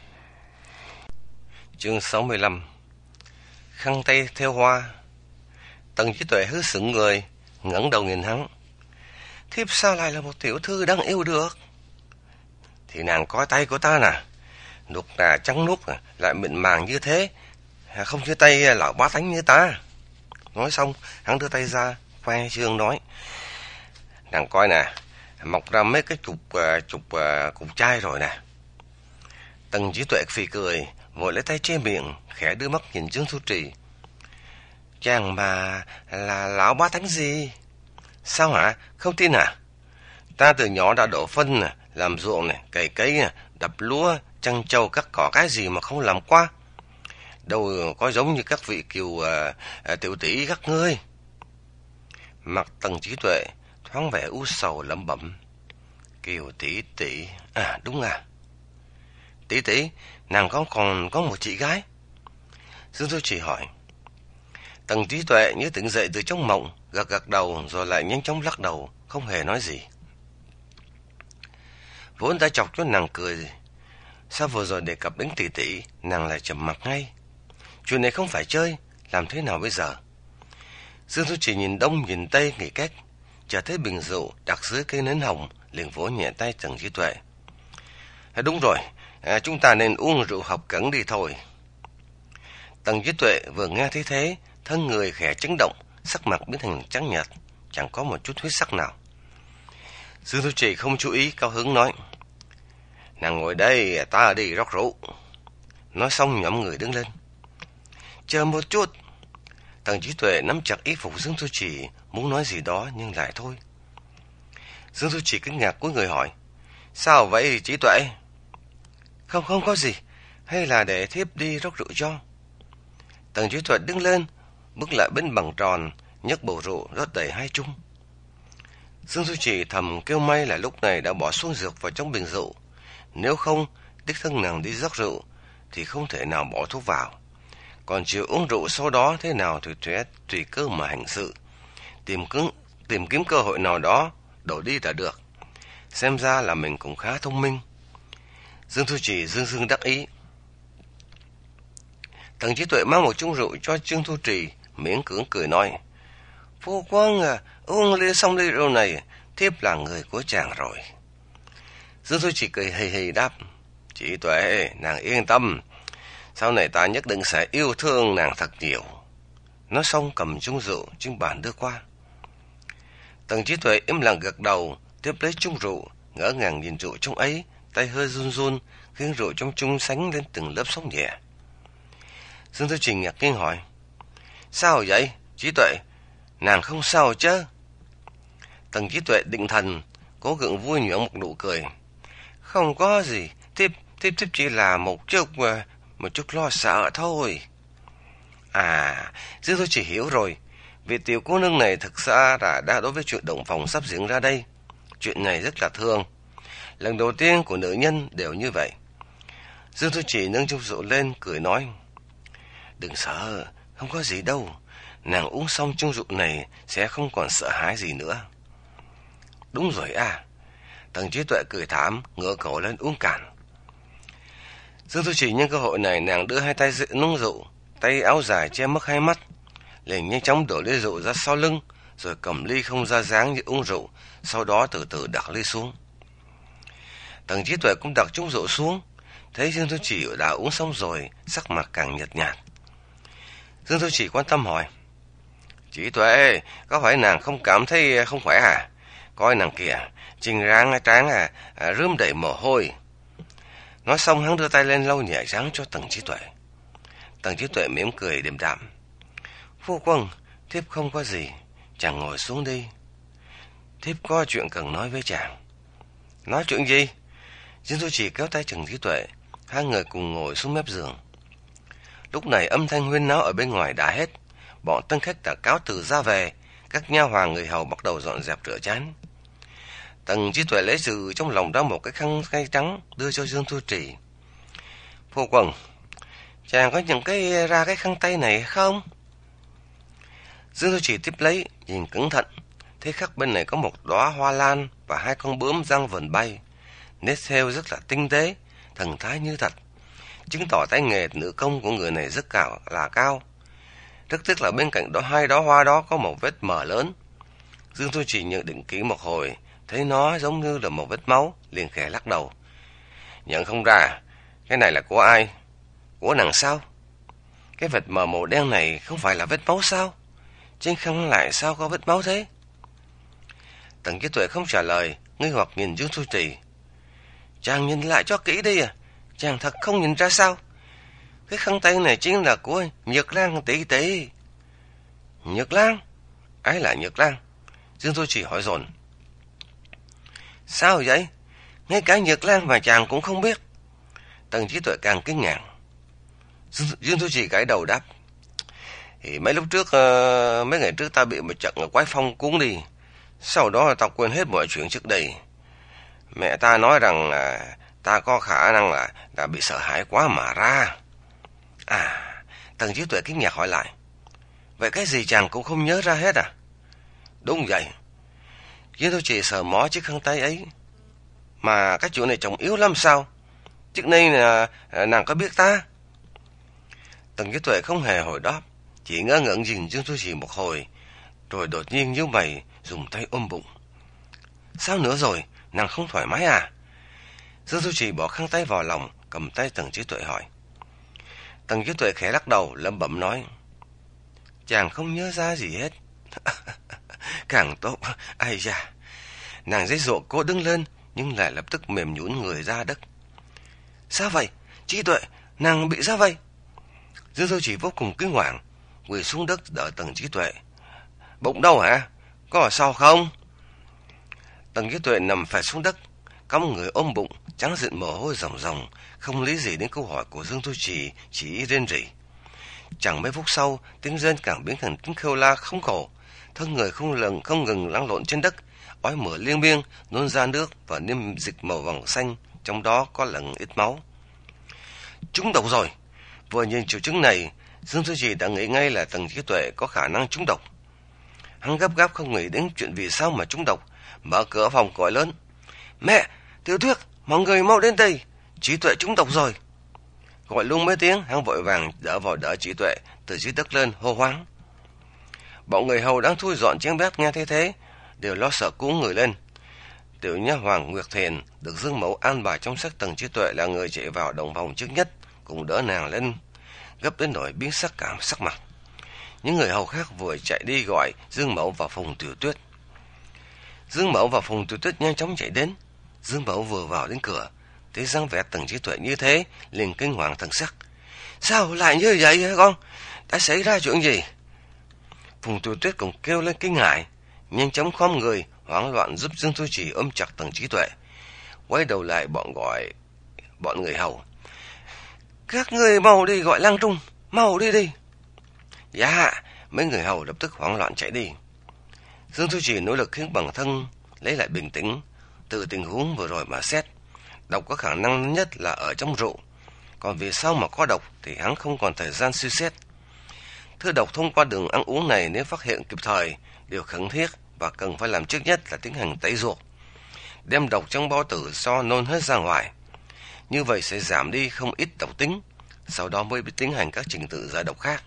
Chương sáu mươi lăm. Khăn tay theo hoa. Tần Trí Tuệ hứ sững người, ngẩng đầu nhìn hắn. Thiếp sao lại là một tiểu thư đáng yêu được? Thì nàng coi tay của ta nè, nút là trắng nút, lại mịn màng như thế, không như tay lão bá tánh như ta. Nói xong, hắn đưa tay ra, khoe trương nói: Nàng coi nè, mọc ra mấy cái chục chục cục chai rồi nè. Tần Trí Tuệ phì cười, vội lấy tay che miệng, khẽ đưa mắt nhìn Dương Du Trì. Chàng mà là lão bá tánh gì? Sao hả? Không tin hả? Ta từ nhỏ đã đổ phân nè, làm ruộng này, cày cấy nè, đập lúa, chăn trâu, cắt cỏ, cái gì mà không làm qua. Đâu có giống như các vị kiều uh, uh, tiểu tỷ các ngươi. Mặt Tần Trí Tuệ thoáng vẻ u sầu lẩm bẩm. Kiều tỷ tỷ, à đúng à. Tỷ tỷ, nàng có còn có một chị gái? Dương Du Trì hỏi. Tần Trí Tuệ như tỉnh dậy từ trong mộng, gật gật đầu rồi lại nhanh chóng lắc đầu, không hề nói gì. Vốn đã chọc cho nàng cười, sao vừa rồi đề cập đến tỷ tỷ, nàng lại trầm mặc ngay. Chuyện này không phải chơi, làm thế nào bây giờ? Dương Du Trì nhìn đông nhìn tây nghĩ cách, chợt thấy bình rượu đặt dưới cây nến hồng, liền vỗ nhẹ tay Tần Trí Tuệ. À, đúng rồi, à, chúng ta nên uống rượu hợp cẩn đi thôi. Tần Trí Tuệ vừa nghe thấy thế, Thân người khẽ chấn động, sắc mặt biến thành trắng nhợt, chẳng có một chút huyết sắc nào. Dương Thu Trì không chú ý, cao hứng nói: "Nàng ngồi đây, ta đi rót rượu." Nói xong nhõm người đứng lên. "Chờ một chút." Tần Trí Tuệ nắm chặt y phục Dương Thu Trì, muốn nói gì đó nhưng lại thôi. Dương Thu Trì kinh ngạc cúi người hỏi: "Sao vậy Trí Tuệ?" "Không không có gì, hay là để thiếp đi rót rượu cho." Tần Trí Tuệ đứng lên, bước lại bên bằng tròn, nhấc bầu rượu rót đầy hai chung. Dương Thu Trì thầm kêu may là lúc này đã bỏ xuống dược vào trong bình rượu, nếu không đích thân nàng đi rót rượu thì không thể nào bỏ thuốc vào. Còn chịu uống rượu sau đó thế nào thì tùy, tùy cơ mà hành sự, tìm cứng, tìm kiếm cơ hội nào đó đổ đi là được. Xem ra là mình cũng khá thông minh. Dương Thu Trì dương dương đắc ý. Tần Trí Tuệ mang một chung rượu cho Dương Thu Trì, miễn cưỡng cười nói: "Phu quân à, uống ly xong ly rượu này, thiếp là người của chàng rồi." Dương Thu Trì cười hì hì đáp: "Trí Tuệ, nàng yên tâm, sau này ta nhất định sẽ yêu thương nàng thật nhiều." Nói xong cầm chung rượu trên bàn đưa qua. Tần Trí Tuệ im lặng gật đầu, tiếp lấy chung rượu, ngỡ ngàng nhìn rượu trong ấy, tay hơi run run, khiến rượu trong chung sánh lên từng lớp sóng nhẹ. Dương Thu Trì ngạc nhiên hỏi: "Sao vậy, Trí Tuệ? Nàng không sao chứ?" Tần Trí Tuệ định thần, cố gượng vui nhuyễn một nụ cười: "Không có gì, thiếp thiếp thiếp chỉ là một chút một chút lo sợ thôi." À, Dương Thu Trì hiểu rồi, vì tiểu cô nương này thực ra là đã đối với chuyện động phòng sắp diễn ra đây. Chuyện này rất là thường, lần đầu tiên của nữ nhân đều như vậy. Dương Thu Trì nâng chung rượu lên, cười nói: "Đừng sợ, không có gì đâu. Nàng uống xong chung rượu này sẽ không còn sợ hãi gì nữa." "Đúng rồi à." Tần Trí Tuệ cười thảm, ngửa cổ lên uống cạn. Dương Thu Trì nhân cơ hội này, nàng đưa hai tay nâng rượu, tay áo dài che mất hai mắt, liền nhanh chóng đổ ly rượu ra sau lưng, rồi cầm ly không ra dáng như uống rượu, sau đó từ từ đặt ly xuống. Tần Trí Tuệ cũng đặt chung rượu xuống, thấy Dương Thu Trì đã uống xong rồi, sắc mặt càng nhợt nhạt. Dương Thu Trì quan tâm hỏi: "Trí Tuệ, có phải nàng không cảm thấy không khỏe à? Coi nàng kìa, trên răng trán à, à rướm đầy mồ hôi." Nói xong hắn đưa tay lên lau nhẹ trán cho Tần Trí Tuệ. Tần Trí Tuệ mỉm cười điềm đạm: "Phu quân, thiếp không có gì, chàng ngồi xuống đi. Thiếp có chuyện cần nói với chàng." "Nói chuyện gì?" Dương Thu Trì kéo tay Tần Trí Tuệ, hai người cùng ngồi xuống mép giường. Lúc này âm thanh huyên náo ở bên ngoài đã hết, bọn tân khách đã cáo từ ra về, các nha hoàn người hầu bắt đầu dọn dẹp rửa chén. Tần Trí Tuệ lấy từ trong lòng ra một cái khăn tay trắng đưa cho Dương Thu Trì. "Phu quân, chàng có nhận cái ra cái khăn tay này không?" Dương Thu Trì tiếp lấy, nhìn cẩn thận, thấy khắc bên này có một đóa hoa lan và hai con bướm giăng vần bay, nét thêu rất là tinh tế, thần thái như thật, chứng tỏ tay nghề nữ công của người này rất cao là cao. Rất tiếc là bên cạnh đó hai đóa hoa đó có một vết mờ lớn. Dương Thu Trì nhận định kỹ một hồi, thấy nó giống như là một vết máu, liền khẽ lắc đầu: "Nhận không ra, cái này là của ai? Của nàng sao? Cái vệt mờ màu đen này không phải là vết máu sao? Trên khăn lại sao có vết máu thế?" Tần Trí Tuệ không trả lời, nghi hoặc nhìn Dương Thu Trì. "Chàng nhìn lại cho kỹ đi à, chàng thật không nhìn ra sao? Cái khăn tay này chính là của Nhược Lan tỷ tỷ." "Nhược Lan? Ấy là Nhược Lan?" Dương Thu Trì hỏi dồn. "Sao vậy? Ngay cả Nhược Lan mà chàng cũng không biết?" Tần Trí Tuệ càng kinh ngạc. Dương, Dương Thu Trì gãi đầu đáp: "Thì mấy lúc trước, uh, mấy ngày trước ta bị một trận quái phong cuốn đi, sau đó ta quên hết mọi chuyện trước đây. Mẹ ta nói rằng uh, ta có khả năng là, là bị sợ hãi quá mà ra." À, Tần Trí Tuệ kinh ngạc hỏi lại: "Vậy cái gì chàng cũng không nhớ ra hết à?" "Đúng vậy." Dương Thu Trì sờ mó chiếc khăn tay ấy: "Mà cái chuyện này trọng yếu lắm sao? Trước nay là nàng có biết ta?" Tần Trí Tuệ không hề hồi đáp, chỉ ngơ ngẩn nhìn Dương Thu Trì một hồi, rồi đột nhiên nhíu mày, dùng tay ôm bụng. "Sao nữa rồi, nàng không thoải mái à?" Dương Thu Trì bỏ khăn tay vào lòng, cầm tay Tần Trí Tuệ hỏi. Tần Trí Tuệ khẽ lắc đầu, lẩm bẩm nói: Chàng không nhớ ra gì hết. Càng tốt, ai da. Nàng dãy dụa cố đứng lên, nhưng lại lập tức mềm nhũn người ra đất. Sao vậy? Trí Tuệ, nàng bị sao vậy? Dương Thu Chỉ vô cùng kinh hoàng, quỳ xuống đất đỡ Tần Trí Tuệ. Bụng đau hả? Có sao không? Tần Trí Tuệ nằm phè xuống đất, cong người ôm bụng, trắng rịn mồ hôi ròng ròng, không lý gì đến câu hỏi của Dương Thu Chỉ, chỉ rên rỉ. Chẳng mấy phút sau, tiếng rên càng biến thành tiếng kêu la không khổ, thân người không lần không ngừng lăn lộn trên đất, ói mửa liên miên, nôn ra nước và niêm dịch màu vàng xanh, trong đó có lẫn ít máu. Trúng độc rồi. Vừa nhìn triệu chứng này, Dương Thu Chỉ đã nghĩ ngay là Tần Trí Tuệ có khả năng trúng độc. Hắn gấp gáp không nghĩ đến chuyện vì sao mà trúng độc, mở cửa phòng gọi lớn. Mẹ, Tiểu Thuyết, mọi người mau đến đây, Trí Tuệ trúng độc rồi. Gọi luôn mấy tiếng, hắn vội vàng đỡ vào đỡ Trí Tuệ từ dưới đất lên, hô hoáng. Bọn người hầu đang thui dọn chén bát nghe thấy thế, đều lo sợ cuống người lên. Tiểu nha hoàng Nguyệt Thiền được Dương Mẫu an bài trong sách Tần Trí Tuệ là người chạy vào động phòng trước nhất, cùng đỡ nàng lên, gấp đến nỗi biến sắc cả sắc mặt. Những người hầu khác vừa chạy đi gọi Dương Mẫu và Phùng Tiểu Tuyết. Dương Mẫu và Phùng Tiểu Tuyết nhanh chóng chạy đến. Dương Mẫu vừa vào đến cửa, thấy dáng vẻ Tần Trí Tuệ như thế, liền kinh hoàng thần sắc. Sao lại như vậy hả con? Đã xảy ra chuyện gì? Phùng Tiểu Tuyết cũng kêu lên kinh ngại, nhanh chóng khom người, hoảng loạn giúp Dương Thu Chỉ ôm chặt Tần Trí Tuệ. Quay đầu lại bọn gọi bọn người hầu. Các người mau đi gọi Lang Trung, mau đi đi. Dạ, mấy người hầu lập tức hoảng loạn chạy đi. Dương Thu Chỉ nỗ lực khiến bản thân lấy lại bình tĩnh, từ tình huống vừa rồi mà xét. Độc có khả năng nhất là ở trong rượu, còn vì sao mà có độc thì hắn không còn thời gian suy xét. Thứ độc thông qua đường ăn uống này nếu phát hiện kịp thời, điều khẩn thiết và cần phải làm trước nhất là tiến hành tẩy ruột, đem độc trong bao tử cho nôn hết ra ngoài. Như vậy sẽ giảm đi không ít độc tính, sau đó mới tiến hành các trình tự giải độc khác.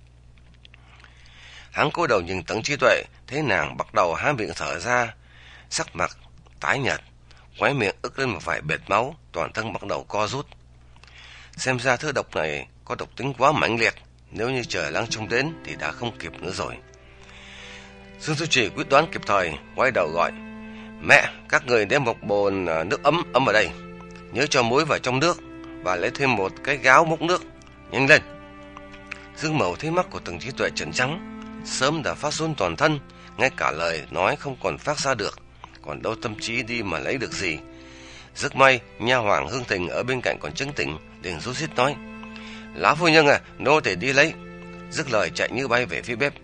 Hắn cúi đầu nhìn Tần Trí Tuệ, thấy nàng bắt đầu há miệng thở ra, sắc mặt tái nhợt, khóe miệng ức lên một vài bệt máu, toàn thân bắt đầu co rút. Xem ra thứ độc này có độc tính quá mãnh liệt, nếu như trời Lang Trung đến thì đã không kịp nữa rồi. Dương Thu Chỉ quyết đoán kịp thời, quay đầu gọi. Mẹ, các người đem một bồn nước ấm ấm ở đây, nhớ cho muối vào trong nước và lấy thêm một cái gáo múc nước, nhanh lên. Dương Mẫu thấy mắt của Tần Trí Tuệ trợn trắng, sớm đã phát run toàn thân, ngay cả lời nói không còn phát ra được, còn đâu tâm trí đi mà lấy được gì. Rất may nha hoàng Hương Tình ở bên cạnh còn trấn tĩnh, liền rút rít nói. Lão phu nhân à, nô tỳ đi lấy. Dứt lời chạy như bay về phía bếp.